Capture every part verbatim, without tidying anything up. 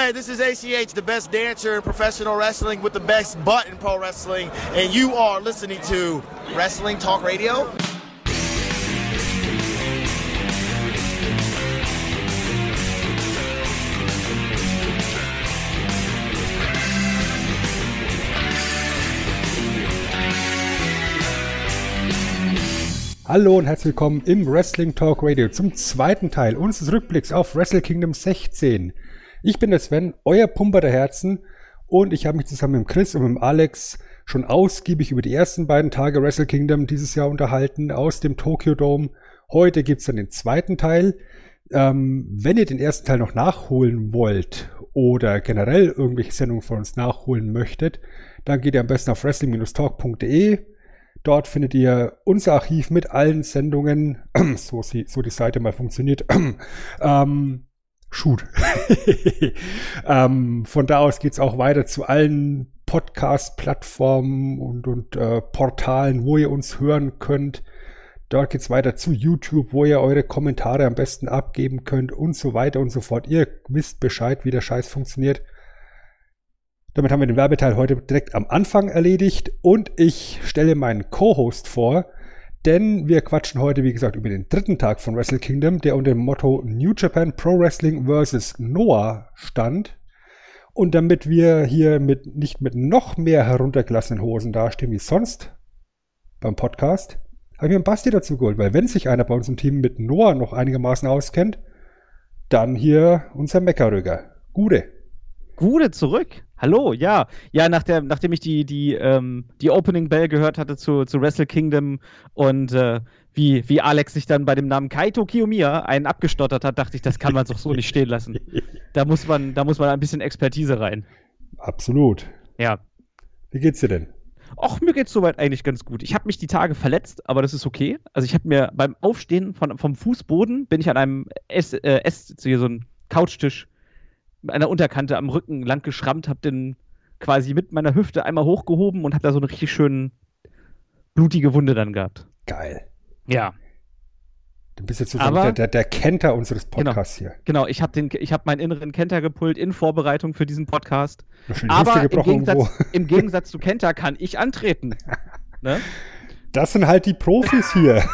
Hey, this is A C H, the best dancer in professional wrestling with the best butt in pro wrestling, and you are listening to Wrestling Talk Radio. Hallo und herzlich willkommen im Wrestling Talk Radio zum zweiten Teil unseres Rückblicks auf Wrestle Kingdom sechzehn. Ich bin der Sven, euer Pumper der Herzen, und ich habe mich zusammen mit Chris und mit Alex schon ausgiebig über die ersten beiden Tage Wrestle Kingdom dieses Jahr unterhalten aus dem Tokyo Dome. Heute gibt's dann den zweiten Teil. Ähm, wenn ihr den ersten Teil noch nachholen wollt oder generell irgendwelche Sendungen von uns nachholen möchtet, dann geht ihr am besten auf wrestling Bindestrich talk Punkt de. Dort findet ihr unser Archiv mit allen Sendungen, so, sie, so die Seite mal funktioniert. ähm, shoot. ähm, von da aus geht's auch weiter zu allen Podcast-Plattformen und, und äh, Portalen, wo ihr uns hören könnt. Dort geht's weiter zu YouTube, wo ihr eure Kommentare am besten abgeben könnt und so weiter und so fort. Ihr wisst Bescheid, wie der Scheiß funktioniert. Damit haben wir den Werbeteil heute direkt am Anfang erledigt und ich stelle meinen Co-Host vor, denn wir quatschen heute, wie gesagt, über den dritten Tag von Wrestle Kingdom, der unter dem Motto New Japan Pro Wrestling versus. Noah stand. Und damit wir hier mit nicht mit noch mehr heruntergelassenen Hosen dastehen wie sonst beim Podcast, habe ich mir einen Basti dazu geholt, weil wenn sich einer bei uns im Team mit Noah noch einigermaßen auskennt, dann hier unser Meckerrüger. Gude. Gude zurück. Hallo, ja. Ja, nach der, nachdem ich die, die, ähm, die Opening Bell gehört hatte zu, zu Wrestle Kingdom und äh, wie, wie Alex sich dann bei dem Namen Kaito Kiyomiya einen abgestottert hat, dachte ich, das kann man doch so nicht stehen lassen. Da muss man, da muss man ein bisschen Expertise rein. Absolut. Ja. Wie geht's dir denn? Och, mir geht's soweit eigentlich ganz gut. Ich habe mich die Tage verletzt, aber das ist okay. Also ich habe mir beim Aufstehen von, vom Fußboden bin ich an einem Ess, äh, Ess, hier so ein Couchtisch an der Unterkante am Rücken lang geschrammt, hab den quasi mit meiner Hüfte einmal hochgehoben und hab da so eine richtig schön blutige Wunde dann gehabt. Geil. Ja. Du bist jetzt sozusagen der, der, der Kenter unseres Podcasts genau, hier. Genau, ich habe hab meinen inneren Kenter gepult in Vorbereitung für diesen Podcast. Aber im Gegensatz, im Gegensatz zu Kenter kann ich antreten. Ne? Das sind halt die Profis hier.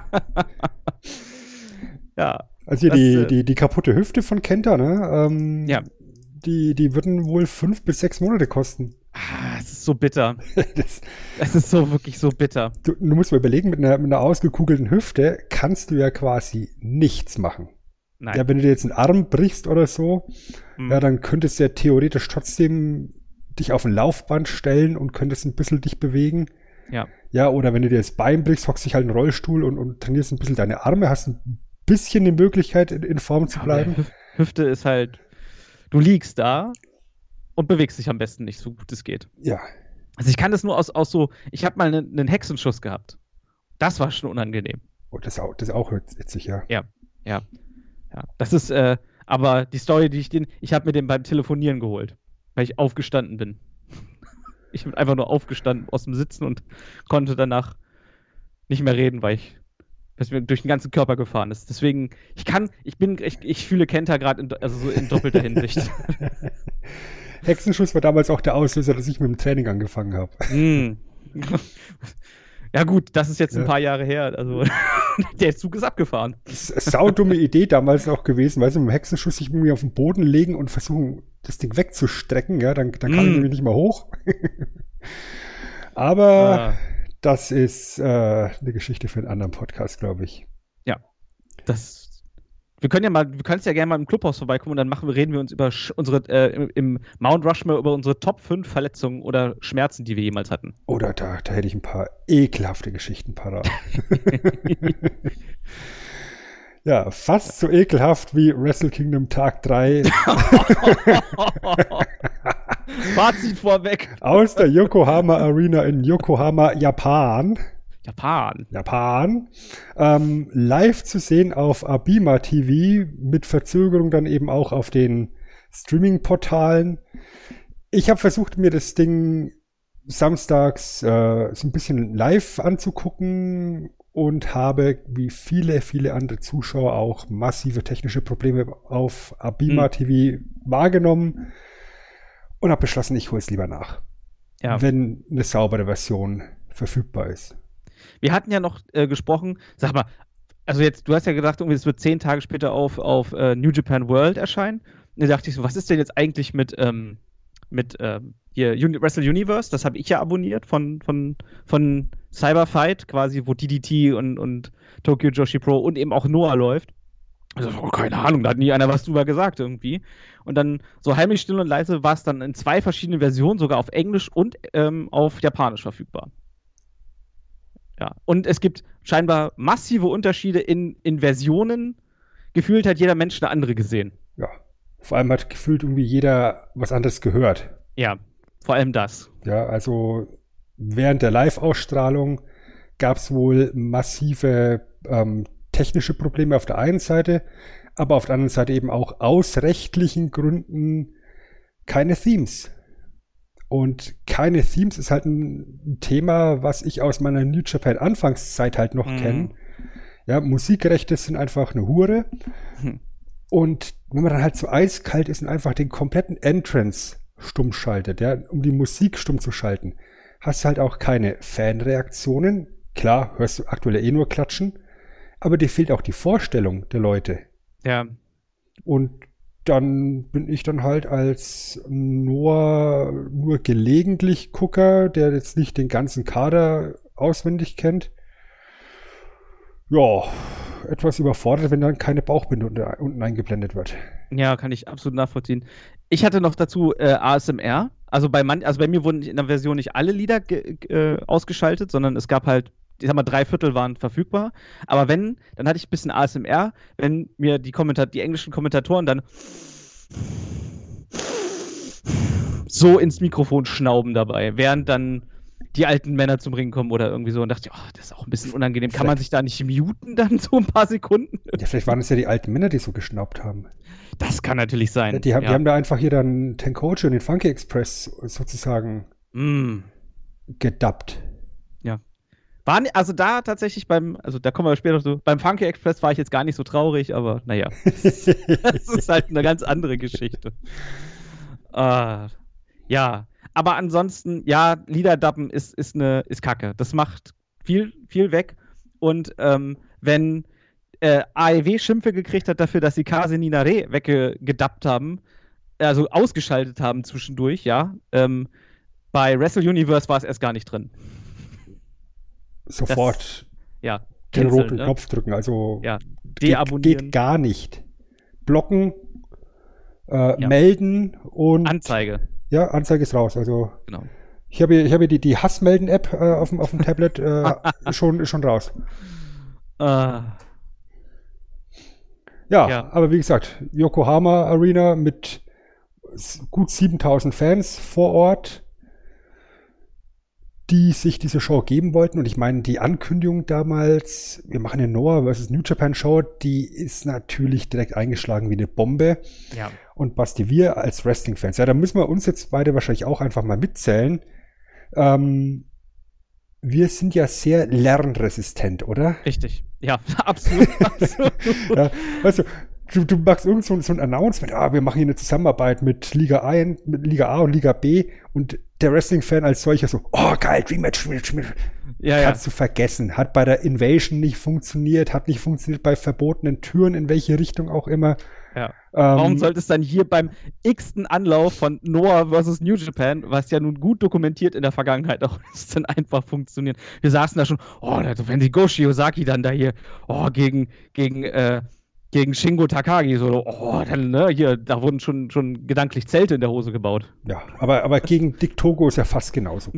Ja. Also hier das, die, äh, die, die kaputte Hüfte von Kenta, ne? Ähm, ja. Die, die würden wohl fünf bis sechs Monate kosten. Ah, es ist so bitter. das, es ist so wirklich so bitter. Du, du musst mal überlegen, mit einer, mit einer ausgekugelten Hüfte kannst du ja quasi nichts machen. Nein. Ja, wenn du dir jetzt einen Arm brichst oder so, hm. ja, dann könntest du ja theoretisch trotzdem dich auf ein Laufband stellen und könntest ein bisschen dich bewegen. Ja. Ja, oder wenn du dir das Bein brichst, hockst dich halt in den Rollstuhl und, und trainierst ein bisschen deine Arme, hast ein bisschen die Möglichkeit, in, in Form zu bleiben. Ja, Hüfte ist halt, du liegst da und bewegst dich am besten nicht, so gut es geht. Ja. Also ich kann das nur aus, aus so, ich habe mal einen, einen Hexenschuss gehabt. Das war schon unangenehm. Oh, das ist auch, das ist auch witzig, ja. Ja, ja, ja. Das ist, äh, aber die Story, die ich den, ich habe mir den beim Telefonieren geholt, weil ich aufgestanden bin. Ich bin einfach nur aufgestanden aus dem Sitzen und konnte danach nicht mehr reden, weil ich was mir durch den ganzen Körper gefahren ist. Deswegen, ich kann, ich bin, ich, ich fühle Kenta gerade in, also so in doppelter Hinsicht. Hexenschuss war damals auch der Auslöser, dass ich mit dem Training angefangen habe. Mm. Ja gut, das ist jetzt ja. ein paar Jahre her. Also der Zug ist abgefahren. Das ist eine saudumme Idee damals auch gewesen, weil sie mit dem Hexenschuss sich irgendwie auf den Boden legen und versuchen, das Ding wegzustrecken. Ja, dann, dann kann mm. ich nämlich nicht mehr hoch. Aber ah. das ist äh, eine Geschichte für einen anderen Podcast, glaube ich. Ja, das. Wir können ja mal, du kannst ja gerne mal im Clubhaus vorbeikommen und dann machen wir, reden wir uns über sch- unsere äh, im, im Mount Rushmore über unsere Top fünf Verletzungen oder Schmerzen, die wir jemals hatten. Oder da, da hätte ich ein paar ekelhafte Geschichten parat. Ja, fast so ekelhaft wie Wrestle Kingdom Tag drei. Fazit vorweg. Aus der Yokohama Arena in Yokohama, Japan. Japan. Japan. Ähm, live zu sehen auf Abima T V, mit Verzögerung dann eben auch auf den Streaming-Portalen. Ich habe versucht, mir das Ding samstags äh, so ein bisschen live anzugucken und habe, wie viele, viele andere Zuschauer, auch massive technische Probleme auf Abima Hm. T V wahrgenommen und habe beschlossen, ich hole es lieber nach, Ja. wenn eine saubere Version verfügbar ist. Wir hatten ja noch äh, gesprochen, sag mal, also jetzt, du hast ja gedacht, irgendwie, es wird zehn Tage später auf, auf äh, New Japan World erscheinen. Und da dachte ich so, was ist denn jetzt eigentlich mit, ähm, mit ähm, hier Uni Wrestle Universe? Das habe ich ja abonniert von, von, von Cyberfight, quasi, wo D D T und, und Tokyo Joshi Pro und eben auch Noah läuft. Also, oh, keine Ahnung, da hat nie einer was drüber gesagt irgendwie. Und dann so heimlich still und leise war es dann in zwei verschiedenen Versionen, sogar auf Englisch und ähm, auf Japanisch verfügbar. Ja, und es gibt scheinbar massive Unterschiede in, in Versionen. Gefühlt hat jeder Mensch eine andere gesehen. Ja, vor allem hat gefühlt irgendwie jeder was anderes gehört. Ja, vor allem das. Ja, also während der Live-Ausstrahlung gab es wohl massive ähm, technische Probleme auf der einen Seite, aber auf der anderen Seite eben auch aus rechtlichen Gründen keine Themes. Und keine Themes ist halt ein Thema, was ich aus meiner New Japan Anfangszeit halt noch Mhm. kenne. Ja, Musikrechte sind einfach eine Hure. Hm. Und wenn man dann halt so eiskalt ist und einfach den kompletten Entrance stumm schaltet, ja, um die Musik stumm zu schalten, hast du halt auch keine Fanreaktionen. Klar, hörst du aktuell eh nur klatschen, aber dir fehlt auch die Vorstellung der Leute. Ja, Und dann bin ich dann halt als nur, nur gelegentlich Gucker, der jetzt nicht den ganzen Kader auswendig kennt, ja, etwas überfordert, wenn dann keine Bauchbinde unter- unten eingeblendet wird. ja, kann ich absolut nachvollziehen. Ich hatte noch dazu äh, A S M R. Also bei, man, also bei mir wurden in der Version nicht alle Lieder ge- ge- äh, ausgeschaltet, sondern es gab halt, ich sag mal, drei Viertel waren verfügbar. Aber wenn, dann hatte ich ein bisschen A S M R, wenn mir die, Kommentar die englischen Kommentatoren dann so ins Mikrofon schnauben dabei, während dann die alten Männer zum Ring kommen oder irgendwie so und dachte, oh, das ist auch ein bisschen unangenehm. Kann man sich da nicht muten dann so ein paar Sekunden? Ja, vielleicht waren es ja die alten Männer, die so geschnaubt haben. Das kann natürlich sein. Ja, die, haben, ja. die haben da einfach hier dann Tenkochi und den Funky Express sozusagen Mm. gedubbt. War, ni- also da tatsächlich beim, also da kommen wir später noch so, beim Funky Express war ich jetzt gar nicht so traurig, aber naja, das ist halt eine ganz andere Geschichte. Äh, ja, aber ansonsten, ja, Liederdubben ist, ist, eine, ist Kacke. Das macht viel, viel weg. Und ähm, wenn äh, A E W Schimpfe gekriegt hat dafür, dass sie Kase Ninare weggedubbt haben, also ausgeschaltet haben zwischendurch, ja, ähm, bei Wrestle Universe war es erst gar nicht drin. Sofort Ja, den canceln, roten ne? Knopf drücken. Also Ja, geht, deabonnieren. geht gar nicht. Blocken, äh, Ja. melden und Anzeige, ja, Anzeige ist raus. Also genau. ich habe hier, ich habe hier die, die Hassmelden-App äh, auf, dem, auf dem Tablet äh, schon, ist schon raus. Äh, Ja, Ja. aber wie gesagt, Yokohama Arena mit s- gut siebentausend Fans vor Ort, die sich diese Show geben wollten. Und ich meine, die Ankündigung damals, wir machen eine Noah versus New Japan Show, die ist natürlich direkt eingeschlagen wie eine Bombe. ja. Und Basti, wir als Wrestling-Fans, ja, da müssen wir uns jetzt beide wahrscheinlich auch einfach mal mitzählen. Ähm, wir sind ja sehr lernresistent, oder? Richtig. Ja, absolut. absolut. Ja, weißt du, du, du machst irgend so, so ein Announcement, ah, wir machen hier eine Zusammenarbeit mit Liga A, mit Liga A und Liga B und der Wrestling-Fan als solcher so, oh geil, Rematch, Rematch, Rematch. Ja, ja. Kannst du vergessen. Hat bei der Invasion nicht funktioniert, hat nicht funktioniert bei verbotenen Türen, in welche Richtung auch immer. ja. Ähm, Warum sollte es dann hier beim x-ten Anlauf von Noah versus New Japan, was ja nun gut dokumentiert in der Vergangenheit auch ist, dann einfach funktionieren? Wir saßen da schon, oh, also wenn die Go Shiozaki dann da hier, oh, gegen, gegen, äh, gegen Shingo Takagi, so, oh, dann, ne, hier, da wurden schon, schon gedanklich Zelte in der Hose gebaut. Ja, aber, aber gegen Dick Togo ist ja fast genauso.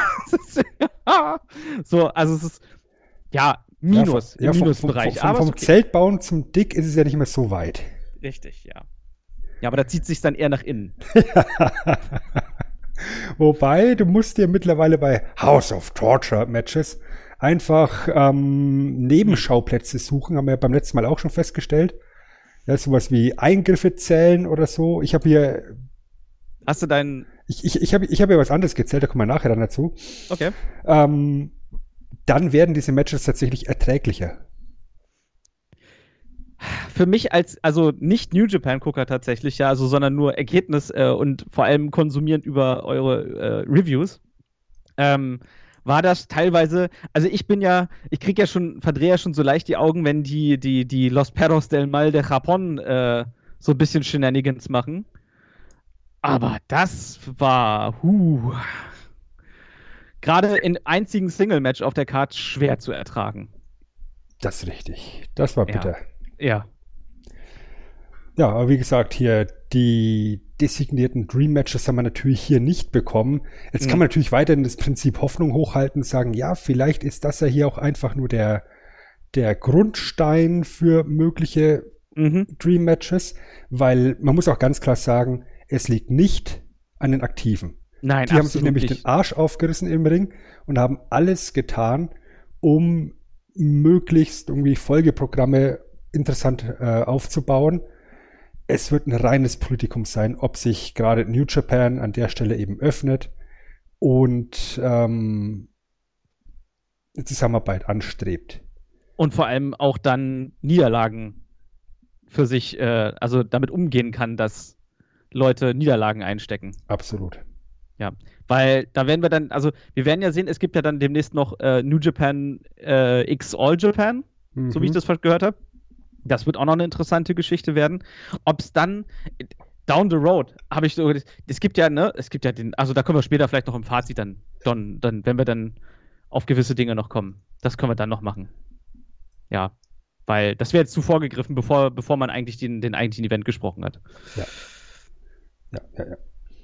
So, also es ist, ja, Minus, ja, im vom, Minusbereich. Vom, vom, aber vom ist okay. Zeltbauen zum Dick ist es ja nicht mehr so weit. Richtig, ja. Ja, aber da zieht sich dann eher nach innen. Wobei, du musst dir mittlerweile bei House of Torture Matches einfach ähm, Nebenschauplätze suchen, haben wir ja beim letzten Mal auch schon festgestellt. Ja, sowas wie Eingriffe zählen oder so. Ich habe hier, Hast du deinen. ich, ich, ich habe ich hab hier was anderes gezählt, da kommen wir nachher dann dazu. Okay. Ähm, dann werden diese Matches tatsächlich erträglicher. Für mich als, also nicht New Japan-Gucker tatsächlich, ja, also, sondern nur Ergebnis äh, und vor allem konsumierend über eure äh, Reviews, ähm, war das teilweise, also ich bin ja, ich krieg ja schon, verdrehe ja schon so leicht die Augen, wenn die, die, die Los Perros del Mal de Japón äh, so ein bisschen Shenanigans machen. Aber das war, huh, gerade in einzigen Single-Match auf der Card schwer zu ertragen. Das ist richtig. Das war bitter. Ja. Ja. Ja, aber wie gesagt, hier die designierten Dream Matches haben wir natürlich hier nicht bekommen. Jetzt kann man natürlich weiterhin das Prinzip Hoffnung hochhalten und sagen, ja, vielleicht ist das ja hier auch einfach nur der, der Grundstein für mögliche mhm. Dream Matches, weil man muss auch ganz klar sagen, es liegt nicht an den Aktiven. Nein, die haben sich nämlich nicht. den Arsch aufgerissen im Ring und haben alles getan, um möglichst irgendwie Folgeprogramme interessant äh, aufzubauen. Es wird ein reines Politikum sein, ob sich gerade New Japan an der Stelle eben öffnet und ähm, eine Zusammenarbeit anstrebt. Und vor allem auch dann Niederlagen für sich, äh, also damit umgehen kann, dass Leute Niederlagen einstecken. Absolut. Ja, weil da werden wir dann, also wir werden ja sehen, es gibt ja dann demnächst noch äh, New Japan äh, X All Japan, mhm. so wie ich das gehört habe. Das wird auch noch eine interessante Geschichte werden. Ob es dann down the road, habe ich so, es gibt ja, ne, es gibt ja den, also da können wir später vielleicht noch im Fazit dann, dann, dann, wenn wir dann auf gewisse Dinge noch kommen. Das können wir dann noch machen. Ja, weil das wäre jetzt zu vorgegriffen, bevor, bevor man eigentlich den, den eigentlichen Event gesprochen hat. Ja. Ja, ja, ja.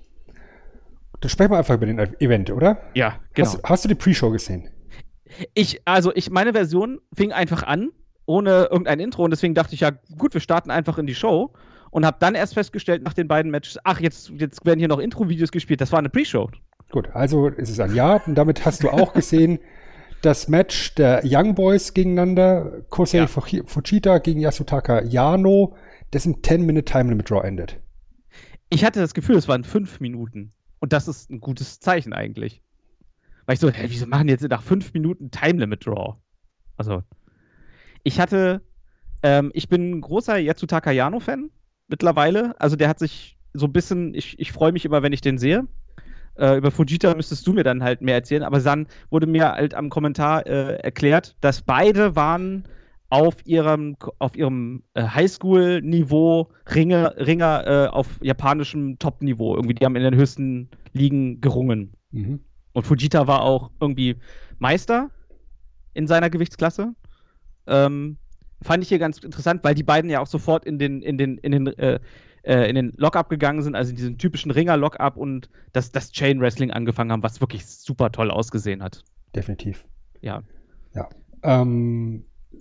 Dann sprechen wir einfach über den Event, oder? Ja, genau. Hast, hast du die Pre-Show gesehen? Ich, also ich, meine Version fing einfach an, ohne irgendein Intro, und deswegen dachte ich, ja gut, wir starten einfach in die Show und habe dann erst festgestellt nach den beiden Matches, ach, jetzt, jetzt werden hier noch Intro-Videos gespielt, das war eine Pre-Show. Gut, also ist es ein Ja, und damit hast du auch gesehen, das Match der Young Boys gegeneinander, Kosei ja. Fujita gegen Yasutaka Yano, dessen ten-Minute-Time-Limit-Draw endet. Ich hatte das Gefühl, es waren fünf Minuten. Und das ist ein gutes Zeichen eigentlich. Weil ich so, hey, wieso machen die jetzt nach fünf Minuten Time-Limit-Draw? Also, ich hatte, ähm, ich bin ein großer Yasutaka Yano-Fan mittlerweile. Also der hat sich so ein bisschen, ich, ich freue mich immer, wenn ich den sehe. Äh, über Fujita müsstest du mir dann halt mehr erzählen. Aber dann wurde mir halt am Kommentar äh, erklärt, dass beide waren auf ihrem, auf ihrem äh, Highschool-Niveau Ringer, Ringer äh, auf japanischem Top-Niveau. Irgendwie, die haben in den höchsten Ligen gerungen. Mhm. Und Fujita war auch irgendwie Meister in seiner Gewichtsklasse. Ähm, fand ich hier ganz interessant, weil die beiden ja auch sofort in den, in den, in den, äh, äh, in den Lock-Up gegangen sind, also in diesen typischen Ringer-Lock-Up und das, das Chain-Wrestling angefangen haben, was wirklich super toll ausgesehen hat. Definitiv. Ja. Ja. Ähm,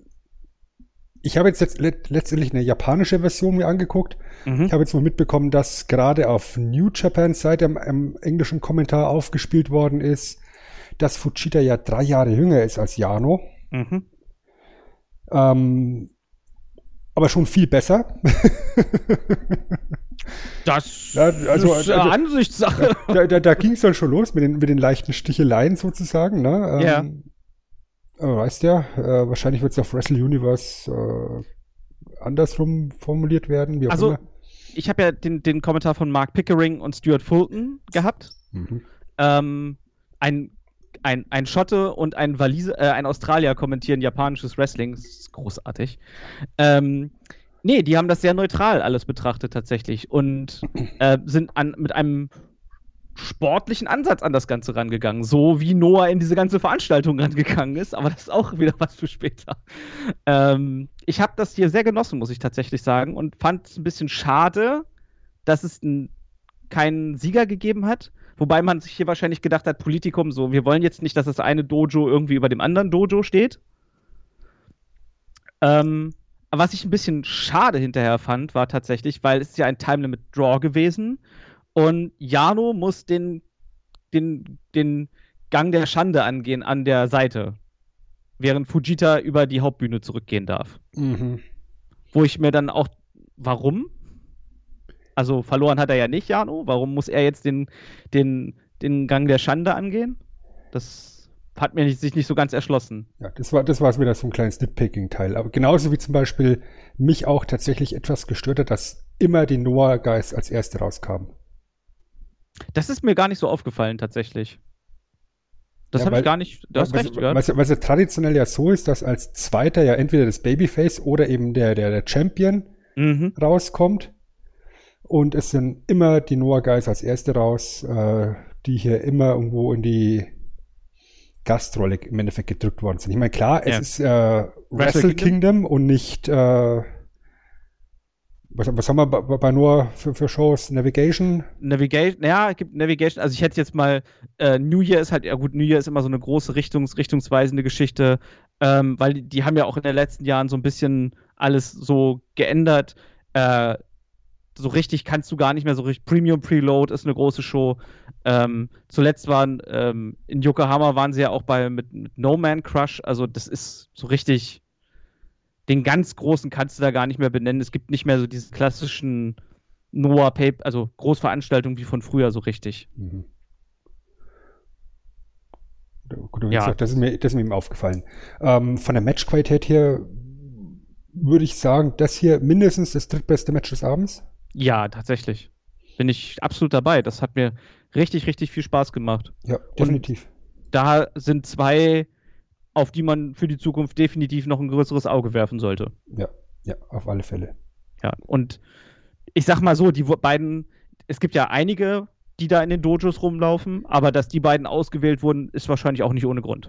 ich habe jetzt, jetzt let- letztendlich eine japanische Version mir angeguckt. Mhm. Ich habe jetzt noch mitbekommen, dass gerade auf New Japan Seite im, im englischen Kommentar aufgespielt worden ist, dass Fujita ja drei Jahre jünger ist als Yano. Mhm. Ähm, aber schon viel besser. Das ja, also, ist eine also, Ansichtssache. Da, da, da ging es dann schon los mit den, mit den leichten Sticheleien sozusagen. Ne? Ähm, ja. Aber weißt ja, äh, wahrscheinlich wird es auf Wrestle Universe äh, andersrum formuliert werden. Wie auch also, immer. Ich habe ja den, den Kommentar von Mark Pickering und Stuart Fulton gehabt. Mhm. Ähm, ein Ein, ein Schotte und ein, Walise, äh, ein Australier kommentieren japanisches Wrestling. Das ist großartig. Ähm, nee, die haben das sehr neutral alles betrachtet tatsächlich und äh, sind an, mit einem sportlichen Ansatz an das Ganze rangegangen. So wie Noah in diese ganze Veranstaltung rangegangen ist, aber das ist auch wieder was für später. Ähm, ich habe das hier sehr genossen, muss ich tatsächlich sagen, und fand es ein bisschen schade, dass es ein, keinen Sieger gegeben hat. Wobei man sich hier wahrscheinlich gedacht hat, Politikum, so, wir wollen jetzt nicht, dass das eine Dojo irgendwie über dem anderen Dojo steht. Ähm, was ich ein bisschen schade hinterher fand, war tatsächlich, weil es ist ja ein Time-Limit-Draw gewesen und Yano muss den, den, den Gang der Schande angehen an der Seite, während Fujita über die Hauptbühne zurückgehen darf. Mhm. Wo ich mir dann auch, warum? Also verloren hat er ja nicht, Yano. Warum muss er jetzt den, den, den Gang der Schande angehen? Das hat mir nicht, sich nicht so ganz erschlossen. Ja, das war das war wieder so ein kleines Nitpicking-Teil. Aber genauso wie zum Beispiel mich auch tatsächlich etwas gestört hat, dass immer die Noah Guys als erste rauskamen. Das ist mir gar nicht so aufgefallen, tatsächlich. Das Ja, habe weil- ich gar nicht, du hast Weil recht, ja. es ja traditionell ja so ist, dass als Zweiter ja entweder das Babyface oder eben der, der, der Champion Mhm. rauskommt. Und es sind immer die Noah Guys als Erste raus, äh, die hier immer irgendwo in die Gastrolle im Endeffekt gedrückt worden sind. Ich meine, klar, es Ja. ist äh, Wrestle Kingdom und nicht äh, was, was haben wir bei, bei Noah für, für Shows? Navigation? Navigation, ja, es gibt Navigation, also ich hätte jetzt mal, äh, New Year ist halt, ja gut, New Year ist immer so eine große Richtungs, richtungsweisende Geschichte, ähm, weil die, die haben ja auch in den letzten Jahren so ein bisschen alles so geändert. Äh, so richtig kannst du gar nicht mehr so richtig. Premium Preload ist eine große Show. Ähm, zuletzt waren ähm, in Yokohama waren sie ja auch bei mit, mit No Man Crush, also das ist so richtig. Den ganz großen kannst du da gar nicht mehr benennen. Es gibt nicht mehr so diese klassischen Noah Pape, also Großveranstaltungen wie von früher so richtig. Mhm. Gut, wie Ja. gesagt, das ist mir, das ist mir eben aufgefallen. Ähm, von der Matchqualität her würde ich sagen, das hier mindestens das drittbeste Match des Abends. Ja, tatsächlich. Bin ich absolut dabei. Das hat mir richtig, richtig viel Spaß gemacht. Ja, definitiv. Da sind zwei, auf die man für die Zukunft definitiv noch ein größeres Auge werfen sollte. Ja, ja, auf alle Fälle. Ja, und ich sag mal so, die wo- beiden, es gibt ja einige, die da in den Dojos rumlaufen, aber dass die beiden ausgewählt wurden, ist wahrscheinlich auch nicht ohne Grund.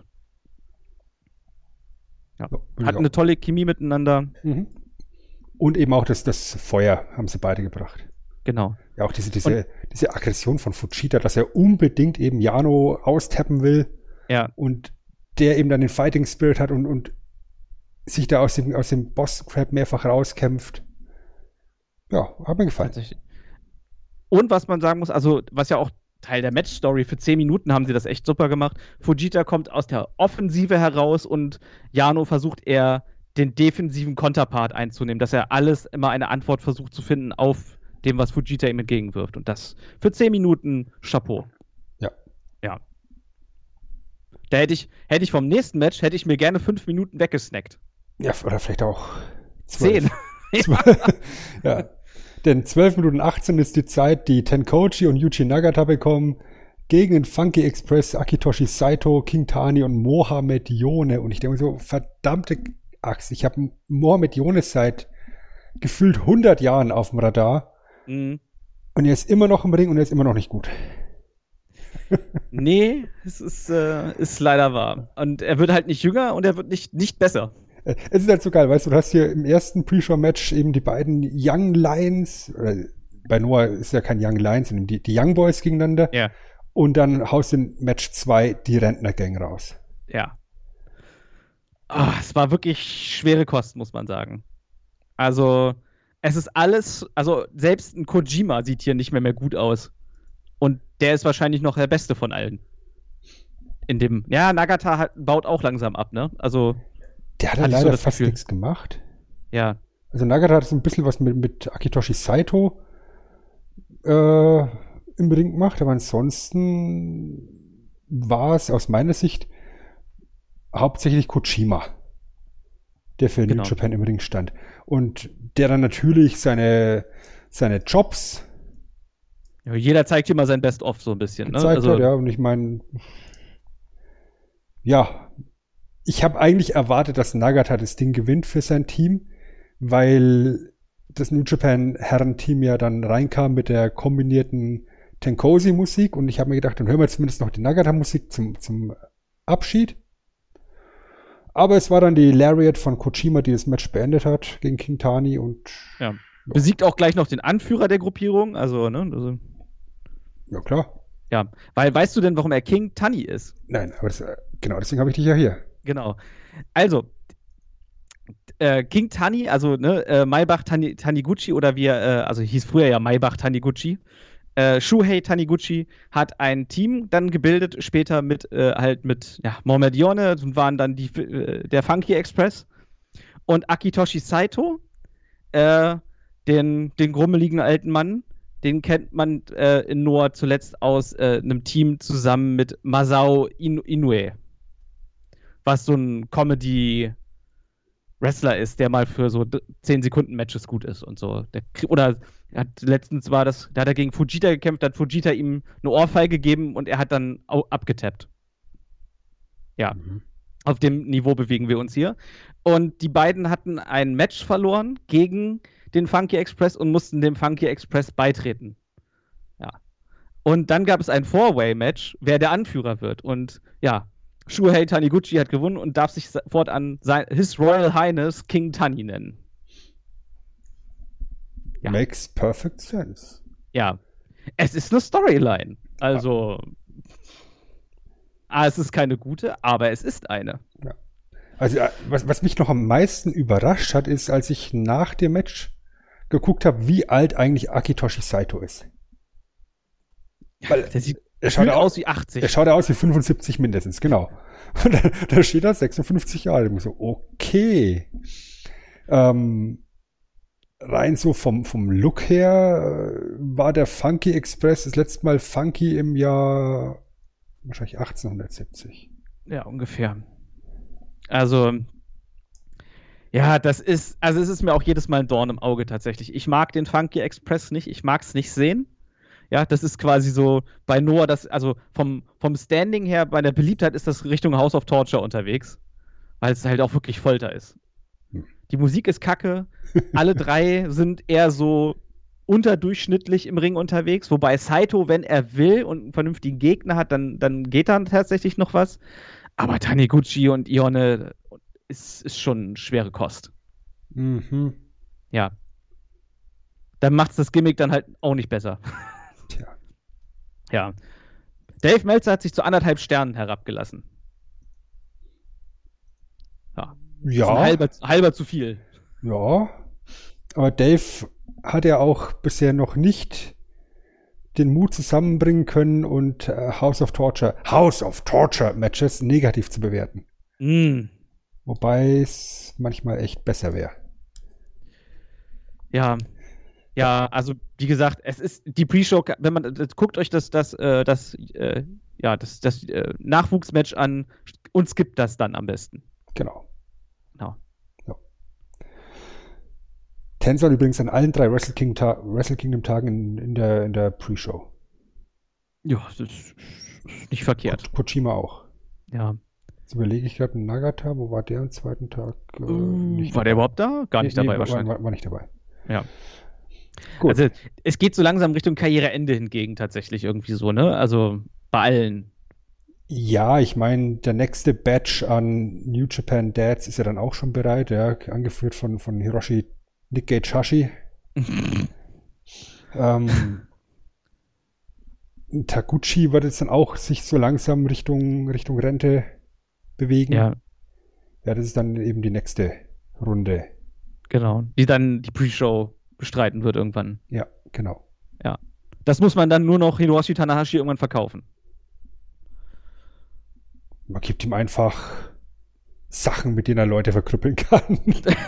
Ja. Ja, würde ich Hatten auch. eine tolle Chemie miteinander. Mhm. Und eben auch das, das Feuer haben sie beide gebracht. Genau. Ja, auch diese, diese, diese Aggression von Fujita, dass er unbedingt eben Yano austappen will Ja, und der eben dann den Fighting Spirit hat und, und sich da aus dem, aus dem Boss-Crab mehrfach rauskämpft. Ja, hat mir gefallen. tatsächlich. Und was man sagen muss, also was ja auch Teil der Match-Story, für zehn Minuten haben sie das echt super gemacht. Fujita kommt aus der Offensive heraus und Yano versucht eher den defensiven Konterpart einzunehmen, dass er alles immer eine Antwort versucht zu finden auf dem, was Fujita ihm entgegenwirft. Und das für zehn Minuten Chapeau. Ja. Ja. Da hätte ich, hätte ich vom nächsten Match, hätte ich mir gerne fünf Minuten weggesnackt. Ja, oder vielleicht auch Zehn. zwölf. Ja. Denn zwölf Minuten achtzehn ist die Zeit, die Tenkoji und Yuji Nagata bekommen gegen den Funky Express, Akitoshi Saito, King Tani und Mohamed Yone. Und ich denke mir so, verdammte Axt, ich habe Mohamed Yone seit gefühlt hundert Jahren auf dem Radar Mhm. und er ist immer noch im Ring und er ist immer noch nicht gut. Nee, es ist, äh, ist leider wahr. Und er wird halt nicht jünger und er wird nicht, nicht besser. Äh, Es ist halt so geil, weißt du, du hast hier im ersten Pre-Show-Match eben die beiden Young Lions, oder bei Noah ist ja kein Young Lions, sondern die, die Young Boys gegeneinander. Ja. Und dann haust du in Match zwei die Rentnergang raus. Ja. Ah, es war wirklich schwere Kost, muss man sagen. Also, es ist alles, also selbst ein Kojima sieht hier nicht mehr, mehr gut aus. Und der ist wahrscheinlich noch der Beste von allen. In dem, ja, Nagata hat, baut auch langsam ab, ne? Also, Der hat ja Hatte ich so leider das fast Gefühl. nichts gemacht. ja. Also Nagata hat so ein bisschen was mit, mit Akitoshi Saito äh, im Ring gemacht, aber ansonsten war es aus meiner Sicht hauptsächlich Kojima, der für Genau. New Japan im Ring stand. Und der dann natürlich seine, seine Jobs Ja, jeder zeigt hier mal sein Best-of so ein bisschen, ne? gezeigt Also, hat, ja. Und ich meine, ja, ich habe eigentlich erwartet, dass Nagata das Ding gewinnt für sein Team, weil das New Japan Herren-Team ja dann reinkam mit der kombinierten Tenkosi-Musik und ich habe mir gedacht, dann hören wir zumindest noch die Nagata-Musik zum, zum Abschied. Aber es war dann die Lariat von Kojima, die das Match beendet hat gegen King Tani und ja. Besiegt auch gleich noch den Anführer der Gruppierung, also, ne? Also, ja klar. ja. Weil, weißt du denn, warum er King Tani ist? Nein, aber das, äh, genau deswegen habe ich dich ja hier. Genau. Also, äh, King Tani, also ne, äh, Maibach Tani, Taniguchi oder wie er, äh, also hieß früher ja Maibach Taniguchi, äh, Shuhei Taniguchi hat ein Team dann gebildet, später mit äh, halt mit ja, Mohamed Yone und waren dann die, äh, der Funky Express und Akitoshi Saito, äh, den, den grummeligen alten Mann, den kennt man äh, in Noah zuletzt aus äh, einem Team zusammen mit Masao Inu- Inoue. was so ein Comedy-Wrestler ist, der mal für so zehn Sekunden Matches gut ist und so. Der, oder hat, letztens war das, da hat er gegen Fujita gekämpft, da hat Fujita ihm eine Ohrfeige gegeben und er hat dann abgetappt. Ja. Mhm. Auf dem Niveau bewegen wir uns hier. Und die beiden hatten ein Match verloren gegen den Funky Express und mussten dem Funky Express beitreten. Ja. Und dann gab es ein Four-Way-Match, wer der Anführer wird. Und ja, Shuhei Taniguchi hat gewonnen und darf sich fortan sein, His Royal Highness King Tani nennen. Ja. Makes perfect sense. Ja. Es ist eine Storyline. Also... Ja. Ah, es ist keine gute, aber es ist eine. Ja. Also, was, was mich noch am meisten überrascht hat, ist, als ich nach dem Match geguckt habe, wie alt eigentlich Akitoshi Saito ist. Weil der sieht er schaut aus, aus wie achtzig. Er schaut aus wie fünfundsiebzig mindestens, genau. Und da, da steht er sechsundfünfzig Jahre. Ich so, okay. Ähm, rein so vom, vom Look her äh, war der Funky Express das letzte Mal funky im Jahr wahrscheinlich achtzehnhundertsiebzig. Ja, ungefähr. Also, ja, das ist, also es ist mir auch jedes Mal ein Dorn im Auge tatsächlich. Ich mag den Funky Express nicht, ich mag es nicht sehen. Ja, das ist quasi so bei Noah, das, also vom, vom Standing her, bei der Beliebtheit ist das Richtung House of Torture unterwegs, weil es halt auch wirklich Folter ist. Hm. Die Musik ist kacke, alle drei sind eher so unterdurchschnittlich im Ring unterwegs, wobei Saito, wenn er will und einen vernünftigen Gegner hat, dann, dann geht dann tatsächlich noch was. Aber Taniguchi und Ione ist, ist schon schwere Kost. Mhm. Ja. Dann macht's das Gimmick dann halt auch nicht besser. Tja. Ja. Dave Meltzer hat sich zu anderthalb Sternen herabgelassen. Ja. Ja. Ein halber, halber zu viel. Ja. Aber Dave hat er auch bisher noch nicht den Mut zusammenbringen können und äh, House of Torture, House of Torture Matches negativ zu bewerten. Mm. Wobei es manchmal echt besser wäre. Ja, ja, also wie gesagt, es ist die Pre-Show, wenn man das, guckt euch das, das, äh, das, äh, ja, das, das äh, Nachwuchsmatch an und skippt das dann am besten. Genau. Genau. Tenzan übrigens an allen drei Wrestle Kingdom, Ta- Wrestle Kingdom Tagen in, in der, in der Pre-Show. Ja, das ist nicht verkehrt. Und Kojima auch. Ja. Jetzt überlege ich gerade, Nagata, wo war der am zweiten Tag? Äh, uh, war dabei. Der überhaupt da? Gar nicht nee, dabei nee, wahrscheinlich. War, war nicht dabei. Ja. Gut. Also es geht so langsam Richtung Karriereende hingegen tatsächlich irgendwie so, ne? Also bei allen. Ja, ich meine, der nächste Batch an New Japan Dads ist ja dann auch schon bereit, ja, angeführt von, von Hiroshi Nick Gage Hashi. ähm, Taguchi wird jetzt dann auch sich so langsam Richtung, Richtung Rente bewegen. Ja. Ja, das ist dann eben die nächste Runde. Genau. Die dann die Pre-Show bestreiten wird irgendwann. Ja, genau. Ja. Das muss man dann nur noch Hiroshi Tanahashi irgendwann verkaufen. Man gibt ihm einfach Sachen, mit denen er Leute verkrüppeln kann.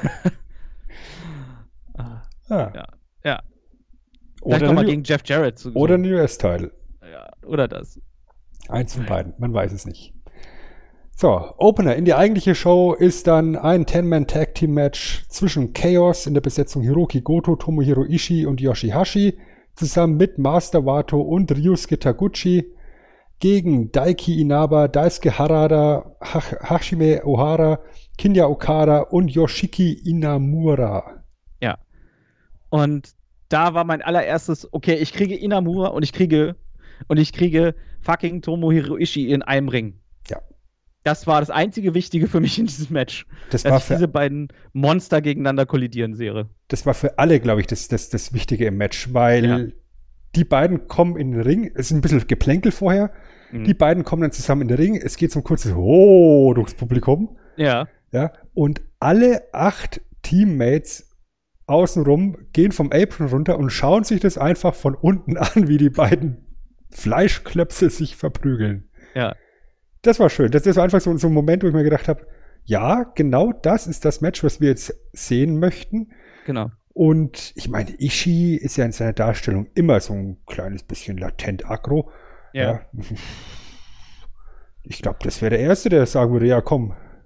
ah, ja. ja. Ja. Oder nochmal gegen Jeff Jarrett. So. Oder ein U S-Title. Ja, oder das. Eins von beiden, man weiß es nicht. So, Opener in die eigentliche Show ist dann ein Ten-Man-Tag-Team-Match zwischen Chaos in der Besetzung Hiroki Goto, Tomohiro Ishii und Yoshihashi zusammen mit Master Wato und Ryusuke Taguchi gegen Daiki Inaba, Daisuke Harada, Hashime Ohara, Kinya Okada und Yoshiki Inamura. Ja. Und da war mein allererstes, okay, ich kriege Inamura und ich kriege und ich kriege fucking Tomohiro Ishii in einem Ring. Ja. Das war das einzige Wichtige für mich in diesem Match. Das dass war ich diese beiden Monster gegeneinander kollidieren sehe. Das war für alle, glaube ich, das, das, das Wichtige im Match, weil ja. die beiden kommen in den Ring. Es ist ein bisschen Geplänkel vorher. Mhm. Die beiden kommen dann zusammen in den Ring. Es geht so ein kurzes Oh durchs Publikum. Ja. Ja. Und alle acht Teammates außenrum gehen vom Apron runter und schauen sich das einfach von unten an, wie die beiden Fleischklöpse sich verprügeln. Ja. Das war schön. Das, das war einfach so, so ein Moment, wo ich mir gedacht habe, ja, genau das ist das Match, was wir jetzt sehen möchten. Genau. Und ich meine, Ishii ist ja in seiner Darstellung immer so ein kleines bisschen latent aggro. Ja. ja. Ich glaube, das wäre der Erste, der sagen würde, ja komm,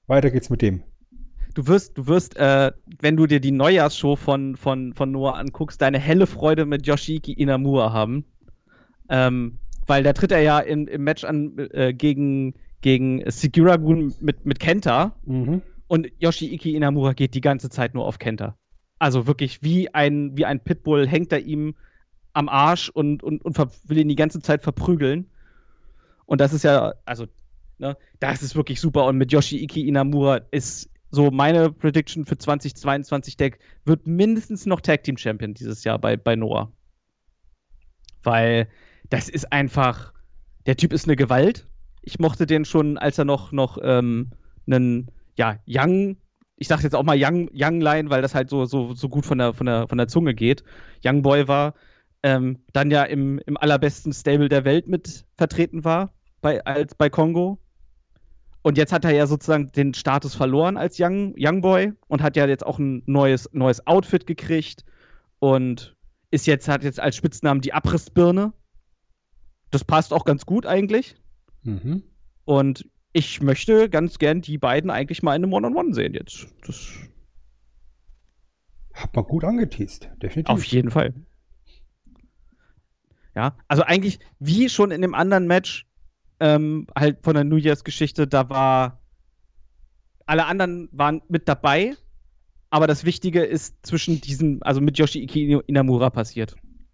weiter geht's mit dem. Du wirst, du wirst, äh, wenn du dir die Neujahrsshow von, von, von Noah anguckst, deine helle Freude mit Yoshiki Inamura haben. Ähm, weil da tritt er ja in, im Match an äh, gegen, gegen Siguragun mit, mit Kenta. Mhm. Und Yoshiki Inamura geht die ganze Zeit nur auf Kenta. Also wirklich wie ein, wie ein Pitbull hängt er ihm am Arsch und, und, und will ihn die ganze Zeit verprügeln. Und das ist ja, also, ne, das ist wirklich super. Und mit Yoshiki Inamura ist so meine Prediction für zwanzig zweiundzwanzig, der wird mindestens noch Tag Team Champion dieses Jahr bei, bei Noah. Weil das ist einfach, der Typ ist eine Gewalt. Ich mochte den schon, als er noch, noch ähm, einen, ja, Young, ich sag jetzt auch mal Young, Young Lion, weil das halt so, so, so gut von der, von der, von der Zunge geht, Young Boy war, ähm, dann ja im, im allerbesten Stable der Welt mit vertreten war, bei, als bei Kongo. Und jetzt hat er ja sozusagen den Status verloren als Young, Young Boy und hat ja jetzt auch ein neues, neues Outfit gekriegt und ist jetzt, hat jetzt als Spitznamen die Abrissbirne. Das passt auch ganz gut eigentlich. Mhm. Und ich möchte ganz gern die beiden eigentlich mal in einem One-on-One sehen jetzt. Das hat man gut angeteast, definitiv. Auf jeden Fall. Ja, also eigentlich wie schon in dem anderen Match, ähm, halt von der New Year's Geschichte, da war, alle anderen waren mit dabei, aber das Wichtige ist zwischen diesen, also mit Yoshiki Inamura passiert.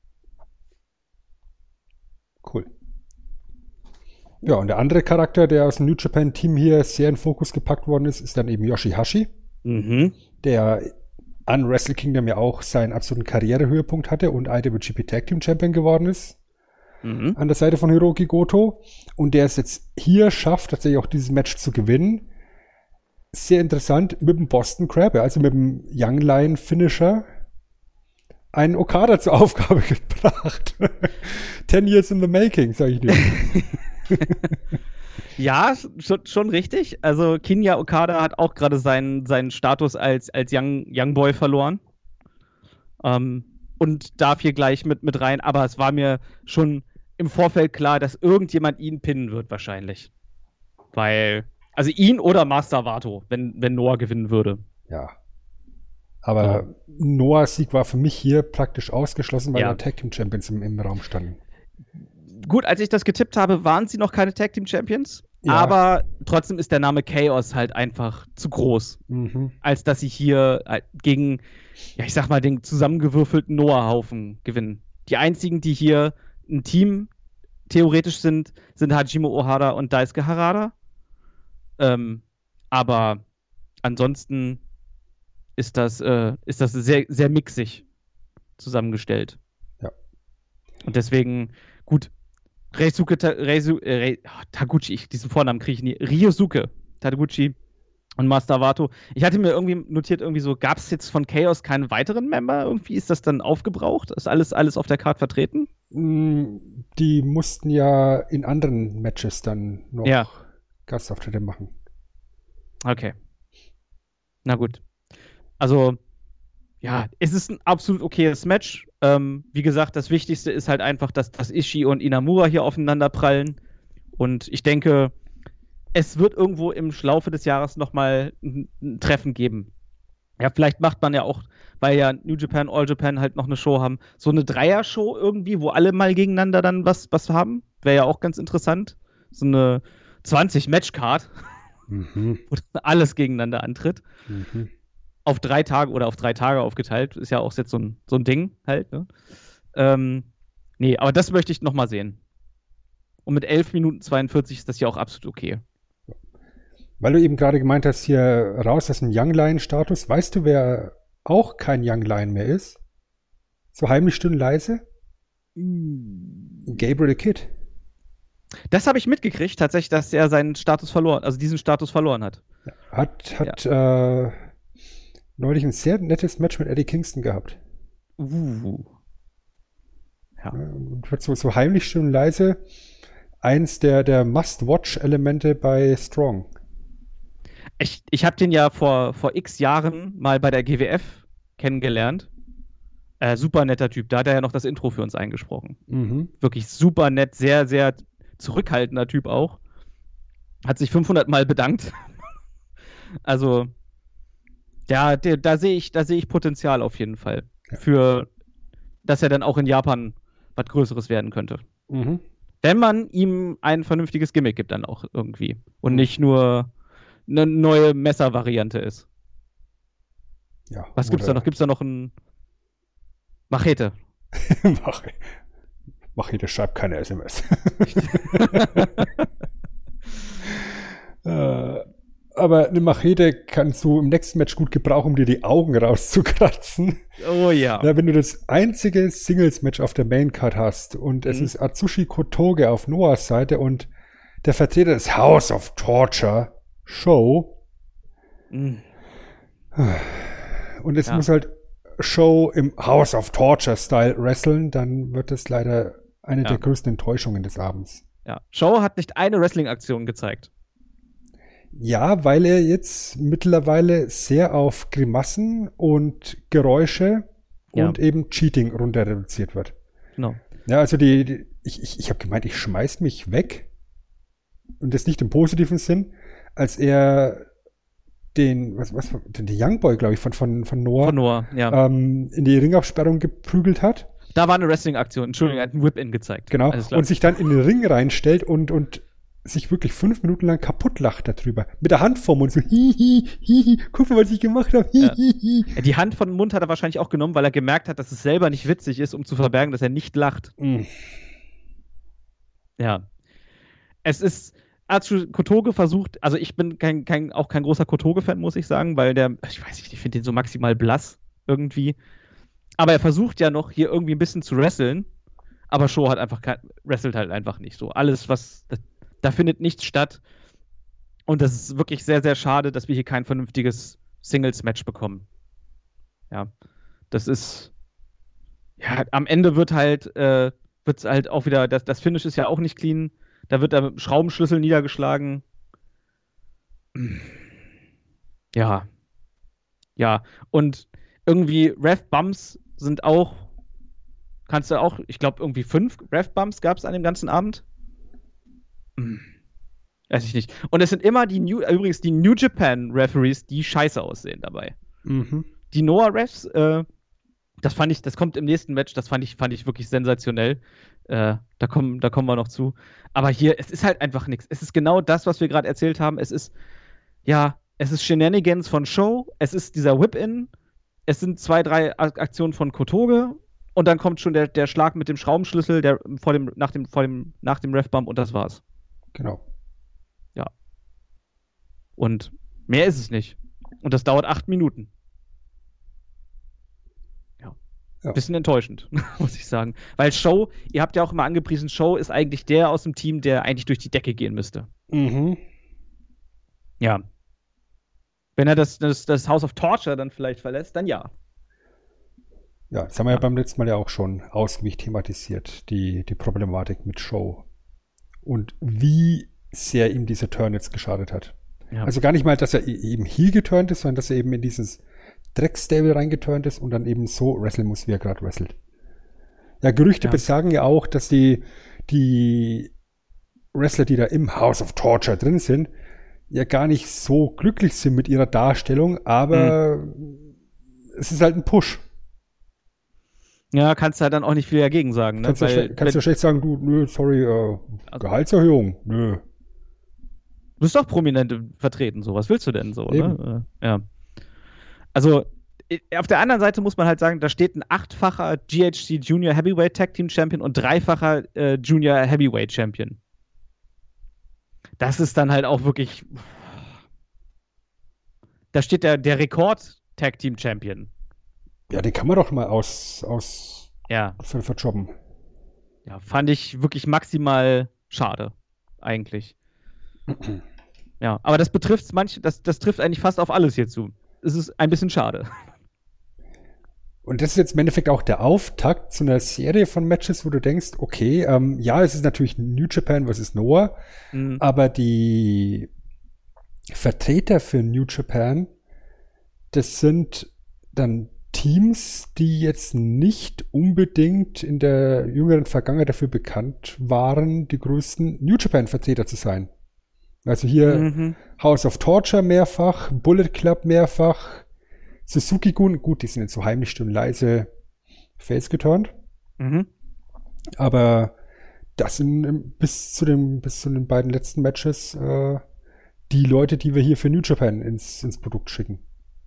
Cool. Ja, und der andere Charakter, der aus dem New Japan Team hier sehr in Fokus gepackt worden ist, ist dann eben Yoshihashi, mhm. der an Wrestle Kingdom ja auch seinen absoluten Karrierehöhepunkt hatte und I W G P Tag Team Champion geworden ist. Mhm. An der Seite von Hiroki Goto. Und der es jetzt hier schafft, tatsächlich auch dieses Match zu gewinnen. Sehr interessant, mit dem Boston Crab, also mit dem Young Lion Finisher, einen Okada zur Aufgabe gebracht. Ten years in the making, sag ich dir. Ja, schon, schon richtig. Also Kinya Okada hat auch gerade seinen, seinen Status als, als Young, Young Boy verloren. Ähm, und darf hier gleich mit, mit rein. Aber es war mir schon im Vorfeld klar, dass irgendjemand ihn pinnen wird wahrscheinlich. Weil, also ihn oder Master Wato, wenn, wenn Noah gewinnen würde. Ja. Aber ja. Noahs Sieg war für mich hier praktisch ausgeschlossen, weil ja. da Tag Team Champions im, im Raum standen. Gut, als ich das getippt habe, waren sie noch keine Tag Team Champions. Ja. Aber trotzdem ist der Name Chaos halt einfach zu groß. Mhm. Als dass sie hier gegen, ja, ich sag mal, den zusammengewürfelten Noah-Haufen gewinnen. Die einzigen, die hier ein Team theoretisch sind, sind Hajime Ohara und Daisuke Harada. Ähm, aber ansonsten ist das, äh, ist das sehr, sehr mixig zusammengestellt. Ja. Und deswegen, gut, Reisuke Ta- Reisu, äh, Re- oh, Taguchi, ich, diesen Vornamen kriege ich nie. Ryosuke Taguchi und Master Wato. Ich hatte mir irgendwie notiert, irgendwie so, gab es jetzt von Chaos keinen weiteren Member? Irgendwie ist das dann aufgebraucht? Ist alles, alles auf der Karte vertreten? Die mussten ja in anderen Matches dann noch ja. Gastauftritte machen. Okay. Na gut. Also, ja, es ist ein absolut okayes Match. Ähm, wie gesagt, das Wichtigste ist halt einfach, dass, dass Ishii und Inamura hier aufeinander prallen. Und ich denke, es wird irgendwo im Laufe des Jahres nochmal ein, ein Treffen geben. Ja, vielleicht macht man ja auch, weil ja New Japan, All Japan halt noch eine Show haben, so eine Dreier-Show irgendwie, wo alle mal gegeneinander dann was, was haben. Wäre ja auch ganz interessant. So eine zwanzig-Match-Card, mhm. wo dann alles gegeneinander antritt. Mhm. Auf drei Tage oder auf drei Tage aufgeteilt. Ist ja auch jetzt so ein, so ein Ding halt. Ne? Ähm, nee, aber das möchte ich nochmal sehen. Und mit elf Minuten zweiundvierzig ist das ja auch absolut okay. Weil du eben gerade gemeint hast, hier raus aus dem Young Lion-Status. Weißt du, wer auch kein Young Lion mehr ist? So heimlich still leise? Mm. Gabriel Kidd. Das habe ich mitgekriegt, tatsächlich, dass er seinen Status verloren, also diesen Status verloren hat. Hat, hat, ja. äh, neulich ein sehr nettes Match mit Eddie Kingston gehabt. Uh. Ja. Und wird so, so heimlich still leise eins der, der Must-Watch-Elemente bei Strong. Ich, ich habe den ja vor, vor x Jahren mal bei der G W F kennengelernt. Äh, super netter Typ. Da hat er ja noch das Intro für uns eingesprochen. Mhm. Wirklich super nett, sehr, sehr zurückhaltender Typ auch. Hat sich fünfhundert Mal bedankt. Also, ja, der, da sehe ich, da sehe ich Potenzial auf jeden Fall. Ja. Für, dass er dann auch in Japan was Größeres werden könnte. Mhm. Wenn man ihm ein vernünftiges Gimmick gibt, dann auch irgendwie. Und Mhm. nicht nur eine neue Messervariante ist. Ja, Was gibt's da noch? Gibt's da noch ein Machete? Mach, Machete schreibt keine S M S. äh, aber eine Machete kannst du im nächsten Match gut gebrauchen, um dir die Augen rauszukratzen. Oh ja. Na, wenn du das einzige Singles-Match auf der Maincard hast und es Mhm. ist Atsushi Kotoge auf Noahs Seite und der Vertreter des House of Torture Show Mhm. und es Ja. muss halt Show im House of Torture Style wresteln, dann wird das leider eine Ja. der größten Enttäuschungen des Abends. Ja. Show hat nicht eine Wrestling-Aktion gezeigt. Ja, weil er jetzt mittlerweile sehr auf Grimassen und Geräusche Ja. und eben Cheating runter reduziert wird. Genau. Ja, also die, die ich, ich, ich habe gemeint, ich schmeiß mich weg und das nicht im positiven Sinn, als er den, was, was, den Young Boy, glaube ich, von, von, von Noah, Von Noah, ja. ähm, in die Ringabsperrung geprügelt hat. Da war eine Wrestling-Aktion. Entschuldigung, er hat einen Whip-In gezeigt. Genau. Alles klar. Und sich dann in den Ring reinstellt und, und sich wirklich fünf Minuten lang kaputt lacht darüber. Mit der Hand vorm Mund so, hihi, hihi, guck mal, was ich gemacht habe. Ja. Hihihi. Ja, die Hand von dem Mund hat er wahrscheinlich auch genommen, weil er gemerkt hat, dass es selber nicht witzig ist, um zu verbergen, dass er nicht lacht. Mm. Ja. Es ist, Atsushi Kotoge versucht, also ich bin kein, kein, auch kein großer Kotoge-Fan, muss ich sagen, weil der, ich weiß nicht, ich finde den so maximal blass irgendwie. Aber er versucht ja noch hier irgendwie ein bisschen zu wresteln, aber Show hat einfach kein, wrestelt halt einfach nicht so. Alles, was, da, da findet nichts statt. Und das ist wirklich sehr, sehr schade, dass wir hier kein vernünftiges Singles-Match bekommen. Ja, das ist, ja, am Ende wird halt, äh, wird's halt auch wieder, das, das Finish ist ja auch nicht clean. Da wird er mit dem Schraubenschlüssel niedergeschlagen. Ja. Ja. Und irgendwie Ref-Bumps sind auch, kannst du auch, ich glaube irgendwie fünf Ref-Bumps gab es an dem ganzen Abend. Hm. Weiß ich nicht. Und es sind immer die New, übrigens die New Japan Referees, die scheiße aussehen dabei. Mhm. Die Noah Refs, äh, das fand ich, das kommt im nächsten Match, das fand ich, fand ich wirklich sensationell. Äh, da kommen, da kommen wir noch zu. Aber hier, es ist halt einfach nichts. Es ist genau das, was wir gerade erzählt haben. Es ist, ja, es ist Shenanigans von Show, es ist dieser Whip-In, es sind zwei, drei Aktionen von Kotoge und dann kommt schon der, der Schlag mit dem Schraubenschlüssel der, vor dem, nach dem, vor dem, nach dem Ref-Bump und das war's. Genau. Ja. Und mehr ist es nicht. Und das dauert acht Minuten. Ja. Bisschen enttäuschend, muss ich sagen. Weil Show, ihr habt ja auch immer angepriesen, Show ist eigentlich der aus dem Team, der eigentlich durch die Decke gehen müsste. Mhm. Ja. Wenn er das, das, das House of Torture dann vielleicht verlässt, dann ja. Ja, das haben wir ja beim letzten Mal ja auch schon ausgiebig thematisiert, die, die Problematik mit Show. Und wie sehr ihm dieser Turn jetzt geschadet hat. Ja. Also gar nicht mal, dass er eben hier geturnt ist, sondern dass er eben in dieses Dreckstable reingeturnt ist und dann eben so wresteln muss, wie er gerade wrestelt. Ja, Gerüchte Ja. besagen ja auch, dass die, die Wrestler, die da im House of Torture drin sind, ja gar nicht so glücklich sind mit ihrer Darstellung, aber mhm. es ist halt ein Push. Ja, kannst du halt dann auch nicht viel dagegen sagen. Ne? Kannst du Weil, ja kannst du schlecht sagen, du, nö, sorry, äh, Gehaltserhöhung, nö. Du bist doch prominent vertreten, so. Was willst du denn so? Ne? Ja. Also, auf der anderen Seite muss man halt sagen, da steht ein achtfacher G H C Junior Heavyweight Tag Team Champion und dreifacher äh, Junior Heavyweight Champion. Das ist dann halt auch wirklich. Da steht der, der Rekord Tag Team Champion. Ja, den kann man doch mal aus, aus Ja. ver verjobben. Ja, fand ich wirklich maximal schade, eigentlich. Ja, aber das betrifft manche, das, das trifft eigentlich fast auf alles hier zu. Es ist ein bisschen schade. Und das ist jetzt im Endeffekt auch der Auftakt zu einer Serie von Matches, wo du denkst, okay, ähm, ja, es ist natürlich New Japan versus Noah, Mhm. aber die Vertreter für New Japan, das sind dann Teams, die jetzt nicht unbedingt in der jüngeren Vergangenheit dafür bekannt waren, die größten New Japan-Vertreter zu sein. Also hier Mhm. House of Torture mehrfach, Bullet Club mehrfach, Suzuki-Gun, gut, die sind jetzt so heimlich still leise face geturnt, Mhm. aber das sind ähm, bis zu den, bis zu den beiden letzten Matches äh, die Leute, die wir hier für New Japan ins, ins Produkt schicken.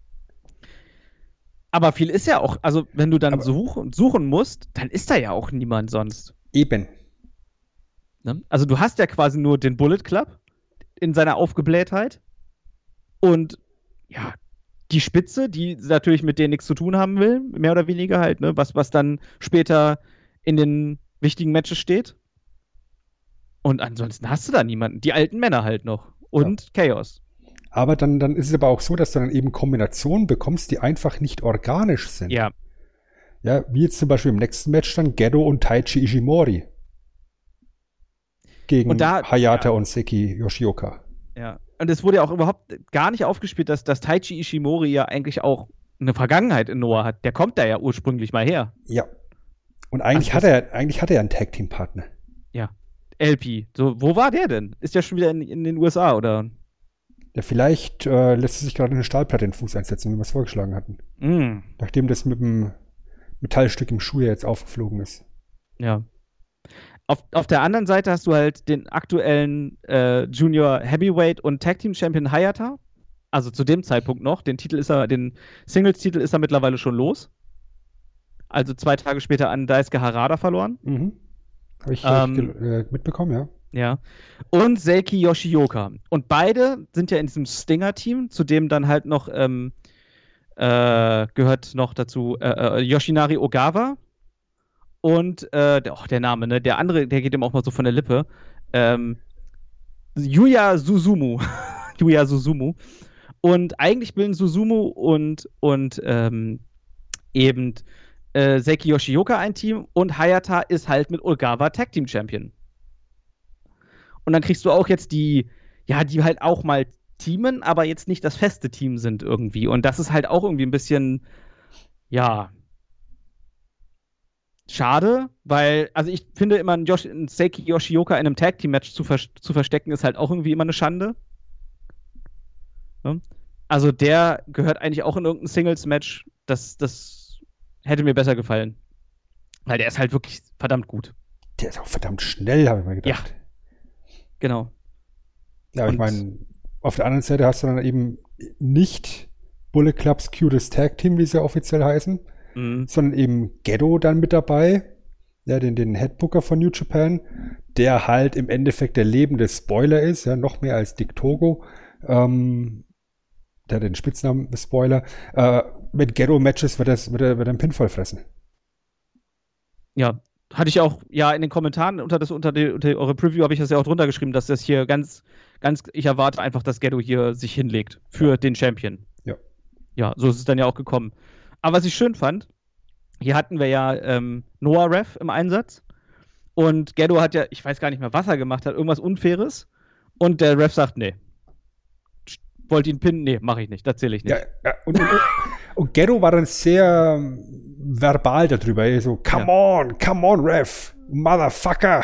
Aber viel ist ja auch, also wenn du dann Aber- suchen, suchen musst, dann ist da ja auch niemand sonst. Eben. Ne? Also du hast ja quasi nur den Bullet Club in seiner Aufgeblähtheit und ja, die Spitze, die natürlich mit denen nichts zu tun haben will, mehr oder weniger halt, ne, was, was dann später in den wichtigen Matches steht. Und ansonsten hast du da niemanden. Die alten Männer halt noch. Und Chaos. Aber dann, dann ist es aber auch so, dass du dann eben Kombinationen bekommst, die einfach nicht organisch sind. Ja. Ja, wie jetzt zum Beispiel im nächsten Match dann Gedo und Taichi Ishimori gegen Und da- Hayata ja. und Seki Yoshioka. Ja. Und es wurde ja auch überhaupt gar nicht aufgespielt, dass, dass Taichi Ishimori ja eigentlich auch eine Vergangenheit in Noah hat. Der kommt da ja ursprünglich mal her. Ja. Und eigentlich Also hat er, eigentlich hat er einen Tag-Team-Partner. Ja. L P. So, wo war der denn? Ist der schon wieder in, in den U S A, oder? Ja, vielleicht äh, lässt er sich gerade eine Stahlplatte in den Fuß einsetzen, wie wir es vorgeschlagen hatten. Mm. Nachdem das mit dem Metallstück im Schuh ja jetzt aufgeflogen ist. Ja. Auf, auf der anderen Seite hast du halt den aktuellen äh, Junior Heavyweight und Tag Team Champion Hayata. Also zu dem Zeitpunkt noch. Den Titel ist er, den Singles-Titel ist er mittlerweile schon los. Also zwei Tage später an Daisuke Harada verloren. Mhm. Habe ich, Ähm, hab ich gel- äh, mitbekommen, ja. Ja. Und Seiki Yoshioka. Und beide sind ja in diesem Stinger-Team, zu dem dann halt noch ähm, äh, gehört noch dazu äh, äh, Yoshinari Ogawa und äh, der, oh, der Name, ne? Der andere, der geht ihm auch mal so von der Lippe. Ähm, Yuya Suzumu. Yuya Suzumu. Und eigentlich bilden Suzumu und, und ähm, eben äh, Seiki Yoshioka ein Team und Hayata ist halt mit Ogawa Tag Team Champion. Und dann kriegst du auch jetzt die, ja, die halt auch mal teamen, aber jetzt nicht das feste Team sind irgendwie. Und das ist halt auch irgendwie ein bisschen, ja, schade, weil, also ich finde immer, einen, Yoshi, einen Seiki Yoshioka in einem Tag-Team-Match zu, ver zu verstecken, ist halt auch irgendwie immer eine Schande. Ne? Also der gehört eigentlich auch in irgendein Singles-Match. Das, das hätte mir besser gefallen. Weil der ist halt wirklich verdammt gut. Der ist auch verdammt schnell, habe ich mir gedacht. Genau. Ja, aber ich Und- meine, auf der anderen Seite hast du dann eben nicht Bullet Clubs Cutest Tag Team, wie sie ja offiziell heißen, Mhm. sondern eben Gedo dann mit dabei, ja, den, den Headbooker von New Japan, der halt im Endeffekt der lebende Spoiler ist, ja, noch mehr als Dick Togo, ähm, der hat den Spitznamen Spoiler. Äh, mit Gedo-Matches wird, das, wird, er, wird er einen Pinfall fressen. Ja, hatte ich auch, ja, in den Kommentaren unter, das, unter, die, unter eure Preview habe ich das ja auch drunter geschrieben, dass das hier ganz, ganz, ich erwarte einfach, dass Gedo hier sich hinlegt für den Champion. Ja. Ja, so ist es dann ja auch gekommen. Aber was ich schön fand, hier hatten wir ja ähm, Noah Ref im Einsatz und Gedo hat ja, ich weiß gar nicht mehr, was er gemacht hat, irgendwas Unfaires und der Ref sagt, nee. Wollte ihn pinnen? Nee, mache ich nicht, das zähle ich nicht. Ja, ja, und, und, und Gedo war dann sehr ähm, verbal darüber, ey, so, come Ja. on, come on, Ref, Motherfucker.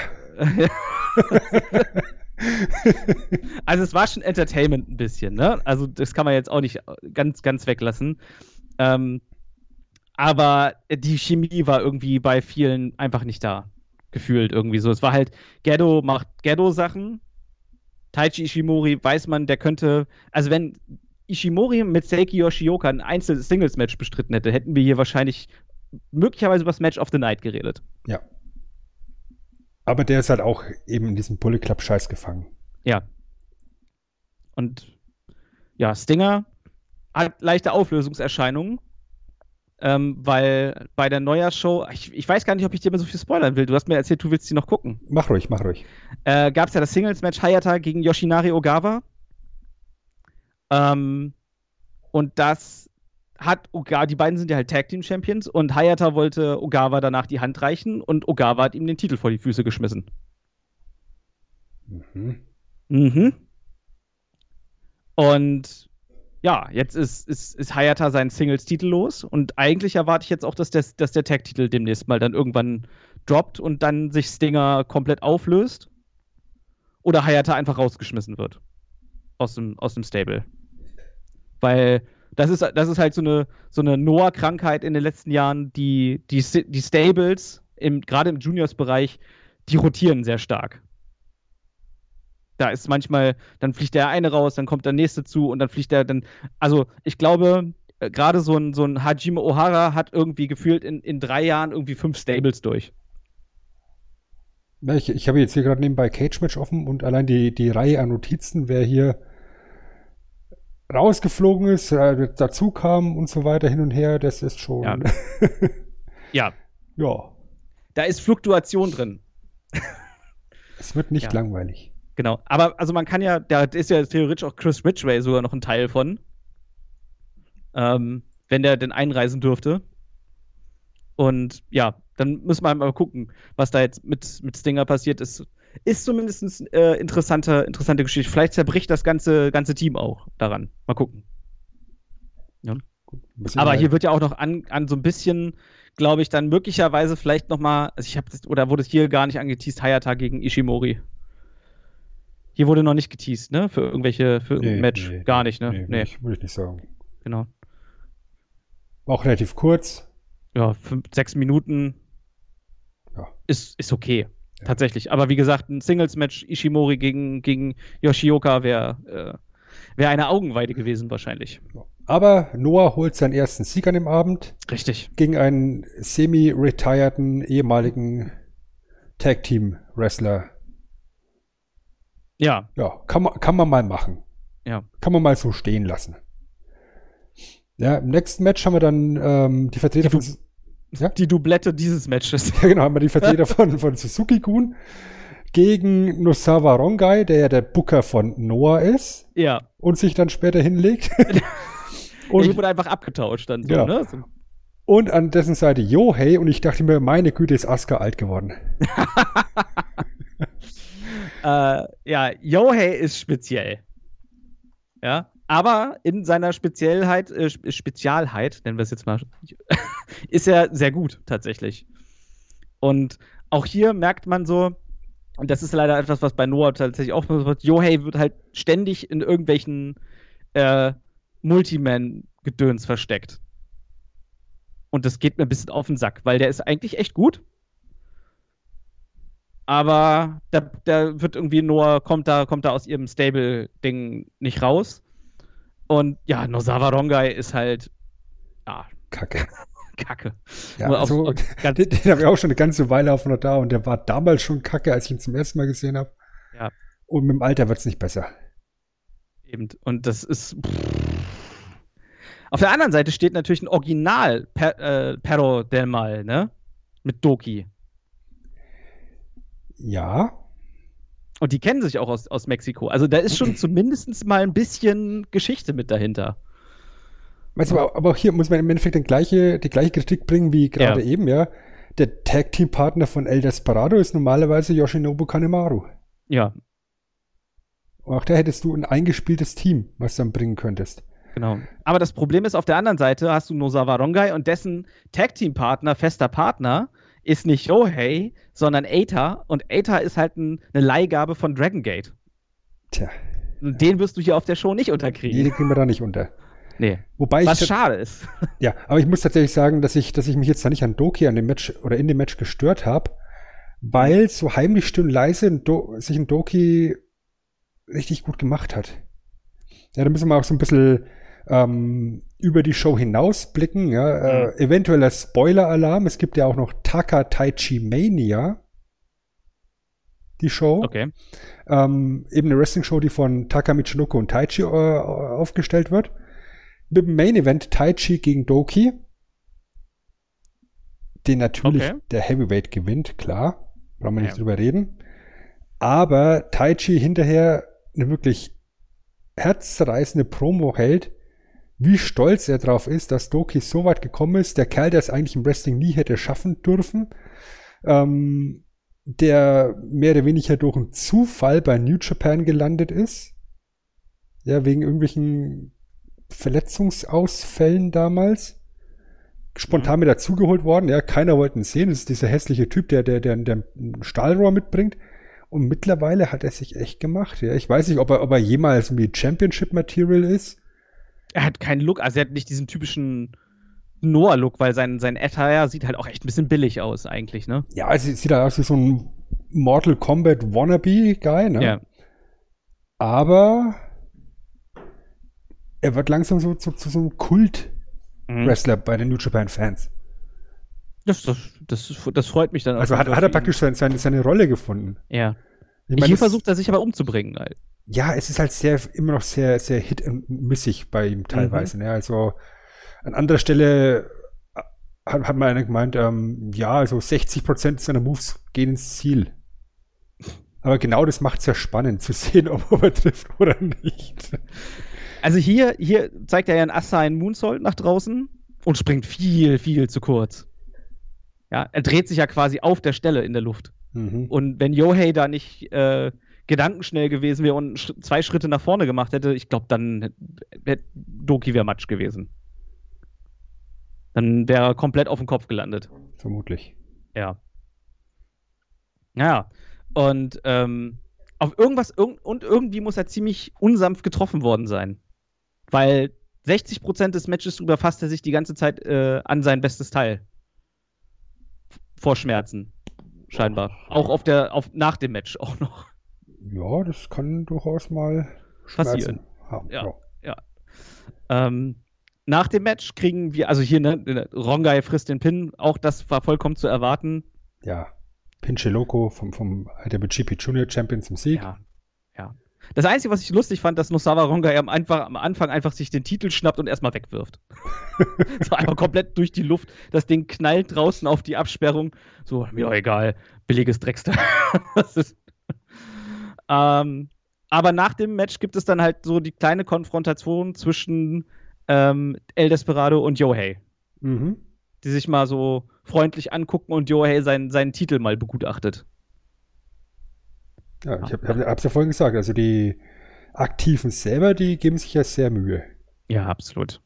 Also es war schon Entertainment ein bisschen, ne? Also das kann man jetzt auch nicht ganz, ganz weglassen. Ähm, aber die Chemie war irgendwie bei vielen einfach nicht da. Gefühlt irgendwie so. Es war halt, Gedo macht Gedo-Sachen. Taichi Ishimori weiß man, der könnte, also wenn Ishimori mit Seiki Yoshioka ein Einzel-Singles-Match bestritten hätte, hätten wir hier wahrscheinlich möglicherweise über das Match of the Night geredet. Ja. Aber der ist halt auch eben in diesem Bullet Club Scheiß gefangen. Ja. Und ja, Stinger hat leichte Auflösungserscheinungen, ähm, weil bei der Neujahrsshow, ich, ich weiß gar nicht, ob ich dir immer so viel spoilern will. Du hast mir erzählt, du willst die noch gucken. Mach ruhig, mach ruhig. Äh, Gab es ja das Singles-Match Hayata gegen Yoshinari Ogawa. Ähm, und das hat Ogawa, die beiden sind ja halt Tag Team Champions und Hayata wollte Ogawa danach die Hand reichen und Ogawa hat ihm den Titel vor die Füße geschmissen. Mhm. Mhm. Und ja, jetzt ist, ist, ist Hayata seinen Singles-Titel los und eigentlich erwarte ich jetzt auch, dass der, dass der Tag-Titel demnächst mal dann irgendwann droppt und dann sich Stinger komplett auflöst oder Hayata einfach rausgeschmissen wird. aus dem, aus dem Stable. Weil das ist, das ist halt so eine, so eine Noah-Krankheit in den letzten Jahren, die, die, die Stables, im, gerade im Juniors-Bereich, die rotieren sehr stark. Da ist manchmal, dann fliegt der eine raus, dann kommt der nächste zu und dann fliegt der dann. Also ich glaube, gerade so ein, so ein Hajime Ohara hat irgendwie gefühlt in, in drei Jahren irgendwie fünf Stables durch. Ja, ich, ich habe jetzt hier gerade nebenbei Cage Match offen und allein die, die Reihe an Notizen, wer hier rausgeflogen ist, äh, dazu kam und so weiter hin und her, das ist schon. Ja. ja. Ja. Da ist Fluktuation drin. Es wird nicht ja. langweilig. Genau. Aber also man kann ja, da ist ja theoretisch auch Chris Ridgway sogar noch ein Teil von. Ähm, wenn der denn einreisen dürfte. Und ja, dann müssen wir mal gucken, was da jetzt mit, mit Stinger passiert ist. Ist zumindest eine äh, interessante, interessante Geschichte. Vielleicht zerbricht das ganze, ganze Team auch daran. Mal gucken. Ja. Aber hier wird ja auch noch an, an so ein bisschen, glaube ich, dann möglicherweise vielleicht noch mal, also ich habe das, oder wurde es hier gar nicht angeteased, Hayata gegen Ishimori. Hier wurde noch nicht geteased, ne? Für irgendwelche, für nee, ein Match. Nee, gar nicht, ne? Nee, nee. Ich, würde ich nicht sagen. Genau. War auch relativ kurz. Ja, fünf, sechs Minuten. Ja. Ist, ist okay. Ja. Tatsächlich. Aber wie gesagt, ein Singles-Match Ishimori gegen, gegen Yoshioka wäre äh, wär eine Augenweide gewesen wahrscheinlich. Aber Noah holt seinen ersten Sieg an dem Abend. Richtig. Gegen einen semi-retireden ehemaligen Tag-Team-Wrestler. Ja. Ja, kann man, kann man mal machen. Ja. Kann man mal so stehen lassen. Ja, im nächsten Match haben wir dann ähm, die Vertreter die von... Ja? Die Doublette dieses Matches. Ja, genau, haben wir die Vertreter von, von Suzuki-Gun gegen Nosawa Rongai, der ja der Booker von Noah ist. Ja. Und sich dann später hinlegt. Und die wurde einfach abgetauscht dann so, ja. ne? So. Und an dessen Seite Yohei und ich dachte mir, meine Güte, ist Asuka alt geworden. äh, ja, Yohei ist speziell. Ja. Aber in seiner Speziellheit, äh, Spezialheit, nennen wir es jetzt mal, ist er sehr gut tatsächlich. Und auch hier merkt man so, und das ist leider etwas, was bei Noah tatsächlich auch wird, Yohei wird halt ständig in irgendwelchen äh, Multiman-Gedöns versteckt. Und das geht mir ein bisschen auf den Sack, weil der ist eigentlich echt gut. Aber da, da wird irgendwie Noah, kommt da, kommt da aus ihrem Stable-Ding nicht raus. Und ja, Nosawa Rongai ist halt, ja. Kacke. Kacke. Ja, also, auf, auf, den, den habe ich auch schon eine ganze Weile auf noch da und der war damals schon kacke, als ich ihn zum ersten Mal gesehen habe. Ja. Und mit dem Alter wird es nicht besser. Eben. Und das ist. Pff. Auf der anderen Seite steht natürlich ein Original per, äh, Perro del Mal, ne? Mit Doki. Ja. Und die kennen sich auch aus, aus Mexiko. Also da ist schon zumindest mal ein bisschen Geschichte mit dahinter. Weißt du, aber auch hier muss man im Endeffekt den gleiche, die gleiche Kritik bringen wie gerade ja. eben, ja. Der Tag-Team-Partner von El Desperado ist normalerweise Yoshinobu Kanemaru. Ja. Und auch da hättest du ein eingespieltes Team, was du dann bringen könntest. Genau. Aber das Problem ist, auf der anderen Seite hast du Nosawa Rongai und dessen Tag-Team-Partner, fester Partner, ist nicht Yohei, sondern Eita. Und Eita ist halt ein, eine Leihgabe von Dragon Gate. Tja. Und den wirst du hier auf der Show nicht unterkriegen. Nee, den kriegen wir da nicht unter. Nee. Wobei Was ich schade ist. Ja, aber ich muss tatsächlich sagen, dass ich, dass ich mich jetzt da nicht an Doki an dem Match oder in dem Match gestört habe, weil so heimlich still leise ein Do- sich ein Doki richtig gut gemacht hat. Ja, da müssen wir auch so ein bisschen ähm, über die Show hinausblicken. Ja, mhm. äh, eventueller Spoiler-Alarm. Es gibt ja auch noch Taka Taichi Mania. Die Show. Okay. Ähm, eben eine Wrestling-Show, die von Taka Michinoku und Taichi äh, aufgestellt wird. Mit dem Main Event Taichi gegen Doki. Den natürlich okay. der Heavyweight gewinnt, klar. Brauchen wir nicht ja. drüber reden. Aber Taichi hinterher eine wirklich herzzerreißende Promo hält, wie stolz er drauf ist, dass Doki so weit gekommen ist. Der Kerl, der es eigentlich im Wrestling nie hätte schaffen dürfen. Ähm, der mehr oder weniger durch einen Zufall bei New Japan gelandet ist. Ja, wegen irgendwelchen Verletzungsausfällen damals. Spontan mit dazugeholt worden. Ja, keiner wollte ihn sehen. Das ist dieser hässliche Typ, der, der, der, der ein Stahlrohr mitbringt. Und mittlerweile hat er sich echt gemacht. Ja. Ich weiß nicht, ob er, ob er jemals irgendwie Championship-Material ist. Er hat keinen Look, also er hat nicht diesen typischen Noah-Look, weil sein, sein Attire sieht halt auch echt ein bisschen billig aus eigentlich, ne? Ja, es sieht halt aus wie so ein Mortal Kombat Wannabe-Guy, ne? Ja. Aber er wird langsam so zu, zu so einem Kult-Wrestler mhm. bei den New Japan-Fans. Das, das, das, das freut mich dann. Also hat, hat er praktisch seine, seine, seine Rolle gefunden. Ja. Ich mein, Hier das, versucht er sich aber umzubringen. Halt. Ja, es ist halt sehr, immer noch sehr, sehr hit und missig bei ihm teilweise. Mhm. Ne? Also an anderer Stelle hat, hat mal einer gemeint, ähm, ja, also sechzig Prozent seiner Moves gehen ins Ziel. Aber genau das macht es ja spannend, zu sehen, ob, ob er trifft oder nicht. Also hier, hier zeigt er ja einen Assign Moonsault nach draußen und springt viel, viel zu kurz. Ja, er dreht sich ja quasi auf der Stelle in der Luft. Mhm. Und wenn Yohei da nicht äh, gedankenschnell gewesen wäre und sch- zwei Schritte nach vorne gemacht hätte, ich glaube, dann hätte Doki wäre Matsch gewesen. Dann wäre er komplett auf den Kopf gelandet. Vermutlich. Ja. Naja. Und ähm, auf irgendwas irg- und irgendwie muss er ziemlich unsanft getroffen worden sein. Weil sechzig Prozent des Matches drüber fasst er sich die ganze Zeit äh, an sein bestes Teil. Vor Schmerzen. Scheinbar. Auch auf der, auf, nach dem Match auch noch. Ja, das kann durchaus mal passieren. Haben. Ja, ja. Ähm, nach dem Match kriegen wir, also hier, ne, Rongai frisst den Pin, auch das war vollkommen zu erwarten. Ja. Pinche Loco vom, vom I W G P Junior Champion zum Sieg. Ja, ja. Das Einzige, was ich lustig fand, dass Nosawa Rongai am, einfach, am Anfang einfach sich den Titel schnappt und erstmal wegwirft. So einfach komplett durch die Luft. Das Ding knallt draußen auf die Absperrung. So, mir doch egal. Billiges Drecksteil. Das ist ähm, aber nach dem Match gibt es dann halt so die kleine Konfrontation zwischen ähm, El Desperado und Yohei. Mhm. Die sich mal so freundlich angucken und Yohei seinen, seinen Titel mal begutachtet. Ja, ich hab, hab, hab's ja vorhin gesagt, also die Aktiven selber, die geben sich ja sehr Mühe. Ja, absolut.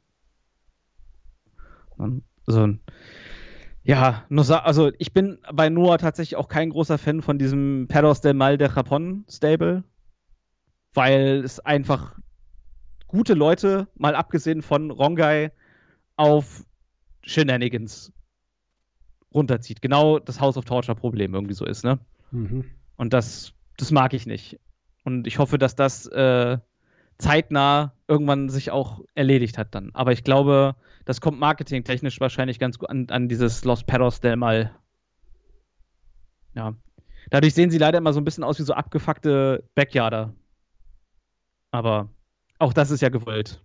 So, ja, also ich bin bei Noah tatsächlich auch kein großer Fan von diesem Perros del Mal de Japón Stable, weil es einfach gute Leute, mal abgesehen von Rongai, auf Shenanigans runterzieht. Genau das House of Torture Problem irgendwie so ist, ne? Mhm. Und das Das mag ich nicht. Und ich hoffe, dass das äh, zeitnah irgendwann sich auch erledigt hat dann. Aber ich glaube, das kommt marketingtechnisch wahrscheinlich ganz gut an, an dieses Los Perros del Mal. Ja. Dadurch sehen sie leider immer so ein bisschen aus wie so abgefuckte Backyarder. Aber auch das ist ja gewollt.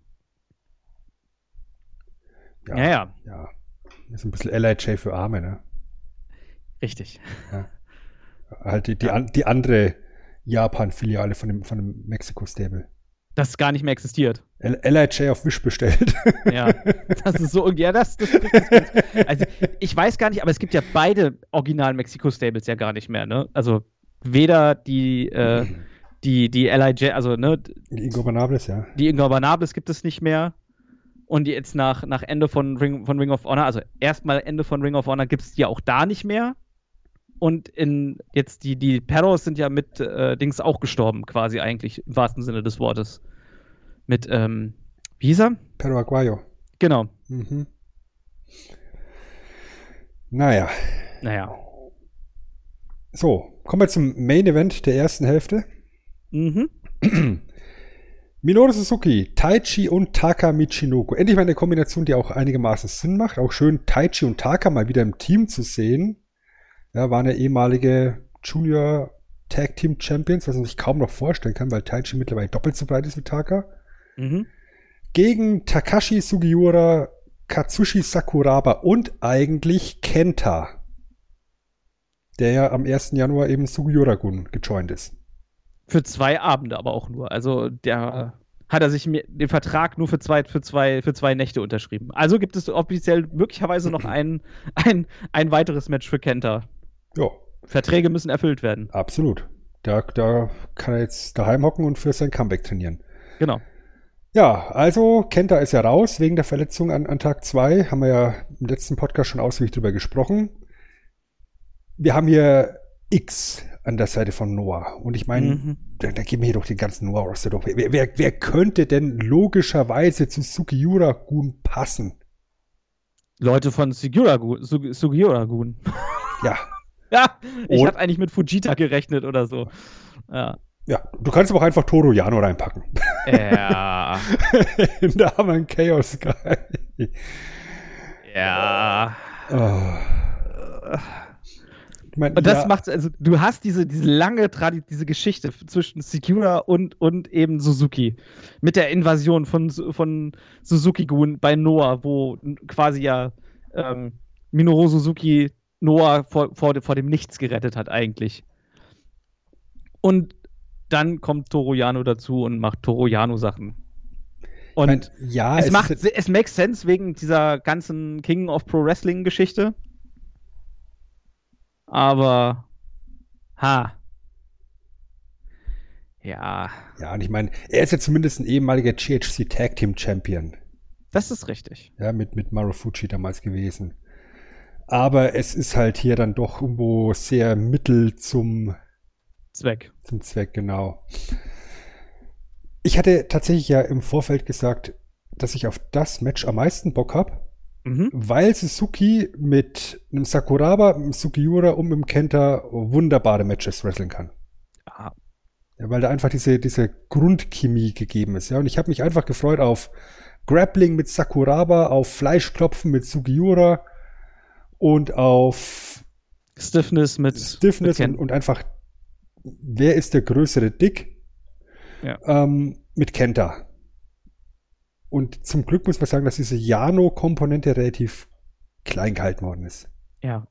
Ja, ja. Ja, ja. Das ist ein bisschen L I J für Arme, ne? Richtig. Ja. Halt die, die, an, die andere Japan-Filiale von dem, von dem Mexiko-Stable. Das gar nicht mehr existiert. L I J auf Wish bestellt. Ja, das ist so, ja, das, das, das, das also ich weiß gar nicht, aber es gibt ja beide originalen Mexiko-Stables ja gar nicht mehr, ne? Also weder die, äh, die, die L I J, also, ne? Die Ingobernables, ja. Die Ingobernables gibt es nicht mehr. Und jetzt nach, nach Ende von Ring, von Ring of Honor, also erstmal Ende von Ring of Honor gibt es die ja auch da nicht mehr. Und in jetzt die, die Perros sind ja mit äh, Dings auch gestorben, quasi eigentlich, im wahrsten Sinne des Wortes. Mit, ähm, wie hieß er? Perro Aguayo. Genau. Mhm. Naja. Naja. So, kommen wir zum Main Event der ersten Hälfte. Mhm. Minoru Suzuki, Taichi und Taka Michinoku. Endlich mal eine Kombination, die auch einigermaßen Sinn macht. Auch schön, Taichi und Taka mal wieder im Team zu sehen. Ja, waren ja ehemalige Junior Tag Team Champions, was man sich kaum noch vorstellen kann, weil Taichi mittlerweile doppelt so breit ist wie Taka. Mhm. Gegen Takashi Sugiura, Katsushi Sakuraba und eigentlich Kenta, der ja am ersten Januar eben Sugiura-gun gejoint ist. Für zwei Abende aber auch nur. Also der hat er sich den Vertrag nur für zwei, für zwei, für zwei Nächte unterschrieben. Also gibt es offiziell möglicherweise noch ein, ein, ein weiteres Match für Kenta. Ja. Verträge müssen erfüllt werden. Absolut. Da, da kann er jetzt daheim hocken und für sein Comeback trainieren. Genau. Ja, also Kenta ist ja raus wegen der Verletzung an, an Tag zwei. Haben wir ja im letzten Podcast schon ausführlich drüber gesprochen. Wir haben hier X an der Seite von Noah. Und ich meine, Mhm. da, da gehen wir hier doch den ganzen Noah-Roster durch. Wer, wer, wer könnte denn logischerweise zu Sugiura-Gun passen? Leute von Sugiura-Gun. Sug- Sugiura-Gun. Ja, Ja, ich Und- hatte eigentlich mit Fujita gerechnet oder so. Ja. ja, du kannst aber auch einfach Toru Yano reinpacken. Ja. Da haben wir einen Chaos Guy. Ja. Oh. Ich mein, Und das ja, macht, also du hast diese, diese lange Tradi diese Geschichte zwischen Sugiura und, und eben Suzuki. Mit der Invasion von, Su- von Suzuki-Gun bei Noah, wo quasi ja ähm, Minoru Suzuki Noah vor, vor, vor dem Nichts gerettet hat, eigentlich. Und dann kommt Toru Yano dazu und macht Toru Yano-Sachen. Und ich mein, ja, es, es macht, ist, es makes sense wegen dieser ganzen King of Pro Wrestling-Geschichte. Aber, ha. Ja, ja, und ich meine, er ist ja zumindest ein ehemaliger G H C Tag Team Champion. das ist richtig. Ja, mit, mit Marufuji damals gewesen. Aber es ist halt hier dann doch irgendwo sehr Mittel zum, Zweck. zum Zweck, genau. Ich hatte tatsächlich ja im Vorfeld gesagt, dass ich auf das Match am meisten Bock habe, Mhm. weil Suzuki mit einem Sakuraba, einem Sugiura und einem Kenta wunderbare Matches wresteln kann. Ja, Ja, weil da einfach diese, diese Grundchemie gegeben ist. Ja, und ich habe mich einfach gefreut auf Grappling mit Sakuraba, auf Fleischklopfen mit Sugiura und auf Stiffness mit Stiffness mit und, Ken. und einfach, wer ist der größere Dick? Ja. Ähm, mit Kenta. Und zum Glück muss man sagen, dass diese Yano-Komponente relativ klein gehalten worden ist. Ja.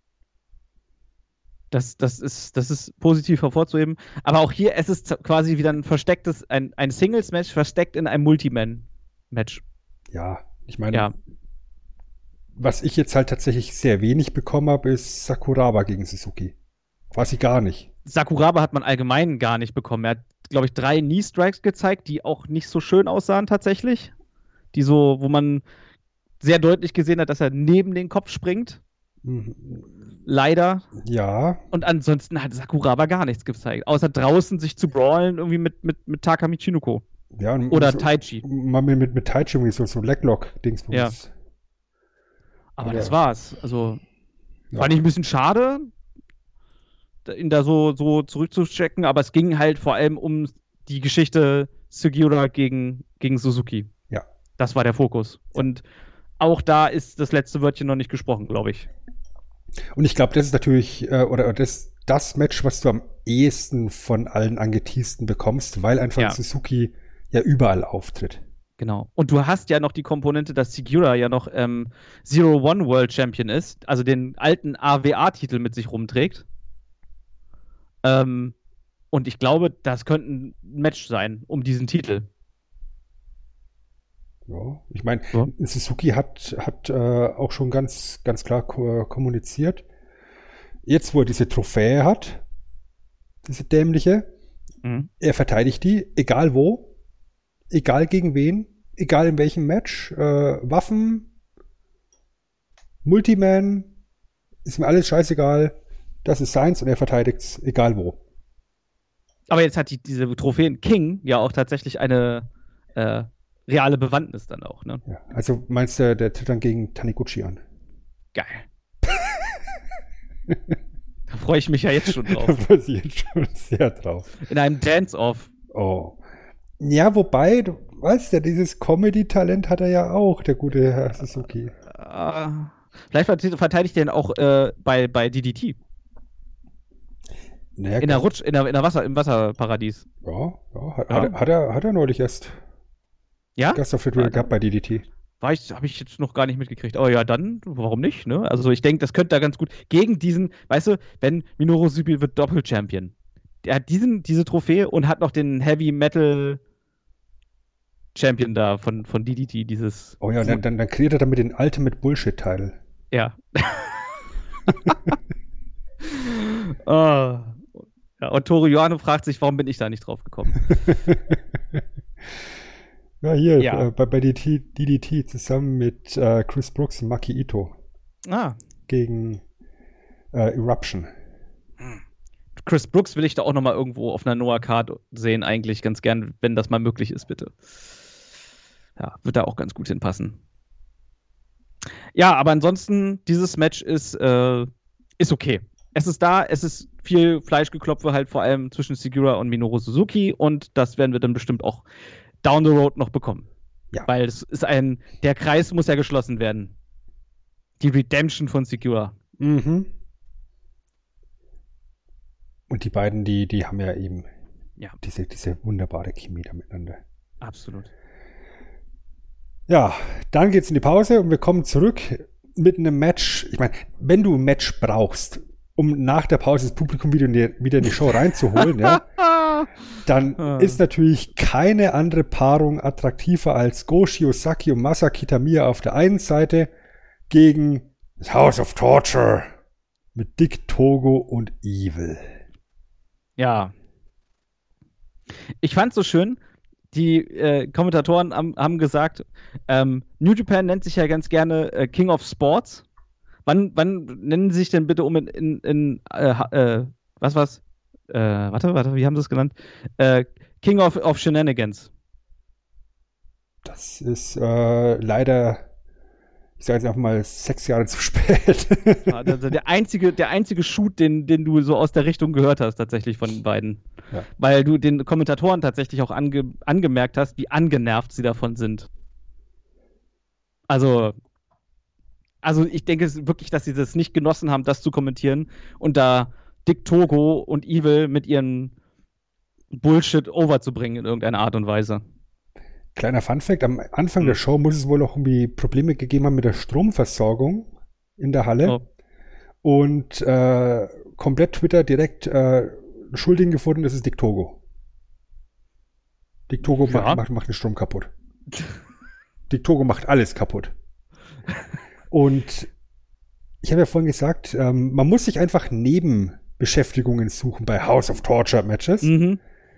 Das, das, ist, das ist positiv hervorzuheben. Aber auch hier, es ist quasi wieder ein verstecktes, ein, ein Singles-Match versteckt in einem Multiman-Match. Ja, ich meine, Ja. was ich jetzt halt tatsächlich sehr wenig bekommen habe, ist Sakuraba gegen Suzuki. Quasi gar nicht. Sakuraba hat man allgemein gar nicht bekommen. Er hat, glaube ich, drei Knee-Strikes gezeigt, die auch nicht so schön aussahen tatsächlich. Die so, wo man sehr deutlich gesehen hat, dass er neben den Kopf springt. Mhm. Leider. Ja, Und ansonsten hat Sakuraba gar nichts gezeigt. Außer draußen sich zu brawlen, irgendwie mit, mit, mit Taka Michinoku. ja. und Oder so, Taichi. mal mit, mit, mit Taichi irgendwie so, so Leglock-Dingsbums. Ja. Aber Aber- das war's. Also, Ja. fand ich ein bisschen schade, da- ihn da so, so zurückzuchecken, aber es ging halt vor allem um die Geschichte Sugiura gegen, gegen Suzuki. Ja. Das war der Fokus. Und auch da ist das letzte Wörtchen noch nicht gesprochen, glaube ich. Und ich glaube, das ist natürlich, äh, oder das, das Match, was du am ehesten von allen Angeteasten bekommst, weil einfach Ja. Suzuki ja überall auftritt. Genau. Und du hast ja noch die Komponente, dass Sugiura ja noch ähm, Zero One World Champion ist, also den alten A W A-Titel mit sich rumträgt. Ähm, und ich glaube, das könnte ein Match sein um diesen Titel. Ja, ich meine, Ja. Suzuki hat, hat äh, auch schon ganz, ganz klar ko kommuniziert. Jetzt, wo er diese Trophäe hat, diese dämliche, Mhm. er verteidigt die, egal wo, egal gegen wen, egal in welchem Match, äh, Waffen, Multiman, ist mir alles scheißegal, das ist seins und er verteidigt's, egal wo. Aber jetzt hat die, diese Trophäen King ja auch tatsächlich eine äh, reale Bewandtnis dann auch, ne? Ja, also meinst du, der tritt dann gegen Taniguchi an? Geil. Da freue ich mich ja jetzt schon Da drauf. freue ich mich jetzt schon sehr drauf. In einem Dance-Off. Oh. Ja, wobei, du weißt ja, dieses Comedy-Talent hat er ja auch, der gute Herr Suzuki. Äh, vielleicht verte- verteidigt er ihn auch äh, bei, bei D D T. Naja, In der Rutsch, in der, in der Wasser, im Wasserparadies. Ja, ja, hat, Ja. Hat, er, hat, er, hat er neulich erst Ja? Gastauftritt Ah, gehabt bei D D T. War ich, habe ich jetzt noch gar nicht mitgekriegt. Oh ja, dann, warum nicht, ne? Also ich denke, das könnte da ganz gut gegen diesen, weißt du, wenn Minoru Suzuki wird Doppel-Champion. Der hat diesen, diese Trophäe und hat noch den Heavy Metal Champion da von, von D D T, dieses. Oh ja, dann, dann, dann kreiert er damit den Ultimate Bullshit-Teil. Ja. Ah. Ja, und Toru Yano fragt sich, warum bin ich da nicht drauf gekommen? Ja, hier, Ja. Äh, bei, bei D D T, D D T zusammen mit äh, Chris Brooks und Maki Ito Ah, gegen äh, Eruption. Chris Brooks will ich da auch noch mal irgendwo auf einer Noah-Card sehen, eigentlich ganz gern, wenn das mal möglich ist, bitte. Ja, wird da auch ganz gut hinpassen. Ja, aber ansonsten, dieses Match ist, äh, ist okay. Es ist da, es ist viel Fleischgeklopfe halt vor allem zwischen Segura und Minoru Suzuki und das werden wir dann bestimmt auch down the road noch bekommen. Ja. Weil es ist ein, der Kreis muss ja geschlossen werden. Die Redemption von Segura. Mhm. Und die beiden, die, die haben ja eben ja. diese, diese wunderbare Chemie da miteinander. Absolut. Ja, dann geht's in die Pause und wir kommen zurück mit einem Match. Ich meine, wenn du ein Match brauchst, um nach der Pause das Publikum wieder in die, wieder in die Show reinzuholen, ja, dann ist natürlich keine andere Paarung attraktiver als Go Shiozaki und Masa Kitamiya auf der einen Seite gegen das House of Torture mit Dick Togo und Evil. Ja. Ich fand's so schön, die äh, Kommentatoren haben, haben gesagt, ähm, New Japan nennt sich ja ganz gerne äh, King of Sports. Wann, wann nennen sie sich denn bitte um in, in, in äh, äh, was war's? Äh, warte, warte, wie haben sie es genannt? Äh, King of, of Shenanigans. Das ist äh, leider, ich sage jetzt einfach mal, sechs Jahre zu spät. Ja, der, der, einzige, der einzige Shoot, den, den du so aus der Richtung gehört hast, tatsächlich von den beiden. Ja. Weil du den Kommentatoren tatsächlich auch ange, angemerkt hast, wie angenervt sie davon sind. Also, also ich denke wirklich, dass sie das nicht genossen haben, das zu kommentieren und da Dick Togo und Evil mit ihren Bullshit overzubringen in irgendeiner Art und Weise. Kleiner Funfact, am Anfang mhm. der Show muss es wohl auch irgendwie Probleme gegeben haben mit der Stromversorgung in der Halle. Oh. Und äh, komplett Twitter direkt äh, Schuldigen gefunden, das ist Dick Togo. Dick Togo ja. macht, macht, macht den Strom kaputt. Dick Togo macht alles kaputt. Und ich habe ja vorhin gesagt, ähm, man muss sich einfach Nebenbeschäftigungen suchen bei House of Torture Matches. Mhm.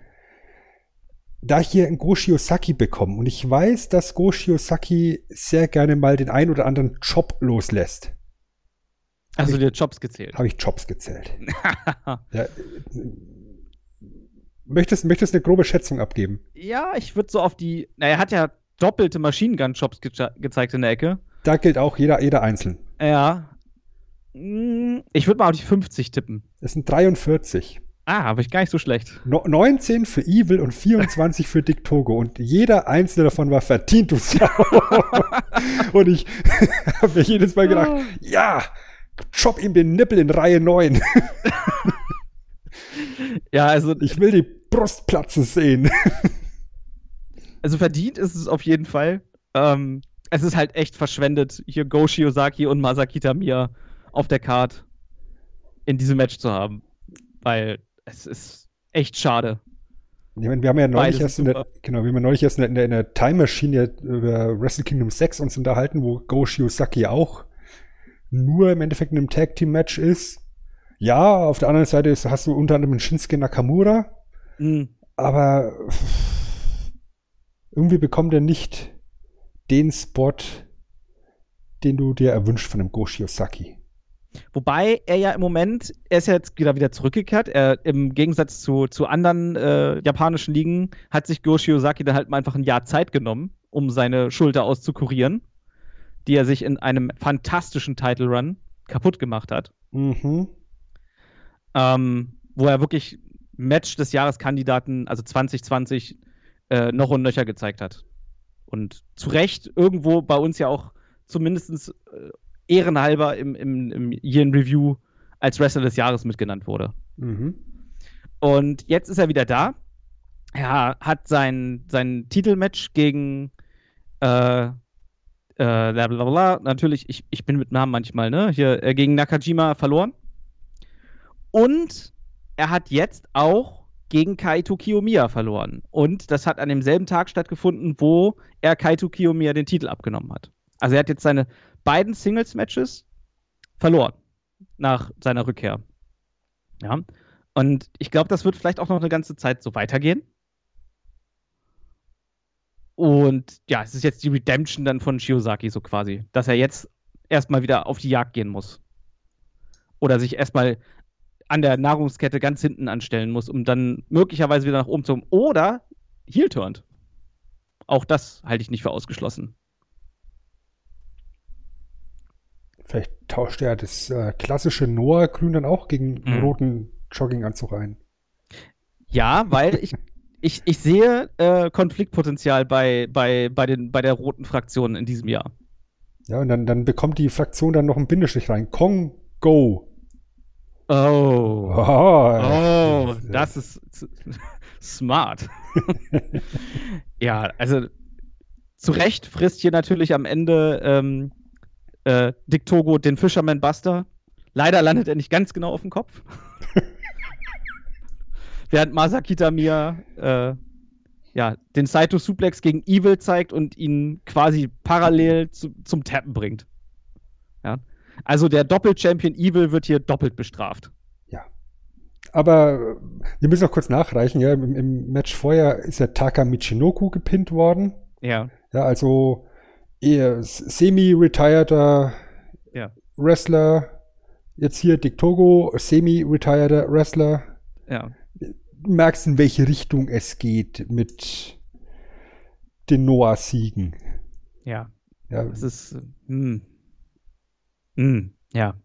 Da ich hier einen Go Shiozaki bekomme und ich weiß, dass Go Shiozaki sehr gerne mal den ein oder anderen Job loslässt. Hast du dir Jobs gezählt? Habe ich Jobs gezählt. ja, möchtest, möchtest eine grobe Schätzung abgeben? Ja, ich würde so auf die, na, er hat ja doppelte Machine Gun Jobs ge- gezeigt in der Ecke. Da gilt auch jeder, jeder einzeln. Ja. Ich würde mal auf die fünfzig tippen. Das sind dreiundvierzig. Ah, aber ich gar nicht so schlecht. No, neunzehn für Evil und vierundzwanzig für Dick Togo. Und jeder einzelne davon war verdient, du Sau. Und ich habe mir jedes Mal gedacht, ja, chop ihm den Nippel in Reihe neun. Ja, also ich will die Brust platzen sehen. Also verdient ist es auf jeden Fall. Ähm, es ist halt echt verschwendet, hier Go Shiozaki und Masa Kitamiya auf der Card in diesem Match zu haben. Weil es ist echt schade. Ich meine, wir haben ja neulich erst in der, genau, wir haben ja neulich erst in der, in der Time Machine über Wrestle Kingdom sechs uns unterhalten, wo Go Shiozaki auch nur im Endeffekt in einem Tag Team Match ist. Ja, auf der anderen Seite ist, hast du unter anderem einen Shinsuke Nakamura, mhm. aber irgendwie bekommt er nicht den Spot, den du dir erwünscht von einem Go Shiozaki. Wobei er ja im Moment, er ist ja jetzt wieder, wieder zurückgekehrt. Er, im Gegensatz zu, zu anderen äh, japanischen Ligen, hat sich Go Shiozaki dann halt mal einfach ein Jahr Zeit genommen, um seine Schulter auszukurieren, die er sich in einem fantastischen Title Run kaputt gemacht hat. Mhm. Ähm, wo er wirklich Match des Jahreskandidaten, also zwanzig zwanzig, äh, noch und nöcher gezeigt hat. Und zu Recht irgendwo bei uns ja auch zumindest äh, ehrenhalber im, im, im Year in Review als Wrestler des Jahres mitgenannt wurde. Mhm. Und jetzt ist er wieder da. Er hat sein, sein Titelmatch gegen äh, äh, blablabla, natürlich, ich, ich bin mit Namen manchmal, ne? Hier äh, gegen Nakajima verloren. Und er hat jetzt auch gegen Kaito Kiyomiya verloren. Und das hat an demselben Tag stattgefunden, wo er Kaito Kiyomiya den Titel abgenommen hat. Also er hat jetzt seine beiden Singles-Matches verloren nach seiner Rückkehr. Ja. Und ich glaube, das wird vielleicht auch noch eine ganze Zeit so weitergehen. Und ja, es ist jetzt die Redemption dann von Shiozaki so quasi, dass er jetzt erstmal wieder auf die Jagd gehen muss. Oder sich erstmal an der Nahrungskette ganz hinten anstellen muss, um dann möglicherweise wieder nach oben zu kommen. Oder heel turnt. Auch das halte ich nicht für ausgeschlossen. Vielleicht tauscht er das äh, klassische Noah-Grün dann auch gegen einen Mhm. roten Jogginganzug ein. Ja, weil ich, ich, ich sehe äh, Konfliktpotenzial bei, bei, bei, den, bei der roten Fraktion in diesem Jahr. Ja, und dann, dann bekommt die Fraktion dann noch einen Bindestrich rein. Kong, go. Oh. Oh, Oh, das ist s- smart. Ja, also zu Recht frisst hier natürlich am Ende ähm, äh, Dick Togo den Fisherman Buster. Leider landet er nicht ganz genau auf dem Kopf. Während Masakita Mia äh, ja, den Saito Suplex gegen Evil zeigt und ihn quasi parallel zu, zum Tappen bringt. Ja. Also der Doppel-Champion Evil wird hier doppelt bestraft. Ja. Aber wir müssen noch kurz nachreichen. Ja, im, im Match vorher ist ja Taka Michinoku gepinnt worden. Ja. Ja, also eher semi-retireder Ja. Wrestler. Jetzt hier Dick Togo, semi-retireder Wrestler. Ja. Du merkst, in welche Richtung es geht mit den Noah-Siegen. Ja. Ja, Das ist. äh, Hm. Hm. Ja.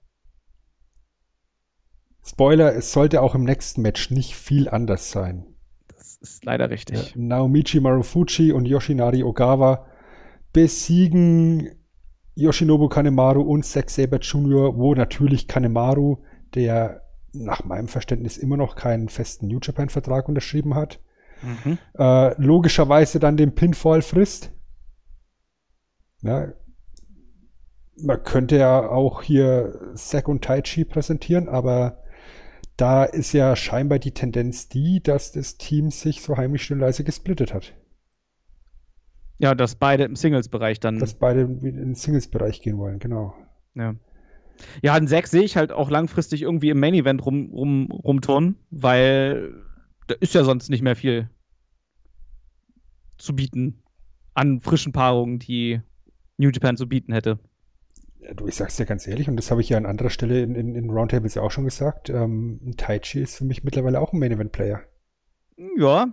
Spoiler, es sollte auch im nächsten Match nicht viel anders sein. Das ist leider Ja, richtig. Naomichi Marufuji und Yoshinari Ogawa besiegen Yoshinobu Kanemaru und Zack Sabre Junior, wo natürlich Kanemaru, der nach meinem Verständnis immer noch keinen festen New Japan-Vertrag unterschrieben hat, Mhm. äh, logischerweise dann den Pinfall frisst. Ja, man könnte ja auch hier Zack und Taichi präsentieren, aber da ist ja scheinbar die Tendenz die, dass das Team sich so heimlich still leise gesplittet hat. Ja, dass beide im Singles-Bereich dann. Dass beide in den Singles-Bereich gehen wollen, genau. Ja. Ja, einen Zack sehe ich halt auch langfristig irgendwie im Main-Event rum, rum, rumturnen, weil da ist ja sonst nicht mehr viel zu bieten an frischen Paarungen, die New Japan zu bieten hätte. Ja, du, ich sag's dir ganz ehrlich, und das habe ich ja an anderer Stelle in, in, in Roundtables ja auch schon gesagt, ähm, ein Taichi ist für mich mittlerweile auch ein Main-Event-Player. Ja,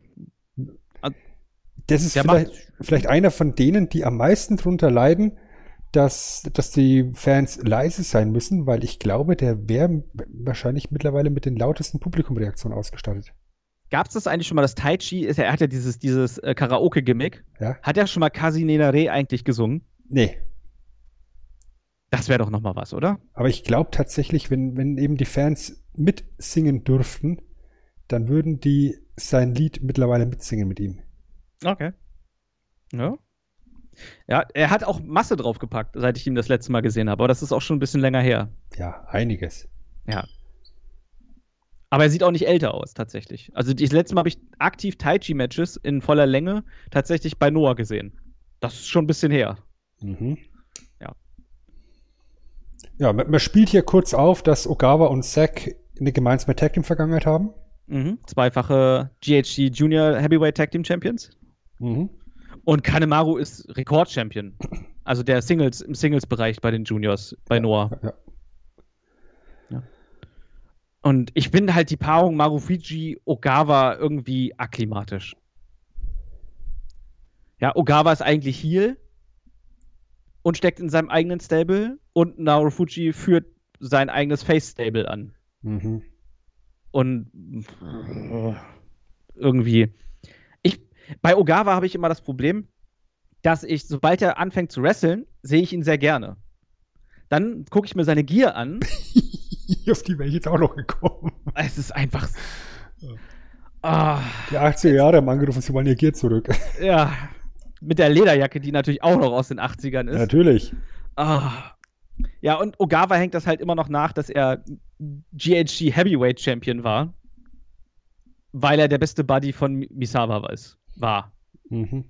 Das ist Der vielleicht, macht- vielleicht einer von denen, die am meisten drunter leiden, dass, dass die Fans leise sein müssen, weil ich glaube, der wäre wahrscheinlich mittlerweile mit den lautesten Publikumreaktionen ausgestattet. gab es das eigentlich schon mal, dass Taichi, ist, er hat ja dieses, dieses äh, Karaoke-Gimmick, Ja? hat er schon mal Kasinenare eigentlich gesungen? Nee. Das wäre doch noch mal was, oder? Aber ich glaube tatsächlich, wenn, wenn eben die Fans mitsingen dürften, dann würden die sein Lied mittlerweile mitsingen mit ihm. Okay. Ja. Ja, er hat auch Masse draufgepackt, seit ich ihn das letzte Mal gesehen habe, aber das ist auch schon ein bisschen länger her. Ja, einiges. Ja. Aber er sieht auch nicht älter aus, tatsächlich. Also das letzte Mal habe ich aktiv Taichi-Matches in voller Länge tatsächlich bei Noah gesehen. Das ist schon ein bisschen her. Mhm. Ja. Ja, man, man spielt hier kurz auf, dass Ogawa und Zack eine gemeinsame Tag Team Vergangenheit haben. Mhm. Zweifache G H C Junior Heavyweight Tag Team Champions. Mhm. Und Kanemaru ist Rekord-Champion. Also der Singles, im Singles-Bereich bei den Juniors, bei Noah. Ja. Und ich bin halt die Paarung Marufuji-Ogawa irgendwie akklimatisch. Ja, Ogawa ist eigentlich Heel und steckt in seinem eigenen Stable und Marufuji führt sein eigenes Face-Stable an. Mhm. Und irgendwie. Ich, bei Ogawa habe ich immer das Problem, dass ich, sobald er anfängt zu wresteln, sehe ich ihn sehr gerne. Dann gucke ich mir seine Gear an. Auf die wäre ich jetzt auch noch gekommen. Es ist einfach. Ah, Die achtziger Jahre haben angerufen, sie wollen ihr Gear zurück. ja. Mit der Lederjacke, die natürlich auch noch aus den achtzigern ist. Natürlich. Ah. Ja, und Ogawa hängt das halt immer noch nach, dass er G H C Heavyweight Champion war, weil er der beste Buddy von Misawa war. Mhm.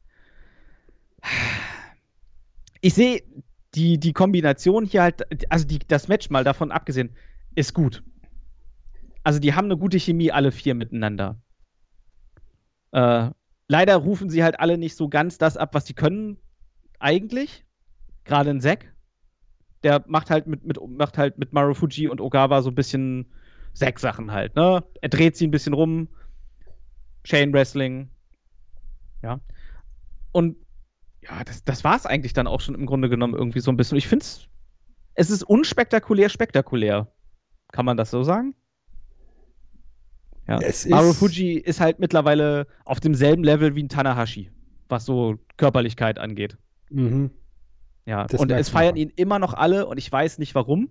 Ich sehe die, die Kombination hier halt, also die, das Match mal davon abgesehen, ist gut. Also die haben eine gute Chemie, alle vier miteinander. Äh, leider rufen sie halt alle nicht so ganz das ab, was sie können, eigentlich. Gerade ein Zack. Der macht halt mit, mit, macht halt mit Marufuji und Ogawa so ein bisschen Zack-Sachen halt, ne? Er dreht sie ein bisschen rum. Chain Wrestling. Ja. Und ja, das, das war es eigentlich dann auch schon im Grunde genommen irgendwie so ein bisschen. Ich finde es, es ist unspektakulär spektakulär. Kann man das so sagen? Ja. Es Marufuji ist halt mittlerweile auf demselben Level wie ein Tanahashi, was so Körperlichkeit angeht. Mhm. Ja, Das und merkt es man feiern auch. ihn immer noch alle und ich weiß nicht warum.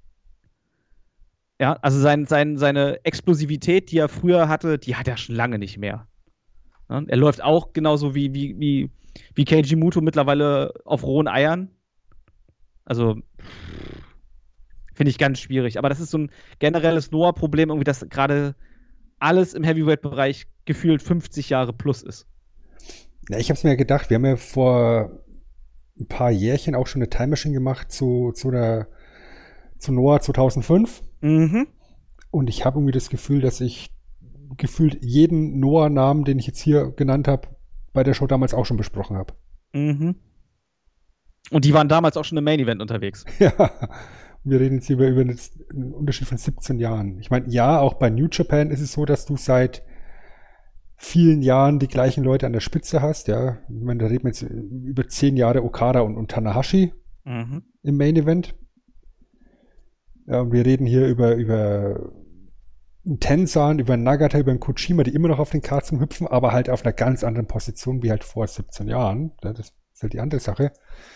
Ja, also sein, sein, seine Explosivität, die er früher hatte, die hat er schon lange nicht mehr. Ja, er läuft auch genauso wie, wie, wie, wie Keiji Muto mittlerweile auf rohen Eiern. Also finde ich ganz schwierig. Aber das ist so ein generelles Noah-Problem, irgendwie, dass gerade alles im Heavyweight-Bereich gefühlt fünfzig Jahre plus ist. Ja, ich habe es mir gedacht, wir haben ja vor ein paar Jährchen auch schon eine Time Machine gemacht zu, zu, der, zu Noah zweitausendfünf. Mhm. Und ich habe irgendwie das Gefühl, dass ich gefühlt jeden Noah-Namen, den ich jetzt hier genannt habe, bei der Show damals auch schon besprochen habe. Mhm. Und die waren damals auch schon im Main-Event unterwegs. Ja, wir reden jetzt hier über, über einen Unterschied von siebzehn Jahren. Ich meine, ja, auch bei New Japan ist es so, dass du seit vielen Jahren die gleichen Leute an der Spitze hast. Ja, ich meine, da reden wir jetzt über zehn Jahre Okada und, und Tanahashi Mhm. im Main Event. Ja, und wir reden hier über, über einen Tenzan, über einen Nagata, über einen Kojima, die immer noch auf den Karten hüpfen, aber halt auf einer ganz anderen Position wie halt vor siebzehn Jahren. Ja, das ist halt die andere Sache.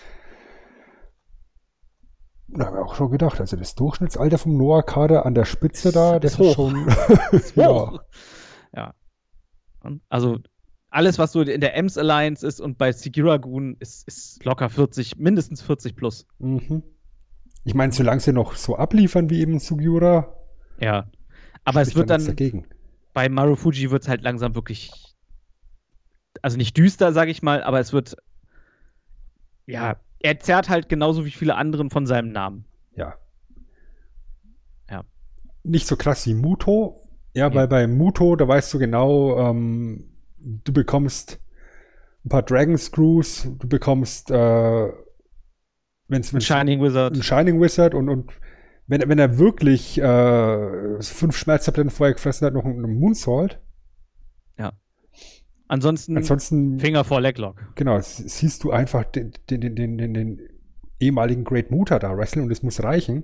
Da haben wir auch schon gedacht, also das Durchschnittsalter vom Noah-Kader an der Spitze da, das Ist ist hoch. schon. Ist ja. hoch. Ja. Und also alles, was so in der Ems Alliance ist und bei Sigiragun ist, ist locker vierzig, mindestens vierzig plus. Mhm. Ich meine, solange sie noch so abliefern wie eben Sugiura, Ja. Aber es spricht wird da nichts dann, dagegen. bei Marufuji wird es halt langsam wirklich, also nicht düster, sag ich mal, aber es wird, ja, er zerrt halt genauso wie viele anderen von seinem Namen. Ja. Ja. Nicht so krass wie Muto. Ja, Nee. weil bei Muto, da weißt du genau, ähm, du bekommst ein paar Dragon Screws, du bekommst, äh, wenn's, Ein wenn's Shining Wizard. ein Shining Wizard und, und wenn, wenn er wirklich äh, fünf Schmerztabletten vorher gefressen hat, noch einen Moonsault. Ansonsten, Ansonsten, Finger vor Leglock. genau, s- siehst du einfach den, den, den, den, den, den ehemaligen Great Muta da wrestlen und es muss reichen.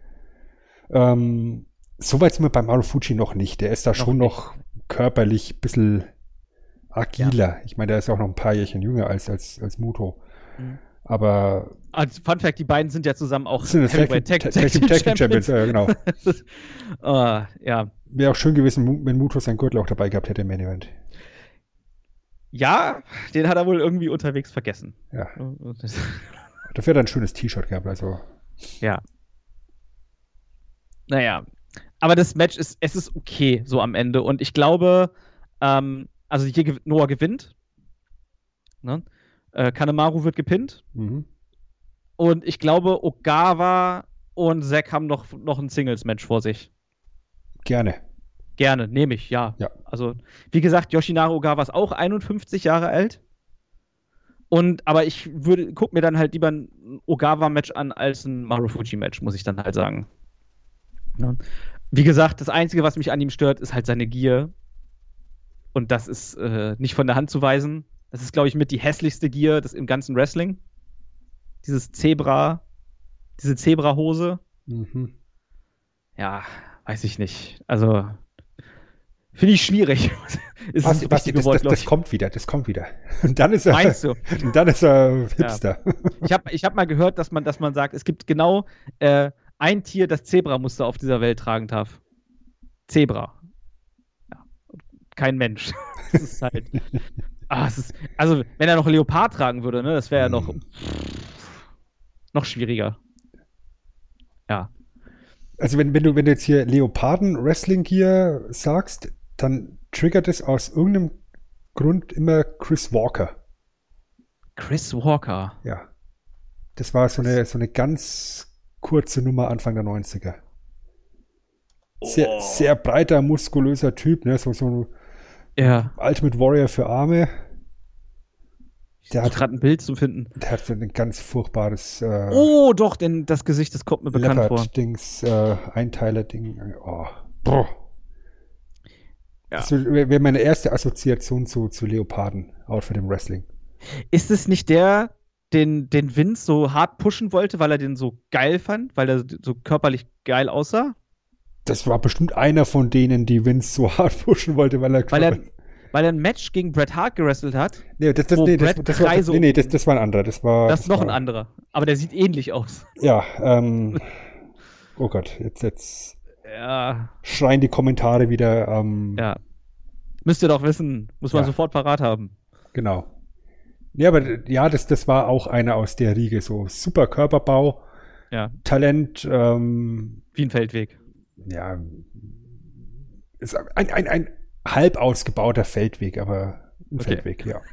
Ähm, so weit sind wir bei Marufuji noch nicht. Der ist da Noch schon nicht. noch körperlich ein bisschen agiler. Ich meine, der ist auch noch ein paar Jährchen jünger als, als, als Muto. Mhm. Aber Als Fun Fact, die beiden sind ja zusammen auch sind das Tag Heavyweight Tag- Tag- Tag- Tag Team Tag Team Champions. Champions. Ja, genau. Ah, ja. Wäre auch schön gewesen, Mu- wenn Muto seinen Gürtel auch dabei gehabt hätte im Main Event. Ja, den hat er wohl irgendwie unterwegs vergessen. Ja. Dafür hat er ein schönes T-Shirt gehabt. Also, Ja. Naja. Aber das Match ist, es ist okay, so am Ende. Und ich glaube, ähm, also hier gew- Noah gewinnt. Ne? Äh, Kanemaru wird gepinnt. mhm. Und ich glaube, Ogawa und Zack haben noch, noch ein Singles-Match vor sich. Gerne. Gerne, nehme ich, ja. Ja. Also, wie gesagt, Yoshinari Ogawa ist auch einundfünfzig Jahre alt. Und, aber ich würde, guck mir dann halt lieber ein Ogawa-Match an als ein Marufuji-Match, muss ich dann halt sagen. Ja. Wie gesagt, das Einzige, was mich an ihm stört, ist halt seine Gier. Und das ist äh, nicht von der Hand zu weisen. Das ist, glaube ich, mit die hässlichste Gier des, im ganzen Wrestling. Dieses Zebra, diese Zebra-Hose. Mhm. Ja, weiß ich nicht. Also, finde ich schwierig. Ist Basti, das Basti, richtige das, Wort, das, glaub das ich. kommt wieder, das kommt wieder. Und dann ist er, Meinst du? und dann ist er Hipster. Ich habe ich hab mal gehört, dass man, dass man sagt, es gibt genau äh, ein Tier, das Zebramuster auf dieser Welt tragen darf. Zebra. Ja. Kein Mensch. Das ist halt. Ah, es ist, also, wenn er noch Leopard tragen würde, ne, das wäre ja noch, Hm. noch schwieriger. Ja. Also wenn, wenn du, wenn du jetzt hier Leoparden-Wrestling hier sagst, dann triggert es aus irgendeinem Grund immer Chris Walker. Chris Walker. Ja. Das war so eine, so eine ganz kurze Nummer Anfang der neunziger. Sehr, Oh. sehr breiter, muskulöser Typ, ne? So, so ein Ja. Ultimate Warrior für Arme. Der Ich hat, gerade ein Bild zu finden. der hat so ein ganz furchtbares äh, Oh, doch, denn das Gesicht, das kommt mir bekannt vor. Leopard-Dings, äh, Einteiler-Ding. Oh. Boah. Ja. Das wäre meine erste Assoziation zu, zu Leoparden, auch für dem Wrestling. Ist es nicht der, den, den Vince so hart pushen wollte, weil er den so geil fand, weil er so körperlich geil aussah? Das war bestimmt einer von denen, die Vince so hart pushen wollte, weil er Weil er, weil er ein Match gegen Bret Hart gewrestelt hat. Nee, das, das, wo nee, das, Bret das, war, das, so- nee, nee, das, das war ein anderer. Das war Das ist noch war, ein anderer. Aber der sieht ähnlich aus. Ja, ähm, oh Gott, jetzt, jetzt Ja, schreien die Kommentare wieder, ähm, ja. Müsst ihr doch wissen. Muss man Ja. sofort parat haben. genau. Ja, aber ja, das, das war auch einer aus der Riege, so super Körperbau, Ja, Talent, ähm, wie ein Feldweg. ja, ist ein, ein, ein halb ausgebauter Feldweg, aber ein Okay. Feldweg, ja.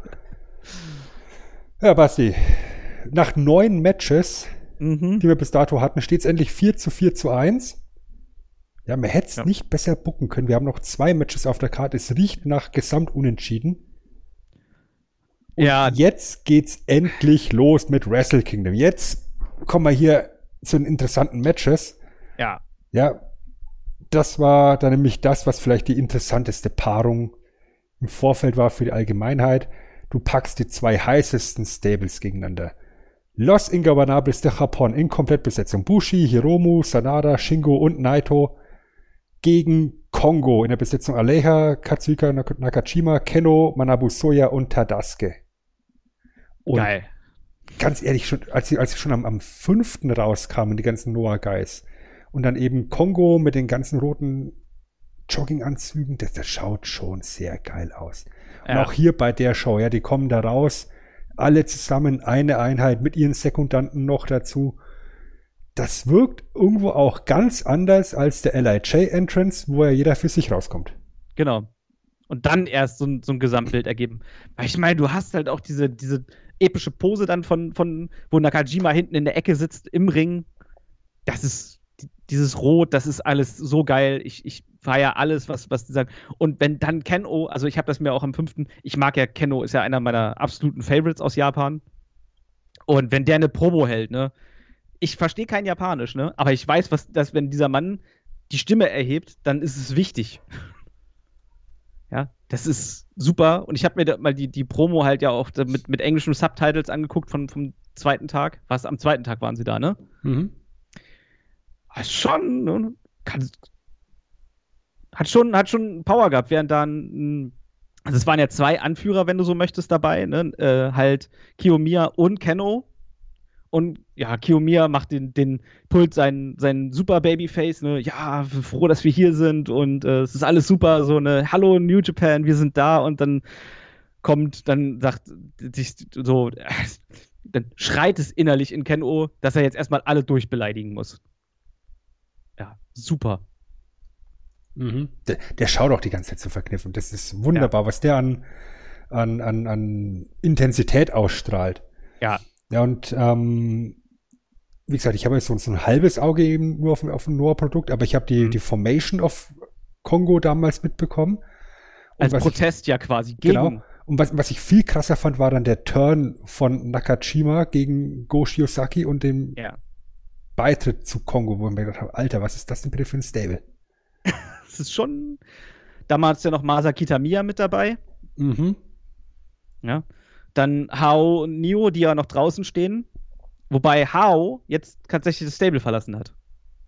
Ja, Basti, nach neun Matches, Mhm. die wir bis dato hatten, steht es endlich vier zu vier zu eins. Ja, man hätte es Ja. nicht besser bucken können. Wir haben noch zwei Matches auf der Karte. Es riecht nach Gesamtunentschieden. Ja, Jetzt geht's endlich los mit Wrestle Kingdom. Jetzt kommen wir hier zu den interessanten Matches. ja. Ja, das war dann nämlich das, was vielleicht die interessanteste Paarung im Vorfeld war für die Allgemeinheit. Du packst die zwei heißesten Stables gegeneinander. Los Ingobernables de Japón in Komplettbesetzung. Bushi, Hiromu, Sanada, Shingo und Naito gegen Kongo in der Besetzung Aleja, Katsuhika Nak- Nakajima, Keno, Manabu Soya und Tadasuke. Und Geil. ganz ehrlich, schon, als sie, als sie schon am, am fünften rauskamen, die ganzen Noah Guys, und dann eben Kongo mit den ganzen roten Jogginganzügen, das, das schaut schon sehr geil aus. Und Ja. auch hier bei der Show, ja, die kommen da raus, alle zusammen, eine Einheit mit ihren Sekundanten noch dazu. Das wirkt irgendwo auch ganz anders als der L I J-Entrance, wo ja jeder für sich rauskommt. Genau. Und dann erst so ein, so ein Gesamtbild ergeben. Weil ich meine, du hast halt auch diese, diese epische Pose dann von, von, wo Nakajima hinten in der Ecke sitzt im Ring. Das ist die- dieses Rot, das ist alles so geil. Ich, ich feiere alles, was, was die sagen. Und wenn dann Keno, also ich habe das mir auch am fünften, ich mag ja Keno, ist ja einer meiner absoluten Favorites aus Japan. Und wenn der eine Promo hält, ne, ich verstehe kein Japanisch, ne, aber ich weiß, was, dass wenn dieser Mann die Stimme erhebt, dann ist es wichtig. Ja, das ist super. Und ich habe mir da mal die, die Promo halt ja auch da mit, mit englischen Subtitles angeguckt von, vom zweiten Tag. Was, am zweiten Tag waren sie da, ne? Mhm. Hat schon, ne? Kann, hat schon, hat schon Power gehabt, während dann, also es waren ja zwei Anführer, wenn du so möchtest, dabei, ne? Äh, halt Kiyomiya und Keno. Und ja, Kiyomiya macht den, den Pult sein, sein super Babyface, ne? Ja, froh, dass wir hier sind und äh, es ist alles super, so eine Hallo New Japan, wir sind da und dann kommt, dann sagt sich so, äh, dann schreit es innerlich in Keno, dass er jetzt erstmal alle durchbeleidigen muss. Ja, super. Mhm. Der, der schaut auch die ganze Zeit so verkniffen. Das ist wunderbar, was der an, an, an, an Intensität ausstrahlt. Ja. Ja, und ähm, wie gesagt, ich habe jetzt so, so ein halbes Auge eben nur auf, dem- auf dem Noah-Produkt, aber ich habe die, Mhm. die Formation of Kongo damals mitbekommen. Und Als was Protest ja quasi ich, gegen. genau. Und was, was ich viel krasser fand, war dann der Turn von Nakajima gegen Go Shiosaki und dem Ja. Beitritt zu Kongo, wo ich mir gedacht habe, Alter, was ist das denn bitte für ein Stable? Das ist schon. Damals ja noch Masa Kitamiya mit dabei. Mhm. Ja. Dann Hao und Nio, die ja noch draußen stehen. Wobei Hao jetzt tatsächlich das Stable verlassen hat.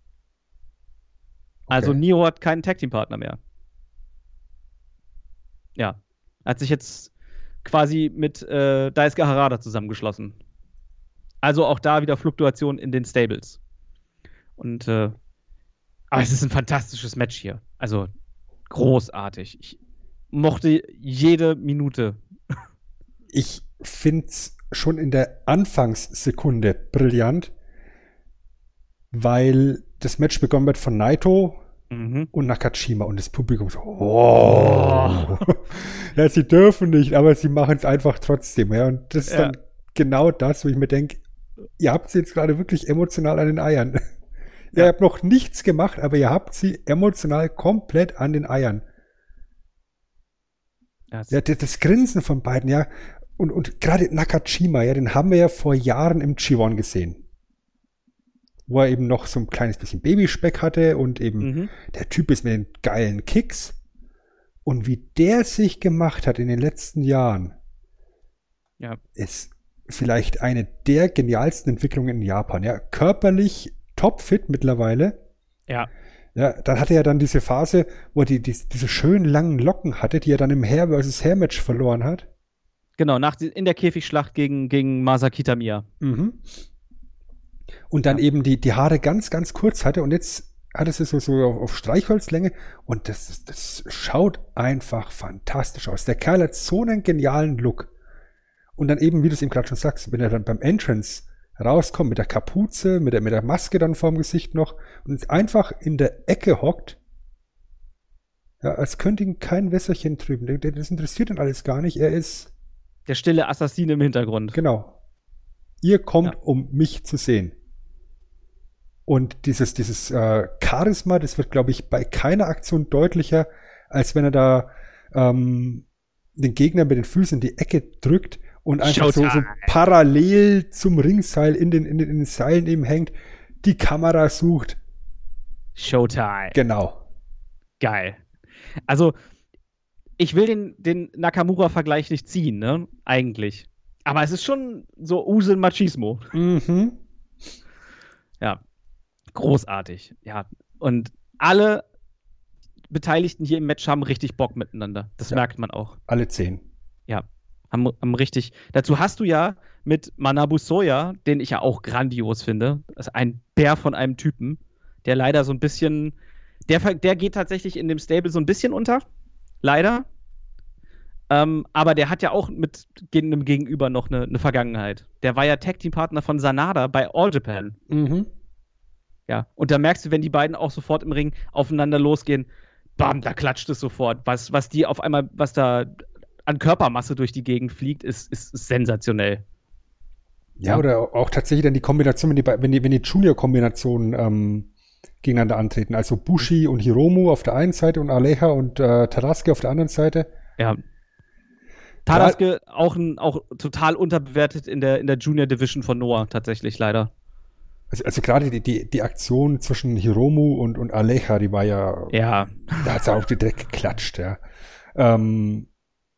Also Okay. Nio hat keinen Tag-Team-Partner mehr. Ja. Hat sich jetzt quasi mit äh, Daisuke Harada zusammengeschlossen. Also auch da wieder Fluktuation in den Stables. Und äh, aber es ist ein fantastisches Match hier. Also großartig. Ich mochte jede Minute. Ich find's schon in der Anfangssekunde brillant, weil das Match begonnen wird von Naito Mhm. und Nakajima und das Publikum so, oh. Ja, sie dürfen nicht, aber sie machen es einfach trotzdem. Ja, und das ist Ja. dann genau das, wo ich mir denke, ihr habt sie jetzt gerade wirklich emotional an den Eiern. Ihr Ja. habt noch nichts gemacht, aber ihr habt sie emotional komplett an den Eiern. Ja, es- Ja, das, das Grinsen von beiden, ja. Und, und gerade Nakajima, ja, den haben wir ja vor Jahren im G eins gesehen. wo er eben noch so ein kleines bisschen Babyspeck hatte und eben Mhm. der Typ ist mit den geilen Kicks. Und wie der sich gemacht hat in den letzten Jahren, Ja. ist vielleicht eine der genialsten Entwicklungen in Japan. Ja, körperlich topfit mittlerweile. Ja. Ja, dann hatte er dann diese Phase, wo er die, die, diese schönen langen Locken hatte, die er dann im Hair versus Hair Match verloren hat. Genau, nach, in der Käfigschlacht gegen, gegen Masaki Tamiya. Mhm. Und dann Ja. eben die, die Haare ganz, ganz kurz hatte und jetzt hat es so, so auf, auf Streichholzlänge und das, das schaut einfach fantastisch aus. Der Kerl hat so einen genialen Look. Und dann eben, wie du es eben gerade schon sagst, wenn er dann beim Entrance rauskommt mit der Kapuze, mit der, mit der Maske dann vorm Gesicht noch und einfach in der Ecke hockt, ja, als könnte ihn kein Wässerchen trüben. Das interessiert ihn alles gar nicht. Er ist, Der stille Assassine im Hintergrund. genau, ihr kommt, Ja. um mich zu sehen. Und dieses, dieses äh, Charisma, das wird, glaube ich, bei keiner Aktion deutlicher, als wenn er da ähm, den Gegner mit den Füßen in die Ecke drückt und einfach so, so Showtime. parallel zum Ringseil in den, in, den, in den Seilen eben hängt, die Kamera sucht. Showtime. Genau. Geil. Also, ich will den, den Nakamura-Vergleich nicht ziehen, ne? Eigentlich. Aber es ist schon so Usen Machismo. Mhm. Ja. Großartig. Ja. Und alle Beteiligten hier im Match haben richtig Bock miteinander. Das Ja. merkt man auch. Alle zehn. Ja. Haben, haben richtig. Dazu hast du ja mit Manabu Soya, den ich ja auch grandios finde. Das ist ein Bär von einem Typen, der leider so ein bisschen. Der, ver- der geht tatsächlich in dem Stable so ein bisschen unter. Leider. Ähm, aber der hat ja auch mit einem Gegenüber noch eine, eine Vergangenheit. Der war ja Tag-Team-Partner von Sanada bei All Japan. Mhm. Ja. Und da merkst du, wenn die beiden auch sofort im Ring aufeinander losgehen, bam, da klatscht es sofort. Was, was die auf einmal, was da an Körpermasse durch die Gegend fliegt, ist, ist, ist sensationell. Ja, Ja. oder auch tatsächlich dann die Kombination, wenn die, be- wenn die, wenn die Junior-Kombinationen ähm, gegeneinander antreten. Also Bushi und Hiromu auf der einen Seite und Aleja und äh, Tadasuke auf der anderen Seite. Ja. Tadasuke auch, ein, auch total unterbewertet in der, in der Junior Division von Noah, tatsächlich, leider. Also, also gerade die, die, die Aktion zwischen Hiromu und, und Aleja, die war ja, Ja. da hat sie auch direkt geklatscht, ja. Ähm,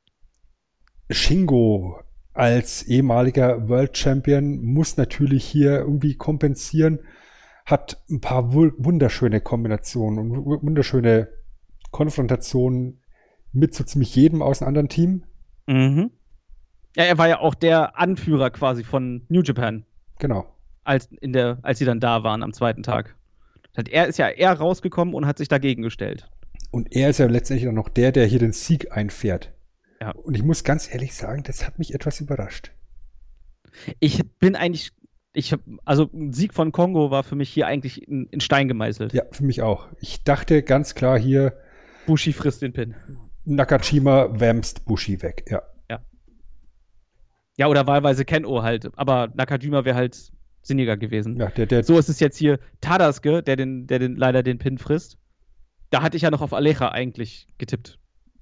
Shingo als ehemaliger World Champion muss natürlich hier irgendwie kompensieren, hat ein paar wu- wunderschöne Kombinationen und wu- wunderschöne Konfrontationen mit so ziemlich jedem aus einem anderen Team. Mhm. Ja, er war ja auch der Anführer quasi von New Japan, Genau. als, in der, als sie dann da waren am zweiten Tag. Das heißt, er ist ja eher rausgekommen und hat sich dagegen gestellt. Und er ist ja letztendlich auch noch der, der hier den Sieg einfährt. Ja. Und ich muss ganz ehrlich sagen, das hat mich etwas überrascht. Ich bin eigentlich, ich hab, also ein Sieg von Kongo war für mich hier eigentlich in, in Stein gemeißelt. Ja, für mich auch. Ich dachte ganz klar hier, Bushi frisst den Pin. Nakajima wämst Bushi weg. Ja. Ja, oder wahlweise Ken-O halt. Aber Nakajima wäre halt sinniger gewesen. Ja, der, der, So ist es jetzt hier Tadasuke, der den, der den leider den Pin frisst. Da hatte ich ja noch auf Aleja eigentlich getippt.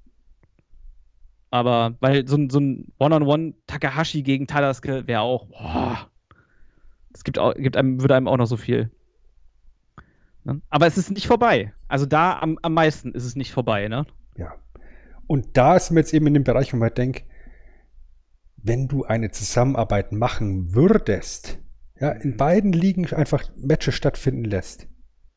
Aber weil so ein, so ein One-on-One Takahashi gegen Tadasuke wäre auch, boah, das gibt, auch, gibt einem, würde einem auch noch so viel. Ne? Aber es ist nicht vorbei. Also da am, am meisten ist es nicht vorbei, ne? ja. Und da ist mir jetzt eben in dem Bereich, wo man denkt, wenn du eine Zusammenarbeit machen würdest, ja, in beiden Ligen einfach Matches stattfinden lässt,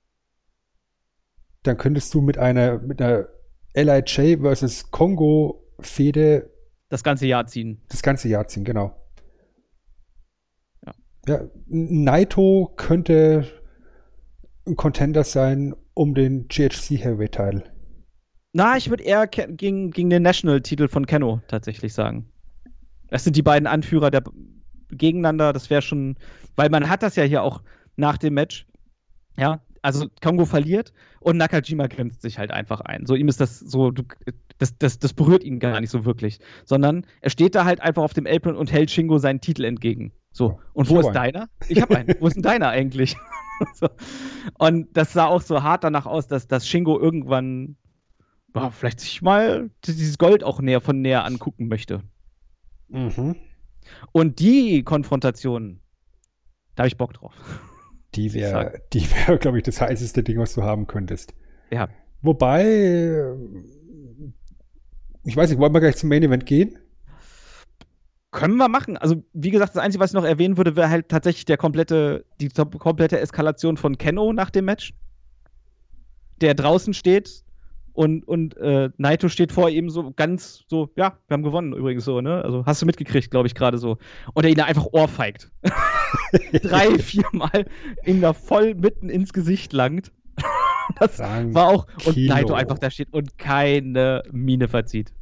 dann könntest du mit einer, mit einer L I J versus Kongo Fehde Das ganze Jahr ziehen. das ganze Jahr ziehen, genau. Ja. Ja, Naito könnte ein Contender sein um den G H C Heavyweight Title. Na, ich würde eher Ke- gegen, gegen den National-Titel von Kenno tatsächlich sagen. Das sind die beiden Anführer der gegeneinander. Das wäre schon, weil man hat das ja hier auch nach dem Match. Ja, also Kongo verliert und Nakajima grenzt sich halt einfach ein. So ihm ist das so, du, das, das, das berührt ihn gar nicht so wirklich, sondern er steht da halt einfach auf dem Apron und hält Shingo seinen Titel entgegen. So, und Ich wo hab ist einen. deiner? Ich hab einen. Wo ist denn deiner eigentlich? So. Und das sah auch so hart danach aus, dass, dass Shingo irgendwann boah, vielleicht sich mal dieses Gold auch näher von näher angucken möchte. Mhm. Und die Konfrontation, da habe ich Bock drauf. Die wäre, die wäre, glaube ich, das heißeste Ding, was du haben könntest. Ja. Wobei, ich weiß nicht, wollen wir gleich zum Main Event gehen? Können wir machen. Also, wie gesagt, das Einzige, was ich noch erwähnen würde, wäre halt tatsächlich der komplette, die komplette Eskalation von Kenoh nach dem Match. Der draußen steht und, und äh, Naito steht vor ihm so ganz so, ja, wir haben gewonnen übrigens so, ne? Also hast du mitgekriegt, glaube ich, gerade so. Und er ihn da einfach ohrfeigt. Drei, viermal ihm da voll mitten ins Gesicht langt. Das Sagen war auch, und Kilo. Naito einfach da steht und keine Miene verzieht.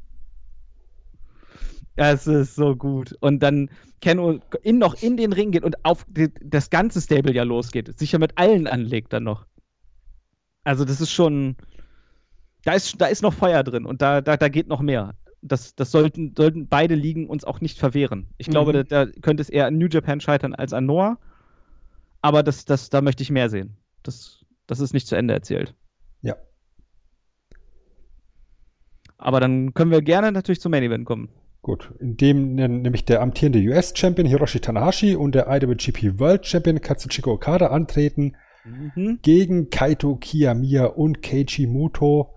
Es ist so gut. Und dann Kenoh in, noch in den Ring geht und auf die, das ganze Stable ja losgeht. Sich ja mit allen anlegt dann noch. Also das ist schon, da ist, da ist noch Feuer drin und da, da, da geht noch mehr. Das, das sollten, sollten beide Ligen uns auch nicht verwehren. Ich Mhm. glaube, da, da könnte es eher an New Japan scheitern als an Noah. Aber das, das, da möchte ich mehr sehen. Das, das ist nicht zu Ende erzählt. Ja. Aber dann können wir gerne natürlich zum Main Event kommen. Gut, in dem nämlich der amtierende U S-Champion Hiroshi Tanahashi und der I W G P World Champion Katsuchika Okada antreten Mhm. gegen Kaito Kiyomiya und Keiji Muto.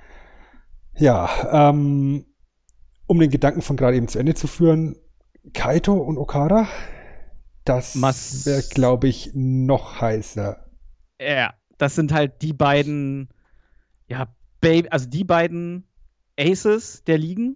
Ja, ähm, um den Gedanken von gerade eben zu Ende zu führen, Kaito und Okada, das Mas- wäre, glaube ich, noch heißer. Ja, das sind halt die beiden, ja, Baby, also die beiden Aces der Ligen.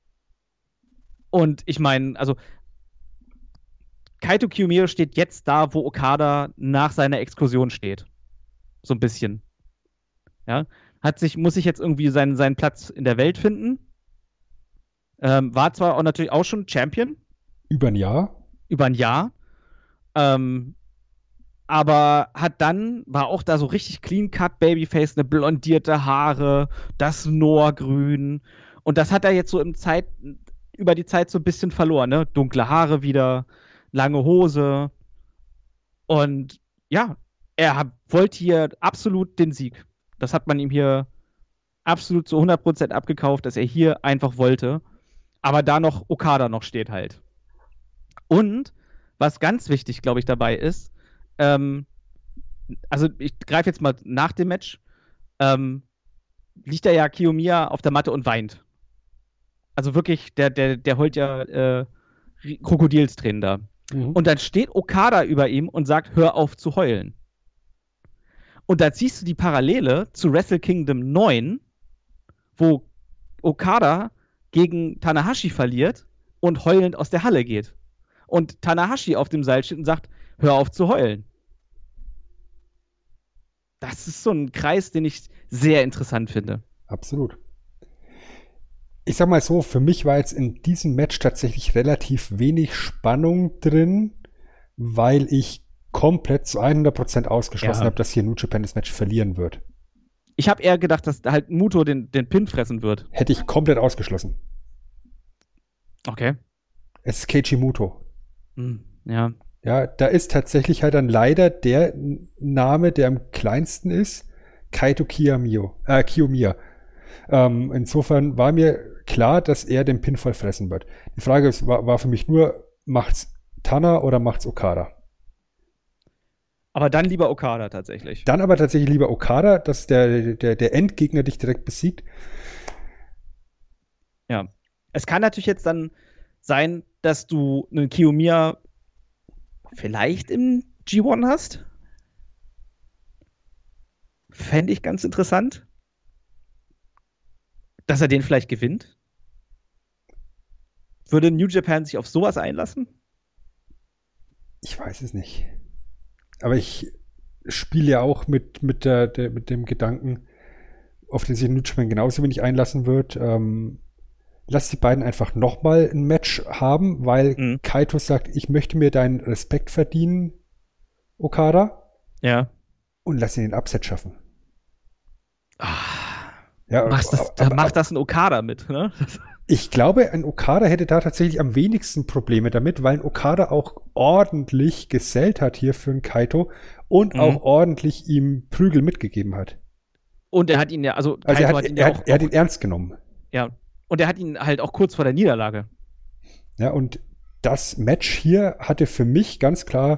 Und ich meine, also Kaito Kiyomiya steht jetzt da, wo Okada nach seiner Exkursion steht. So ein bisschen. Ja, hat sich, muss sich jetzt irgendwie seinen, seinen Platz in der Welt finden. Ähm, war zwar auch natürlich auch schon Champion Über ein Jahr. über ein Jahr. Ähm, aber hat dann, war auch da so richtig clean-cut Babyface, eine blondierte Haare, das Noah-Grün. Und das hat er jetzt so im Zeit, über die Zeit so ein bisschen verloren, ne? Dunkle Haare wieder, lange Hose. Und ja, er hat, wollte hier absolut den Sieg. Das hat man ihm hier absolut zu hundert Prozent abgekauft, dass er hier einfach wollte. Aber da noch Okada noch steht halt. Und was ganz wichtig, glaube ich, dabei ist, ähm, also ich greife jetzt mal nach dem Match, ähm, liegt da ja Kiyomiya auf der Matte und weint. Also wirklich, der, der, der heult ja äh, Krokodilstränen da. Mhm. Und dann steht Okada über ihm und sagt, hör auf zu heulen. Und da ziehst du die Parallele zu Wrestle Kingdom neun, wo Okada gegen Tanahashi verliert und heulend aus der Halle geht. Und Tanahashi auf dem Seil steht und sagt, hör auf zu heulen. Das ist so ein Kreis, den ich sehr interessant finde. Absolut. Ich sag mal so, für mich war jetzt in diesem Match tatsächlich relativ wenig Spannung drin, weil ich komplett zu hundert Prozent ausgeschlossen Ja. habe, dass hier New Japan das Match verlieren wird. Ich habe eher gedacht, dass halt Muto den, den Pin fressen wird. Hätte ich komplett ausgeschlossen. Okay. Es ist Keiji Muto. Hm, ja. Ja, da ist tatsächlich halt dann leider der Name, der am kleinsten ist, Kaito Kiyomiya. Äh, Kiyomiya. Ähm, insofern war mir klar, dass er den Pinfall fressen wird. Die Frage ist, war, war für mich nur, macht's Tana oder macht's Okada? Aber dann lieber Okada tatsächlich. Dann aber tatsächlich lieber Okada, dass der, der, der Endgegner dich direkt besiegt. Ja. Es kann natürlich jetzt dann sein, dass du einen Kiyomiya vielleicht im G eins hast. Fände ich ganz interessant. Dass er den vielleicht gewinnt. Würde New Japan sich auf sowas einlassen? Ich weiß es nicht. Aber ich spiele ja auch mit, mit, der, der, mit dem Gedanken, auf den sich New Japan genauso wenig einlassen wird. Ähm, lass die beiden einfach nochmal ein Match haben, weil Mhm. Kaito sagt, ich möchte mir deinen Respekt verdienen, Okada, Ja. und lass ihn den Upset schaffen. Ah, Ja, machst das, aber- da macht das ein Okada mit, ne? Ich glaube, ein Okada hätte da tatsächlich am wenigsten Probleme damit, weil ein Okada auch ordentlich gesellt hat hier für einen Kaito und Mhm. auch ordentlich ihm Prügel mitgegeben hat. Und er hat ihn ja, also, Also er Kaito hat, ihn er, ja hat, auch, er hat ihn ernst genommen. ja. Und er hat ihn halt auch kurz vor der Niederlage. Ja, und das Match hier hatte für mich ganz klar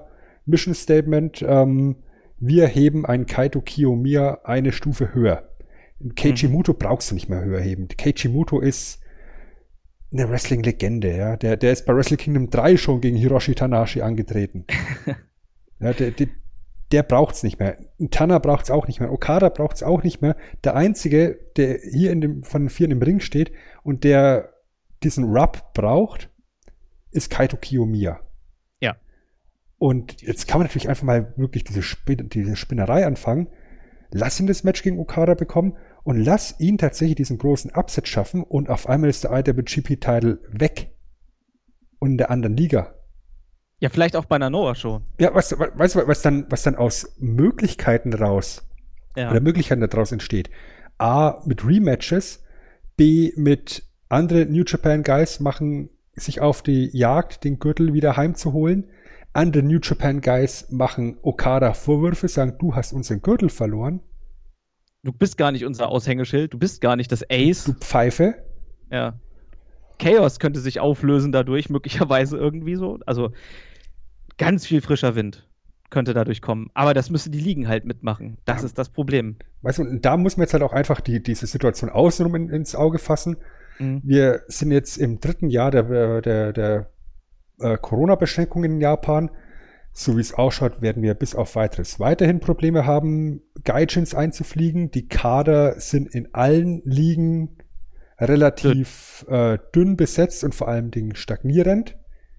Mission Statement, ähm, wir heben einen Kaito Kiyomiya eine Stufe höher. Keiji Mhm. Muto brauchst du nicht mehr höher heben. Keiji Muto ist eine Wrestling-Legende, ja. Der, der ist bei Wrestle Kingdom drei schon gegen Hiroshi Tanahashi angetreten. ja, der, der, der braucht's nicht mehr. Tana braucht's auch nicht mehr. Okada braucht's auch nicht mehr. Der Einzige, der hier in dem, von den Vieren im Ring steht und der diesen Rub braucht, ist Kaito Kiyomiya. Ja. Und jetzt kann man natürlich einfach mal wirklich diese, Spin diese Spinnerei anfangen. Lass ihn das Match gegen Okada bekommen und lass ihn tatsächlich diesen großen Upset schaffen und auf einmal ist der I W G P-Title weg. Und in der anderen Liga. Ja, vielleicht auch bei einer Noah-Show. Ja, weißt du, weißt du, was dann, was dann aus Möglichkeiten raus Ja. oder Möglichkeiten daraus entsteht? A, mit Rematches, B, mit andere New Japan Guys machen sich auf die Jagd, den Gürtel wieder heimzuholen. Andere New Japan Guys machen Okada Vorwürfe, sagen, du hast unseren Gürtel verloren. Du bist gar nicht unser Aushängeschild, du bist gar nicht das Ace. Du Pfeife. Ja. Chaos könnte sich auflösen dadurch, möglicherweise irgendwie so. Also ganz viel frischer Wind könnte dadurch kommen. Aber das müssen die Ligen halt mitmachen. Das Ja. ist das Problem. Weißt du, und da muss man jetzt halt auch einfach die, diese Situation außenrum in, ins Auge fassen. Mhm. Wir sind jetzt im dritten Jahr der, der, der äh, Corona-Beschränkungen in Japan. So wie es ausschaut, werden wir bis auf weiteres weiterhin Probleme haben, Gaijins einzufliegen. Die Kader sind in allen Ligen relativ äh, dünn besetzt und vor allem Dingen stagnierend.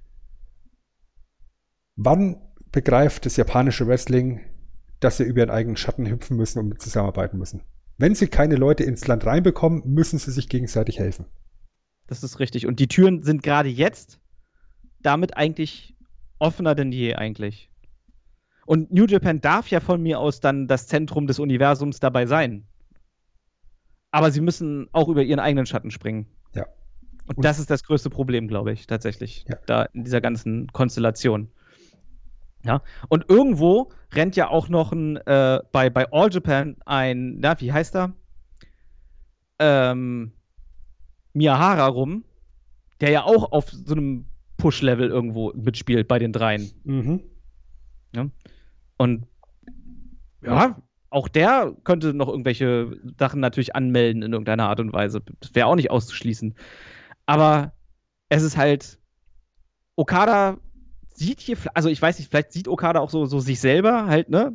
Wann begreift das japanische Wrestling, dass sie über ihren eigenen Schatten hüpfen müssen und mit zusammenarbeiten müssen? Wenn sie keine Leute ins Land reinbekommen, müssen sie sich gegenseitig helfen. Das ist richtig. Und die Türen sind gerade jetzt damit eigentlich offener denn je eigentlich. Und New Japan darf ja von mir aus dann das Zentrum des Universums dabei sein. Aber sie müssen auch über ihren eigenen Schatten springen. Ja. Und, Und- das ist das größte Problem, glaube ich, tatsächlich. Ja. Da in dieser ganzen Konstellation. Ja. Und irgendwo rennt ja auch noch ein, äh, bei, bei All Japan ein, na, wie heißt er? Ähm, Miyahara rum, der ja auch auf so einem Push-Level irgendwo mitspielt bei den dreien. Mhm. Und ja, auch der könnte noch irgendwelche Sachen natürlich anmelden in irgendeiner Art und Weise. Das wäre auch nicht auszuschließen. Aber es ist halt, Okada sieht hier, also ich weiß nicht, vielleicht sieht Okada auch so, so sich selber halt, ne?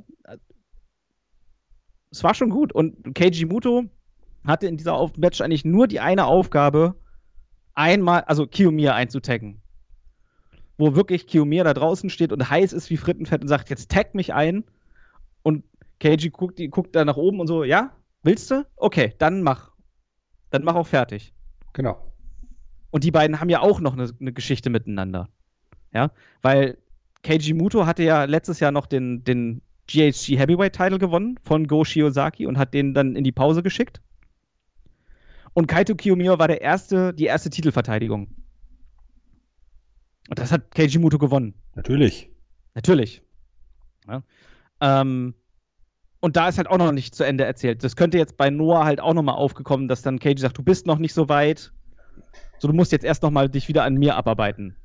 Es war schon gut. Und Keiji Muto hatte in dieser Auf- Match eigentlich nur die eine Aufgabe, einmal, also Kiyomiya einzutaggen. Wo wirklich Kiyomiya da draußen steht und heiß ist wie Frittenfett und sagt, jetzt tag mich ein. Und Keiji guckt, die, guckt da nach oben und so, ja, willst du? Okay, dann mach. Dann mach auch fertig. Genau. Und die beiden haben ja auch noch eine, eine Geschichte miteinander. Ja, weil Keiji Muto hatte ja letztes Jahr noch den, den G H G Heavyweight Title gewonnen von Go Shiozaki und hat den dann in die Pause geschickt. Und Kaito Kiyomiya war der erste, die erste Titelverteidigung. Und das hat Keiji Muto gewonnen. Natürlich. Natürlich. Ja. Ähm, und da ist halt auch noch nicht zu Ende erzählt. Das könnte jetzt bei Noah halt auch noch mal aufgekommen, dass dann Keiji sagt, du bist noch nicht so weit. So, du musst jetzt erst noch mal dich wieder an mir abarbeiten.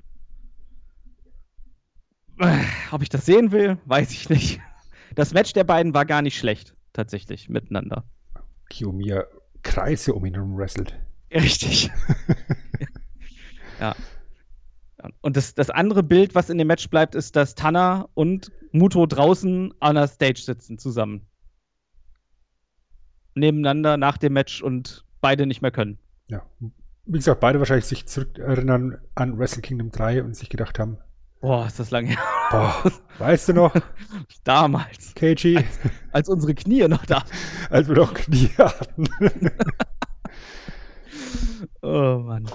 Ob ich das sehen will, weiß ich nicht. Das Match der beiden war gar nicht schlecht, tatsächlich, miteinander. Kiyomiya Kreise um ihn herum wrestelt. Richtig. Ja. Und das, das andere Bild, was in dem Match bleibt, ist, dass Tana und Muto draußen an der Stage sitzen zusammen. Nebeneinander nach dem Match und beide nicht mehr können. Ja. Wie gesagt, beide wahrscheinlich sich zurückerinnern an Wrestle Kingdom drei und sich gedacht haben, Boah, ist das lange her. boah, weißt du noch, Damals. Keiji, Als, als unsere Knie noch da. als wir noch Knie hatten. Oh Mann.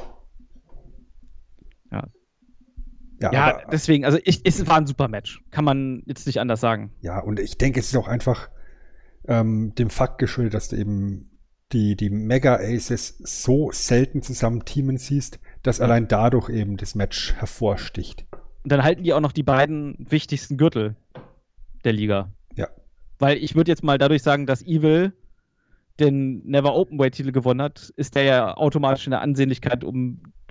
Ja, Ja, ja aber, deswegen, also ich, es war ein super Match. Kann man jetzt nicht anders sagen. ja, und ich denke, es ist auch einfach ähm, dem Fakt geschuldet, dass du eben die, die Mega-Aces so selten zusammen teamen siehst, dass Ja. allein dadurch eben das Match hervorsticht. Und dann halten die auch noch die beiden wichtigsten Gürtel der Liga. Ja. Weil ich würde jetzt mal dadurch sagen, dass Evil den Never Openweight Titel gewonnen hat, ist der ja automatisch in der Ansehnlichkeit um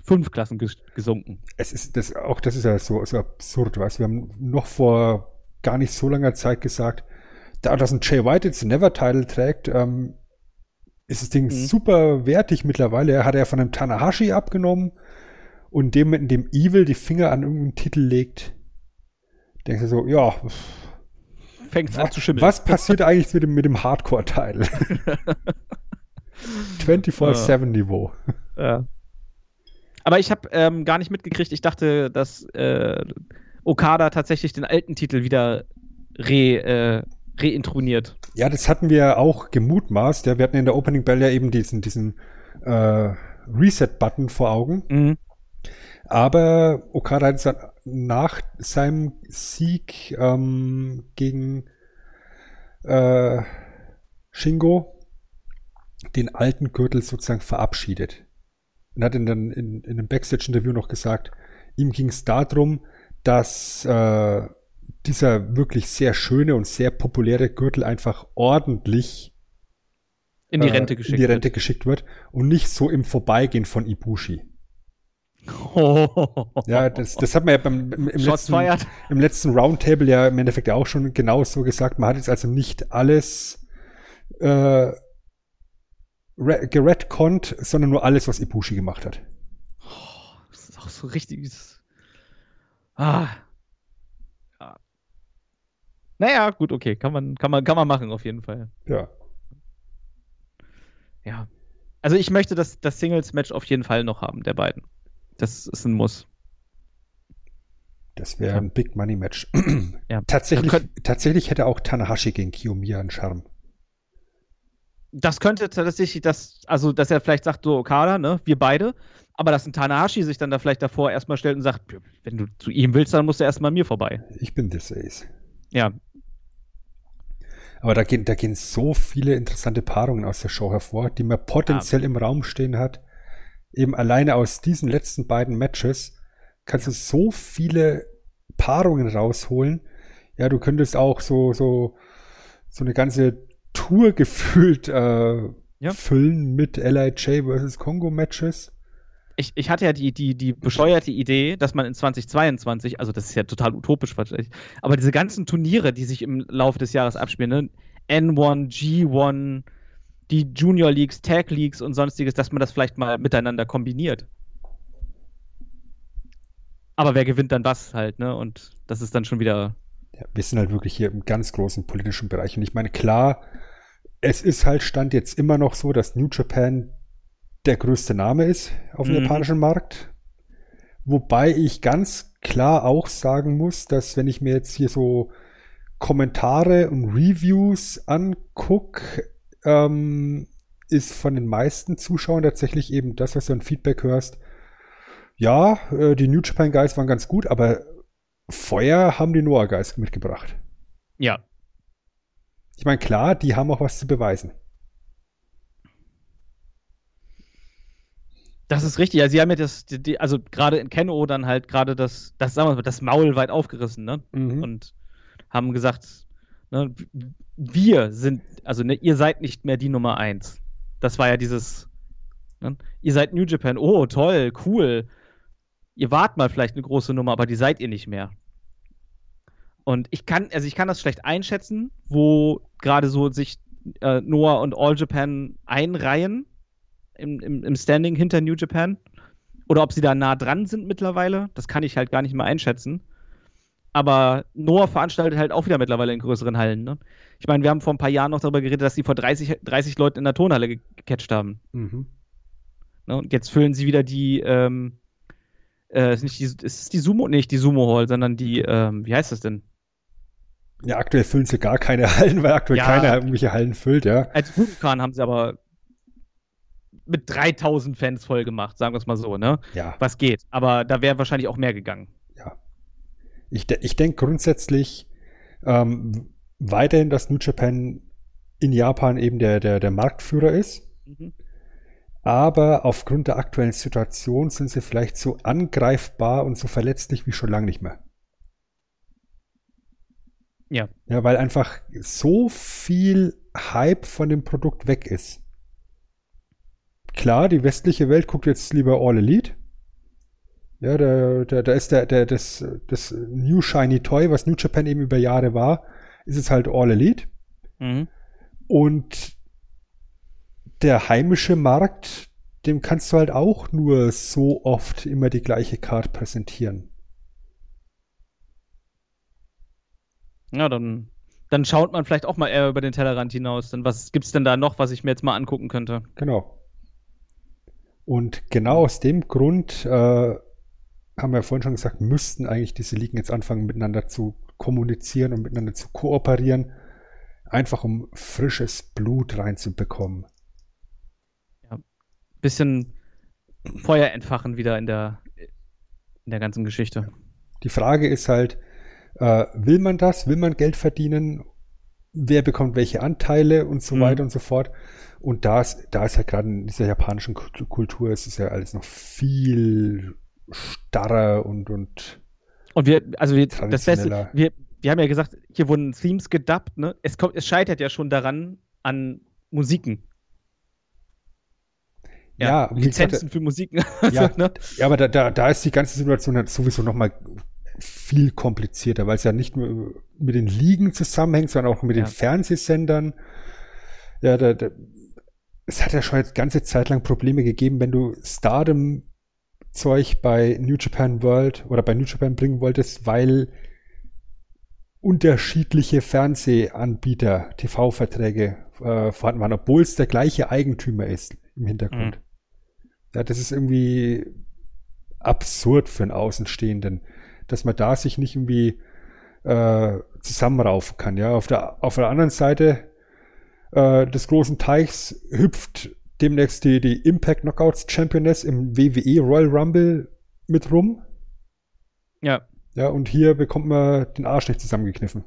fünf Klassen ges gesunken. Es ist das auch, das ist ja so, so absurd, weißt du, wir haben noch vor gar nicht so langer Zeit gesagt, da dass ein Jay White jetzt den Never-Title trägt, ähm, ist das Ding mhm. super wertig mittlerweile. Er hat ja von einem Tanahashi abgenommen und dem, in dem Evil die Finger an irgendeinen Titel legt, denkst du so, ja, fängt an zu schimmeln. Was passiert eigentlich mit dem, mit dem Hardcore-Title? vierundzwanzig sieben Niveau. Ja. Aber ich habe ähm, gar nicht mitgekriegt, ich dachte, dass äh, Okada tatsächlich den alten Titel wieder re, äh, reintroniert. Ja, das hatten wir auch gemutmaßt. Ja, wir hatten in der Opening Bell ja eben diesen, diesen äh, Reset-Button vor Augen. Mhm. Aber Okada hat jetzt nach seinem Sieg ähm, gegen äh, Shingo den alten Gürtel sozusagen verabschiedet. Und hat ihn dann in, in einem Backstage-Interview noch gesagt, ihm ging es darum, dass äh, dieser wirklich sehr schöne und sehr populäre Gürtel einfach ordentlich in die Rente, äh, geschickt, in die Rente wird. geschickt wird und nicht so im Vorbeigehen von Ibushi. Oh. Ja, das, das hat man ja beim, im, im, letzten, im letzten Roundtable ja im Endeffekt ja auch schon genau so gesagt. Man hat jetzt also nicht alles äh, geredconnt, sondern nur alles, was Ibushi gemacht hat. Oh, das ist auch so richtig. Ah. Ja. Naja, gut, okay. Kann man, kann man, kann man machen, auf jeden Fall. Ja. Ja. Also ich möchte das, das Singles-Match auf jeden Fall noch haben, der beiden. Das ist ein Muss. Das wäre ja. ein Big Money Match. Ja. Tatsächlich, könnt, tatsächlich hätte auch Tanahashi gegen Kiyomiya einen Charme. Das könnte tatsächlich, das, also dass er vielleicht sagt, so Okada, ne, wir beide, aber dass ein Tanahashi sich dann da vielleicht davor erstmal stellt und sagt, wenn du zu ihm willst, dann musst du erstmal mir vorbei. Ich bin das Ace. Ja. Aber da gehen, da gehen so viele interessante Paarungen aus der Show hervor, die man potenziell ja. im Raum stehen hat. Eben alleine aus diesen letzten beiden Matches kannst du so viele Paarungen rausholen. Ja, du könntest auch so, so, so eine ganze Tour gefühlt äh, ja. füllen mit L I J versus Kongo Matches. Ich, ich hatte ja die, die, die bescheuerte Idee, dass man in zwanzig zweiundzwanzig, also das ist ja total utopisch wahrscheinlich, aber diese ganzen Turniere, die sich im Laufe des Jahres abspielen, ne? N eins, G eins, die Junior Leagues, Tag Leagues und sonstiges, dass man das vielleicht mal miteinander kombiniert. Aber wer gewinnt dann was halt, ne? Und das ist dann schon wieder... Ja, wir sind halt wirklich hier im ganz großen politischen Bereich. Und ich meine, klar, es ist halt Stand jetzt immer noch so, dass New Japan der größte Name ist auf dem mhm. japanischen Markt. Wobei ich ganz klar auch sagen muss, dass wenn ich mir jetzt hier so Kommentare und Reviews angucke, ähm, ist von den meisten Zuschauern tatsächlich eben das, was du an Feedback hörst. Ja, äh, die New Japan Guys waren ganz gut, aber Feuer haben die Noah Guys mitgebracht. Ja. Ich meine, klar, die haben auch was zu beweisen. Das ist richtig. Ja, sie haben ja das, die, also gerade in Kenoh dann halt gerade das, das, sagen wir mal, das Maul weit aufgerissen, ne? Mhm. Und haben gesagt, ne, wir sind, also ne, ihr seid nicht mehr die Nummer eins. Das war ja dieses, ne, ihr seid New Japan, oh toll, cool. Ihr wart mal vielleicht eine große Nummer, aber die seid ihr nicht mehr. Und ich kann, also ich kann das schlecht einschätzen, wo gerade so sich äh, Noah und All Japan einreihen im, im, im Standing hinter New Japan. Oder ob sie da nah dran sind mittlerweile. Das kann ich halt gar nicht mehr einschätzen. Aber Noah veranstaltet halt auch wieder mittlerweile in größeren Hallen. Ne? Ich meine, wir haben vor ein paar Jahren noch darüber geredet, dass sie vor dreißig, dreißig Leuten in der Turnhalle ge- gecatcht haben. Mhm. Ne? Und jetzt füllen sie wieder die, ähm, äh, ist nicht die, ist es die Sumo, nicht die Sumo Hall, sondern die, ähm, wie heißt das denn? Ja, aktuell füllen sie gar keine Hallen, weil aktuell ja, keiner irgendwelche Hallen füllt, ja. Als Budokan haben sie aber mit dreitausend Fans voll gemacht, sagen wir es mal so, ne? Ja. Was geht. Aber da wäre wahrscheinlich auch mehr gegangen. Ja. Ich, de- ich denke grundsätzlich ähm, weiterhin, dass New Japan in Japan eben der, der, der Marktführer ist. Mhm. Aber aufgrund der aktuellen Situation sind sie vielleicht so angreifbar und so verletzlich wie schon lange nicht mehr. Ja. Ja, weil einfach so viel Hype von dem Produkt weg ist. Klar, die westliche Welt guckt jetzt lieber All Elite. Ja, da, da, da ist der, der, das, das New Shiny Toy, was New Japan eben über Jahre war, ist es halt All Elite. Mhm. Und der heimische Markt, dem kannst du halt auch nur so oft immer die gleiche Card präsentieren. Ja, dann, dann schaut man vielleicht auch mal eher über den Tellerrand hinaus. Dann was gibt's denn da noch, was ich mir jetzt mal angucken könnte? Genau. Und genau aus dem Grund, äh, haben wir ja vorhin schon gesagt, müssten eigentlich diese Ligen jetzt anfangen, miteinander zu kommunizieren und miteinander zu kooperieren, einfach um frisches Blut reinzubekommen. Ja, bisschen Feuer entfachen wieder in der, in der ganzen Geschichte. Die Frage ist halt, äh, will man das? Will man Geld verdienen? Wer bekommt welche Anteile und so Mhm. weiter und so fort? Und da ist, da ist ja gerade in dieser japanischen Kultur, es ist ja alles noch viel starrer und, und Und wir, also wir, das Beste, traditioneller. wir, wir haben ja gesagt, hier wurden Themes gedubbt, ne? Es kommt, es scheitert ja schon daran an Musiken. Ja, wie Lizenzen gesagt, für Musiken. Ja, Also, ne? ja, aber da, da, da ist die ganze Situation halt sowieso nochmal viel komplizierter, weil es ja nicht nur mit den Ligen zusammenhängt, sondern auch mit Ja. den Fernsehsendern. Ja, da, da, es hat ja schon eine ganze Zeit lang Probleme gegeben, wenn du Stardom-Zeug bei New Japan World oder bei New Japan bringen wolltest, weil unterschiedliche Fernsehanbieter, T V-Verträge äh, vorhanden waren, obwohl es der gleiche Eigentümer ist im Hintergrund. Mhm. Ja, das ist irgendwie absurd für einen Außenstehenden, dass man da sich nicht irgendwie äh, zusammenraufen kann. Ja, auf der, auf der anderen Seite äh, des großen Teichs hüpft demnächst die, die Impact Knockouts Championess im W W E Royal Rumble mit rum. Ja. Ja, und hier bekommt man den Arsch nicht zusammengekniffen.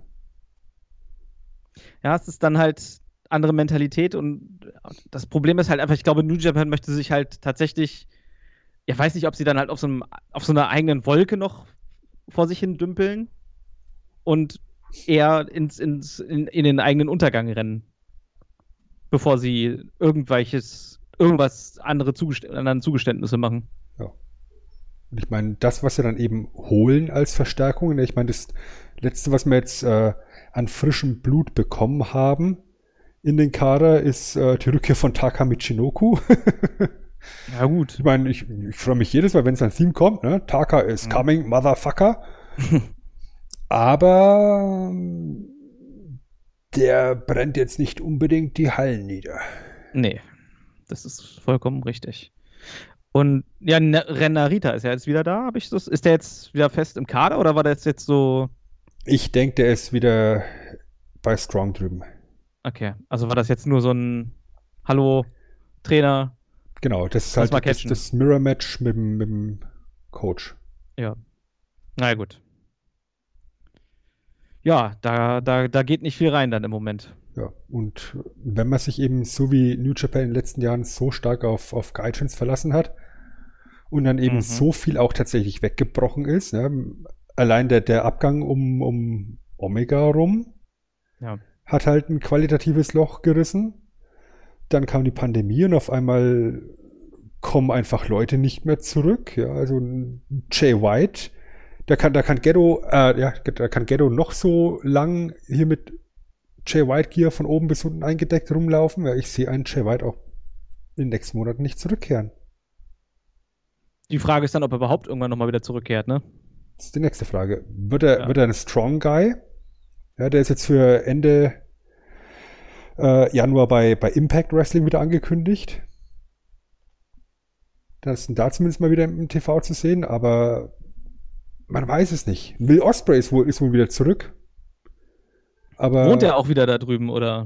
Ja, es ist dann halt andere Mentalität und das Problem ist halt einfach, ich glaube, New Japan möchte sich halt tatsächlich, ich weiß nicht, ob sie dann halt auf so, einem, auf so einer eigenen Wolke noch vor sich hin dümpeln und eher ins, ins, in, in den eigenen Untergang rennen, bevor sie irgendwelches, irgendwas andere Zugest anderen Zugeständnisse machen. Ja. Und ich meine, das, was sie dann eben holen als Verstärkung, ich meine, das Letzte, was wir jetzt äh, an frischem Blut bekommen haben in den Kader, ist äh, die Rückkehr von Taka Michinoku. Ja, gut. Ich meine, ich, ich freue mich jedes Mal, wenn es ein Theme kommt, ne? Taka is coming, motherfucker. Aber ähm, der brennt jetzt nicht unbedingt die Hallen nieder. Nee, das ist vollkommen richtig. Und ja, Ne- Ren Narita ist ja jetzt wieder da, habe ich das? Ist der jetzt wieder fest im Kader oder war das jetzt so? Ich denke, der ist wieder bei Strong drüben. Okay, also war das jetzt nur so ein Hallo Trainer? Genau, das ist Lass mal halt das, catchen. das Mirror-Match mit, dem- mit dem Coach. Ja. Na gut. Ja, da, da, da geht nicht viel rein dann im Moment. Ja, und wenn man sich eben so wie New Japan in den letzten Jahren so stark auf, auf Gaijins verlassen hat und dann eben Mhm. so viel auch tatsächlich weggebrochen ist, ne? Allein der, der Abgang um, um Omega rum Ja. hat halt ein qualitatives Loch gerissen. Dann kam die Pandemie und auf einmal kommen einfach Leute nicht mehr zurück. Ja, also ein Jay White, da kann, da kann Gedo, äh, ja, da kann Gedo noch so lang hier mit Jay White Gear von oben bis unten eingedeckt rumlaufen. Ja, ich sehe einen Jay White auch in den nächsten Monaten nicht zurückkehren. Die Frage ist dann, ob er überhaupt irgendwann nochmal wieder zurückkehrt, ne? Das ist die nächste Frage. Wird er, Ja. wird er ein Strong Guy? Ja, der ist jetzt für Ende äh, Januar bei, bei Impact Wrestling wieder angekündigt. Das ist da zumindest mal wieder im T V zu sehen, aber man weiß es nicht. Will Ospreay ist wohl, ist wohl wieder zurück. Aber Wohnt er auch wieder da drüben oder?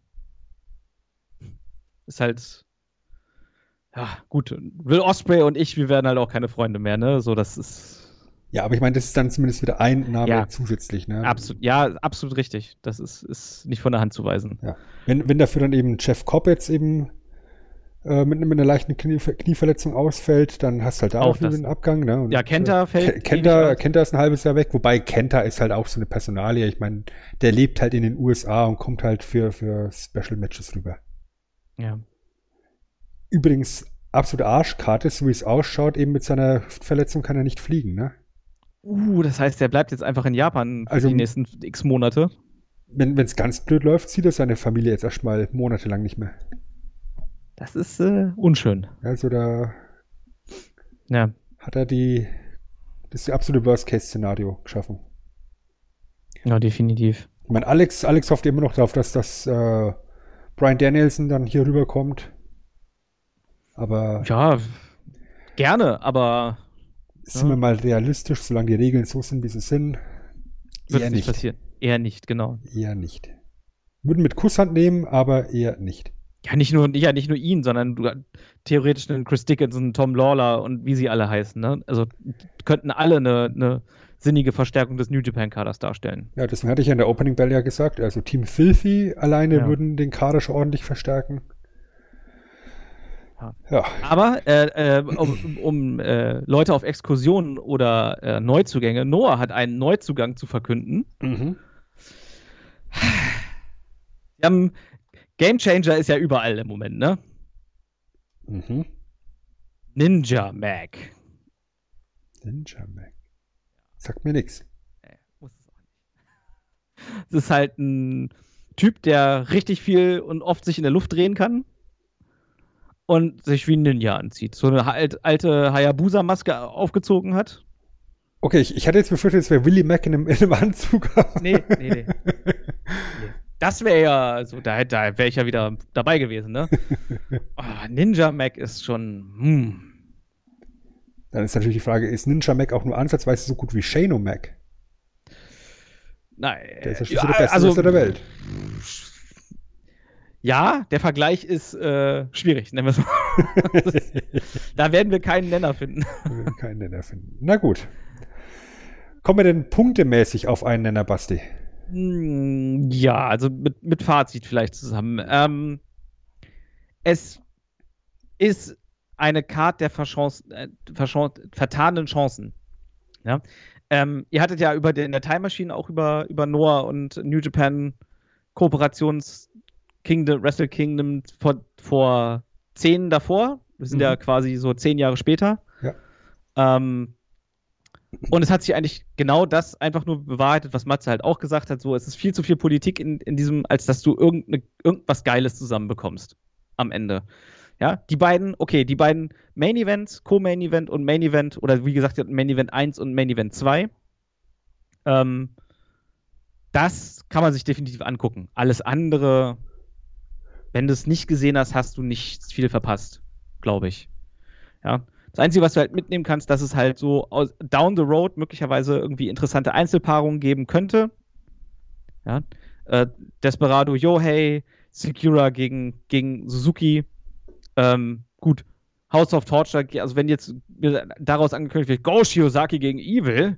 Ist halt. Ja, gut. Will Osprey und ich, wir werden halt auch keine Freunde mehr, ne? So, das ist. ja, aber ich meine, das ist dann zumindest wieder ein Name Ja. zusätzlich. Ne? Absolut, ja, absolut richtig. Das ist, ist nicht von der Hand zu weisen. Ja. Wenn, wenn dafür dann eben Jeff Cobb jetzt eben äh, mit, mit einer leichten Knie, Knieverletzung ausfällt, dann hast du halt da Auch auch wieder das. einen Abgang. Ne? Und, Ja, Kenta äh, fällt Ke- Kenta, ewig aus. Kenta ist ein halbes Jahr weg, wobei Kenta ist halt auch so eine Personalie. Ich meine, der lebt halt in den U S A und kommt halt für, für Special Matches rüber. Ja. Übrigens absolute Arschkarte, so wie es ausschaut, eben mit seiner Hüftverletzung kann er nicht fliegen, ne? Uh, das heißt, der bleibt jetzt einfach in Japan für Also, die nächsten x Monate. Wenn es ganz blöd läuft, sieht er seine Familie jetzt erstmal monatelang nicht mehr. Das ist äh, unschön. Also da Ja. hat er die das ist die absolute Worst-Case-Szenario geschaffen. Ja, definitiv. Ich meine, Alex, Alex hofft immer noch darauf, dass das äh, Bryan Danielson dann hier rüberkommt. Aber Ja, gerne, aber sind wir mal realistisch, solange die Regeln so sind, wie sie sind, wird eher es nicht nicht. passieren. Eher nicht, genau. Eher nicht. Würden mit Kusshand nehmen, aber eher nicht. Ja, nicht nur, ja, nicht nur ihn, sondern du, theoretisch einen Chris Dickinson, Tom Lawler und wie sie alle heißen. Ne? Also könnten alle eine, eine sinnige Verstärkung des New Japan-Kaders darstellen. Ja, deswegen hatte ich ja in der Opening Bell ja gesagt, also Team Filthy alleine Ja. würden den Kader schon ordentlich verstärken. Ja. Ja. Aber äh, äh, um, um äh, Leute auf Exkursionen oder äh, Neuzugänge, Noah hat einen Neuzugang zu verkünden. Mhm. Wir haben Game Changer ist ja überall im Moment, ne? Mhm. Ninja Mac. Ninja Mac. Sagt mir nichts. Nee, muss es auch nicht. Es ist halt ein Typ, der richtig viel und oft sich in der Luft drehen kann und sich wie ein Ninja anzieht. So eine alt, alte Hayabusa-Maske aufgezogen hat. Okay, ich, ich hatte jetzt befürchtet, es wäre Willie Mac in einem, in einem Anzug. Nee, nee, nee. nee. Das wäre ja, so, da, da wäre ich ja wieder dabei gewesen, ne? Oh, Ninja Mac ist schon, hm. Dann ist natürlich die Frage, ist Ninja Mac auch nur ansatzweise so gut wie Shane O'Mac? Nein. Der ist ja schon ja, so der beste also, Wrestler der Welt. Ja, der Vergleich ist äh, schwierig, nennen wir es mal. Das ist, da werden wir keinen Nenner finden. Wir werden keinen Nenner finden. Na gut. Kommen wir denn punktemäßig auf einen Nenner, Basti? Hm, Ja, also mit, mit Fazit vielleicht zusammen. Ähm, es ist eine Card der Verschance, äh, Verschan vertanen Chancen. Ja? Ähm, ihr hattet ja über den, in der Time Machine auch über, über Noah und New Japan Kooperations Kingdom, Wrestle Kingdom vor, vor zehn davor. Wir sind Mhm. ja quasi so zehn Jahre später. Ja. Ähm, und es hat sich eigentlich genau das einfach nur bewahrheitet, was Matze halt auch gesagt hat. So, es ist viel zu viel Politik in, in diesem, als dass du irgendeine, irgendwas Geiles zusammenbekommst am Ende. Ja, die beiden, okay, die beiden Main Events, Co-Main Event und Main Event, oder wie gesagt, Main Event eins und Main Event zwei. Ähm, das kann man sich definitiv angucken. Alles andere, wenn du es nicht gesehen hast, hast du nicht viel verpasst, glaube ich. Ja. Das Einzige, was du halt mitnehmen kannst, dass es halt so aus, down the road möglicherweise irgendwie interessante Einzelpaarungen geben könnte. Ja. Äh, Desperado Yohei, Sekura gegen, gegen Suzuki. Ähm, gut, House of Torture, also wenn jetzt daraus angekündigt wird, Go Shiozaki gegen Evil,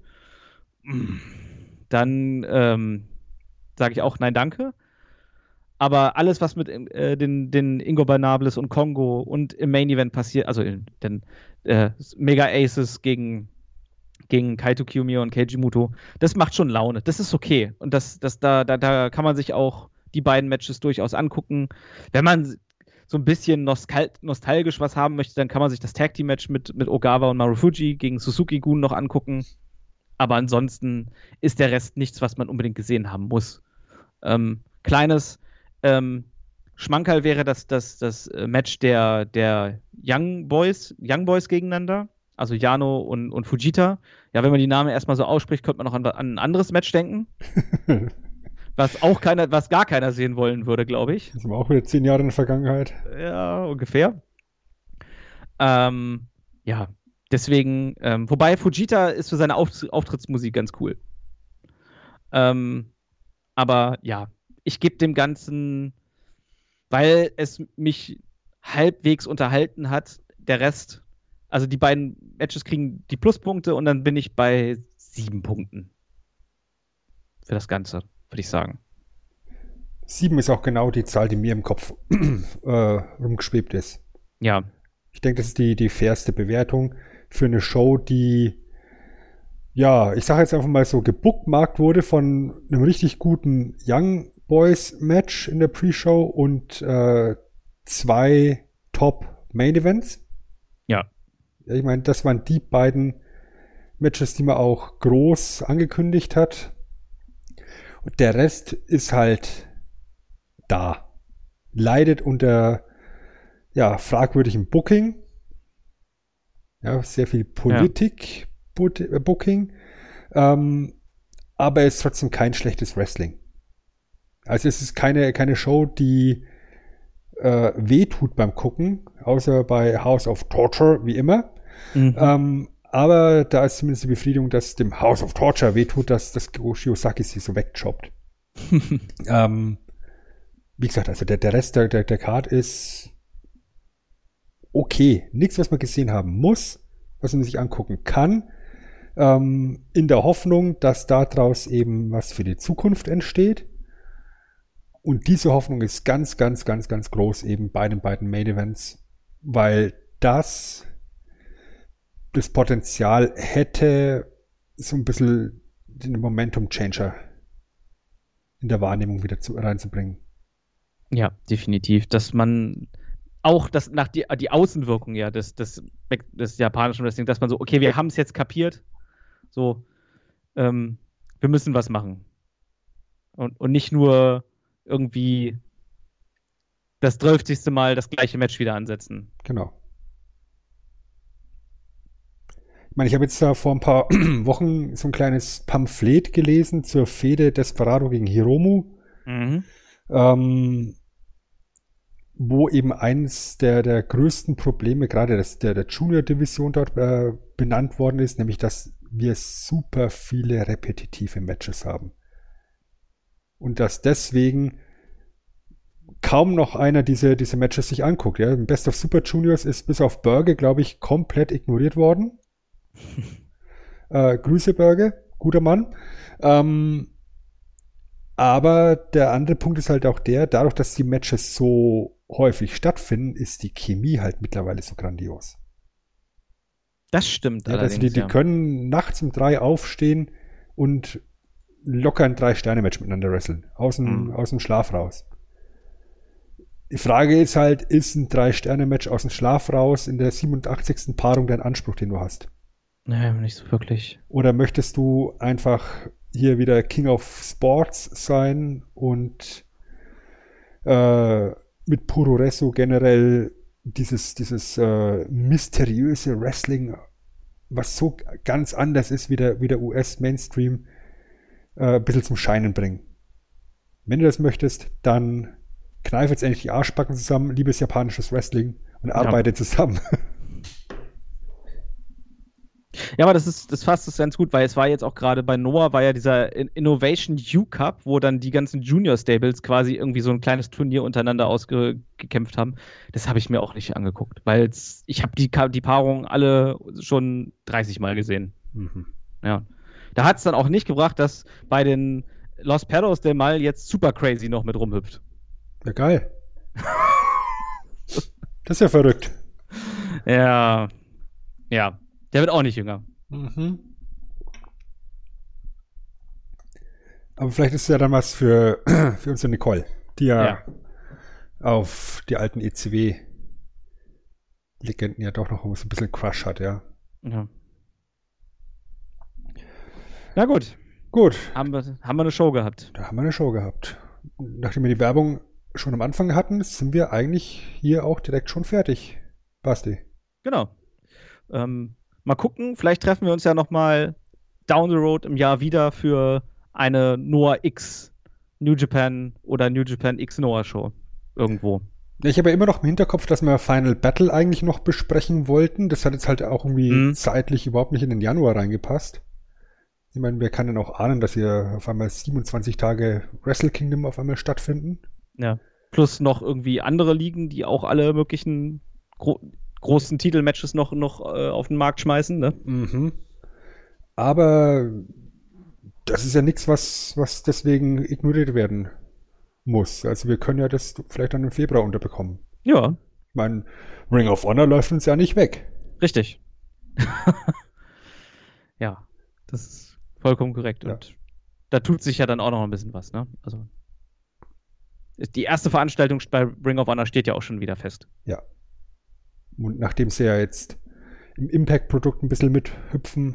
dann ähm, sage ich auch nein, danke. Aber alles, was mit äh, den, den Ingo Bernables und Kongo und im Main Event passiert, also in den äh, Mega Aces gegen, gegen Kaito Kiyomiya und Keiji Muto, das macht schon Laune. Das ist okay. Und das, das, da, da, da kann man sich auch die beiden Matches durchaus angucken. Wenn man so ein bisschen nostal nostalgisch was haben möchte, dann kann man sich das Tag Team Match mit, mit Ogawa und Marufuji gegen Suzuki-Gun noch angucken. Aber ansonsten ist der Rest nichts, was man unbedingt gesehen haben muss. Ähm, kleines ähm, Schmankerl wäre das, das, das Match der, der Young Boys, Young Boys gegeneinander. Also Yano und, und Fujita. Ja, wenn man die Namen erstmal so ausspricht, könnte man noch an, an ein anderes Match denken. Was auch keiner, was gar keiner sehen wollen würde, glaube ich. Das sind wir auch wieder zehn Jahre in der Vergangenheit. Ja, ungefähr. Ähm, ja, deswegen, ähm, wobei Fujita ist für seine Auf Auftrittsmusik ganz cool. Ähm, aber ja, ich gebe dem Ganzen, weil es mich halbwegs unterhalten hat, der Rest, also die beiden Matches kriegen die Pluspunkte und dann bin ich bei sieben Punkten. Für das Ganze, würde ich sagen. Sieben ist auch genau die Zahl, die mir im Kopf äh, rumgeschwebt ist. Ja. Ich denke, das ist die, die fairste Bewertung für eine Show, die, ja, ich sage jetzt einfach mal so, gebookmarkt wurde von einem richtig guten Young Boys Match in der Pre-Show und äh, zwei Top Main Events. Ja. Ja, ich meine, das waren die beiden Matches, die man auch groß angekündigt hat. Und der Rest ist halt da. Leidet unter ja, fragwürdigem Booking. Ja, sehr viel Politik ja. Booking. Ähm, aber es ist trotzdem kein schlechtes Wrestling. Also es ist keine, keine Show, die äh, wehtut beim Gucken, außer bei House of Torture, wie immer. Mhm. Ähm, aber da ist zumindest die Befriedigung, dass dem House of Torture wehtut, dass das Shiosaki sie so wegchoppt. ähm, wie gesagt, also der, der Rest der, der, der Card ist okay. Nichts, was man gesehen haben muss, was man sich angucken kann. Ähm, in der Hoffnung, dass daraus eben was für die Zukunft entsteht. Und diese Hoffnung ist ganz, ganz, ganz, ganz groß eben bei den beiden Main Events, weil das das Potenzial hätte, so ein bisschen den Momentum-Changer in der Wahrnehmung wieder zu, reinzubringen. Ja, definitiv. Dass man auch das nach die, die Außenwirkung ja des, des, des japanischen Wrestling, dass man so, okay, wir haben es jetzt kapiert, so, ähm, wir müssen was machen. Und, und nicht nur irgendwie das zwölfzigste Mal das gleiche Match wieder ansetzen. Genau. Ich meine, ich habe jetzt da vor ein paar Wochen so ein kleines Pamphlet gelesen zur Fehde Desperado gegen Hiromu, mhm. ähm, wo eben eins der, der größten Probleme gerade das, der, der Junior-Division dort äh, benannt worden ist, nämlich, dass wir super viele repetitive Matches haben. Und dass deswegen kaum noch einer diese, diese Matches sich anguckt. Ja? Best of Super Juniors ist bis auf Berge, glaube ich, komplett ignoriert worden. äh, Grüße Berge, guter Mann. Ähm, aber der andere Punkt ist halt auch der, dadurch, dass die Matches so häufig stattfinden, ist die Chemie halt mittlerweile so grandios. Das stimmt ja, allerdings, also die, die ja. können nachts um drei aufstehen und locker ein Drei-Sterne-Match miteinander wresteln. Aus dem, mhm. aus dem Schlaf raus. Die Frage ist halt, ist ein Drei-Sterne-Match aus dem Schlaf raus in der siebenundachtzigsten Paarung dein Anspruch, den du hast? Nee, nicht so wirklich. Oder möchtest du einfach hier wieder King of Sports sein und äh, mit Puroresu generell dieses, dieses äh, mysteriöse Wrestling, was so ganz anders ist wie der, wie der U S-Mainstream, äh, ein bisschen zum Scheinen bringen. Wenn du das möchtest, dann kneif jetzt endlich die Arschbacken zusammen, liebes japanisches Wrestling, und ja. arbeite zusammen. Ja, aber das ist, das fasst es ganz gut, weil es war jetzt auch gerade bei Noah, war ja dieser Innovation U-Cup, wo dann die ganzen Junior-Stables quasi irgendwie so ein kleines Turnier untereinander ausgekämpft haben. Das habe ich mir auch nicht angeguckt, weil ich habe die, die Paarungen alle schon dreißig Mal gesehen. Mhm. Ja. Da hat es dann auch nicht gebracht, dass bei den Los Perros der Mal jetzt Super Crazy noch mit rumhüpft. Ja, geil. Das ist ja verrückt. Ja. Ja. Der wird auch nicht jünger. Mhm. Aber vielleicht ist es ja dann was für, für unsere Nicole, die ja, ja auf die alten E C W-Legenden ja doch noch so ein bisschen Crush hat, ja. Ja. Na gut. Gut. Haben wir, haben wir eine Show gehabt. Da haben wir eine Show gehabt. Nachdem wir die Werbung schon am Anfang hatten, sind wir eigentlich hier auch direkt schon fertig. Basti. Genau. Ähm, Mal gucken, vielleicht treffen wir uns ja nochmal down the road im Jahr wieder für eine Noah X New Japan oder New Japan X Noah Show irgendwo. Ich habe ja immer noch im Hinterkopf, dass wir Final Battle eigentlich noch besprechen wollten. Das hat jetzt halt auch irgendwie mhm. zeitlich überhaupt nicht in den Januar reingepasst. Ich meine, wer kann denn auch ahnen, dass hier auf einmal siebenundzwanzig Tage Wrestle Kingdom auf einmal stattfinden? Ja, plus noch irgendwie andere Ligen, die auch alle möglichen gro- großen Titelmatches noch, noch äh, auf den Markt schmeißen, ne? Mhm. Aber das ist ja nichts, was, was deswegen ignoriert werden muss. Also wir können ja das vielleicht dann im Februar unterbekommen. Ja. Ich meine, Ring of Honor läuft uns ja nicht weg. Richtig. Ja, das ist vollkommen korrekt. Ja. Und da tut sich ja dann auch noch ein bisschen was, ne? Also die erste Veranstaltung bei Ring of Honor steht ja auch schon wieder fest. Ja. Und nachdem sie ja jetzt im Impact-Produkt ein bisschen mithüpfen,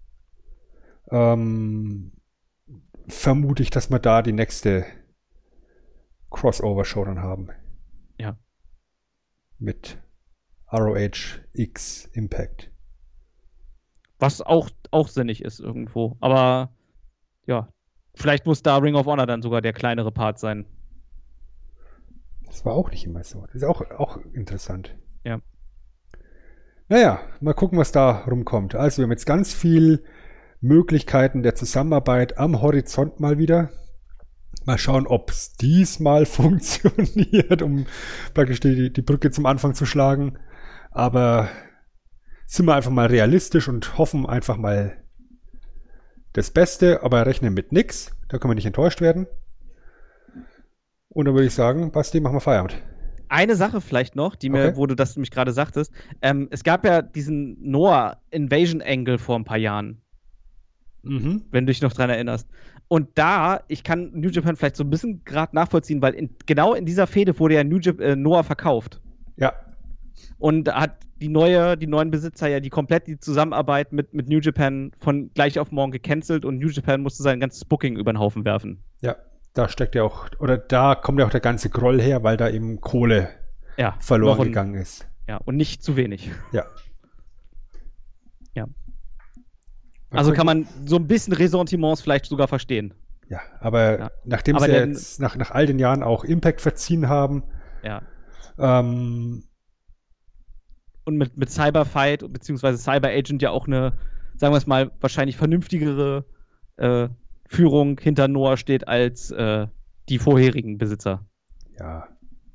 ähm, vermute ich, dass wir da die nächste Crossover-Show dann haben. Ja. Mit R O H X Impact. Was auch, auch sinnig ist irgendwo. Aber ja, vielleicht muss da Ring of Honor dann sogar der kleinere Part sein. Das war auch nicht immer so. Das ist auch, auch interessant. Ja. Naja, mal gucken, was da rumkommt. Also wir haben jetzt ganz viel Möglichkeiten der Zusammenarbeit am Horizont mal wieder. Mal schauen, ob es diesmal funktioniert, um praktisch die, die Brücke zum Anfang zu schlagen. Aber sind wir einfach mal realistisch und hoffen einfach mal das Beste, aber rechnen mit nix. Da können wir nicht enttäuscht werden. Und dann würde ich sagen, Basti, machen wir Feierabend. Eine Sache vielleicht noch, die mir, Okay. wo du das nämlich gerade sagtest. Ähm, es gab ja diesen Noah Invasion Angle vor ein paar Jahren. Mhm. Wenn du dich noch dran erinnerst. Und da, ich kann New Japan vielleicht so ein bisschen gerade nachvollziehen, weil in, genau in dieser Fehde wurde ja New Jap- äh, Noah verkauft. Ja. Und da hat die neue, die neuen Besitzer ja die komplett die Zusammenarbeit mit, mit New Japan von gleich auf morgen gecancelt und New Japan musste sein ganzes Booking über den Haufen werfen. Ja, da steckt ja auch, oder da kommt ja auch der ganze Groll her, weil da eben Kohle Ja, verloren noch ein- gegangen ist. Ja, und nicht zu wenig. Ja. Ja. Mal Also gucken. kann man so ein bisschen Ressentiments vielleicht sogar verstehen. Ja, aber Ja. nachdem Aber sie der- jetzt nach, nach all den Jahren auch Impact verziehen haben, Ja. ähm, Und mit, mit Cyberfight beziehungsweise Cyber Agent ja auch eine, sagen wir es mal, wahrscheinlich vernünftigere äh, Führung hinter Noah steht als äh, die vorherigen Besitzer. ja,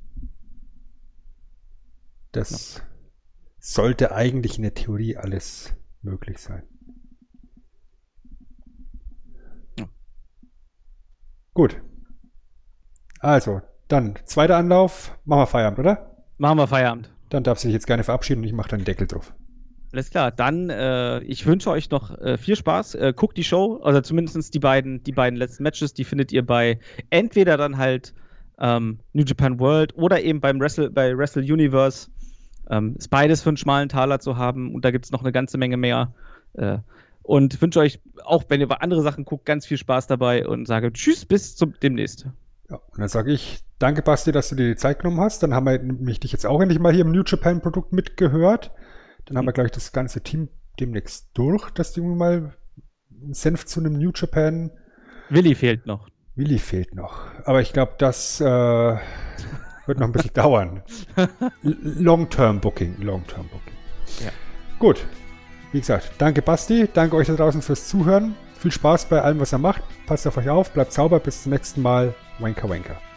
das sollte eigentlich in der Theorie alles möglich sein. Ja. Gut. Also, dann zweiter Anlauf. Machen wir Feierabend, oder? Machen wir Feierabend. Dann darf sie sich jetzt gerne verabschieden und ich mache dann den Deckel drauf. Alles klar, dann äh, ich wünsche euch noch äh, viel Spaß. Äh, guckt die Show, also zumindest die beiden, die beiden letzten Matches, die findet ihr bei entweder dann halt ähm, New Japan World oder eben beim Wrestle, bei Wrestle Universe. Ähm, ist beides für einen schmalen Taler zu haben und da gibt es noch eine ganze Menge mehr. Äh, und wünsche euch, auch wenn ihr bei andere Sachen guckt, ganz viel Spaß dabei und sage Tschüss, bis zum demnächst. Ja, und dann sage ich, danke Basti, dass du dir die Zeit genommen hast. Dann haben wir nämlich dich jetzt auch endlich mal hier im New Japan Produkt mitgehört. Dann haben wir gleich das ganze Team demnächst durch, dass du mal einen Senf zu einem New Japan. Willi fehlt noch. Willi fehlt noch. Aber ich glaube, das äh, wird noch ein bisschen dauern. L- Long-Term Booking. Long-Term Booking. Ja. Gut. Wie gesagt, danke Basti. Danke euch da draußen fürs Zuhören. Viel Spaß bei allem, was ihr macht. Passt auf euch auf. Bleibt sauber. Bis zum nächsten Mal. Wanker Wanker.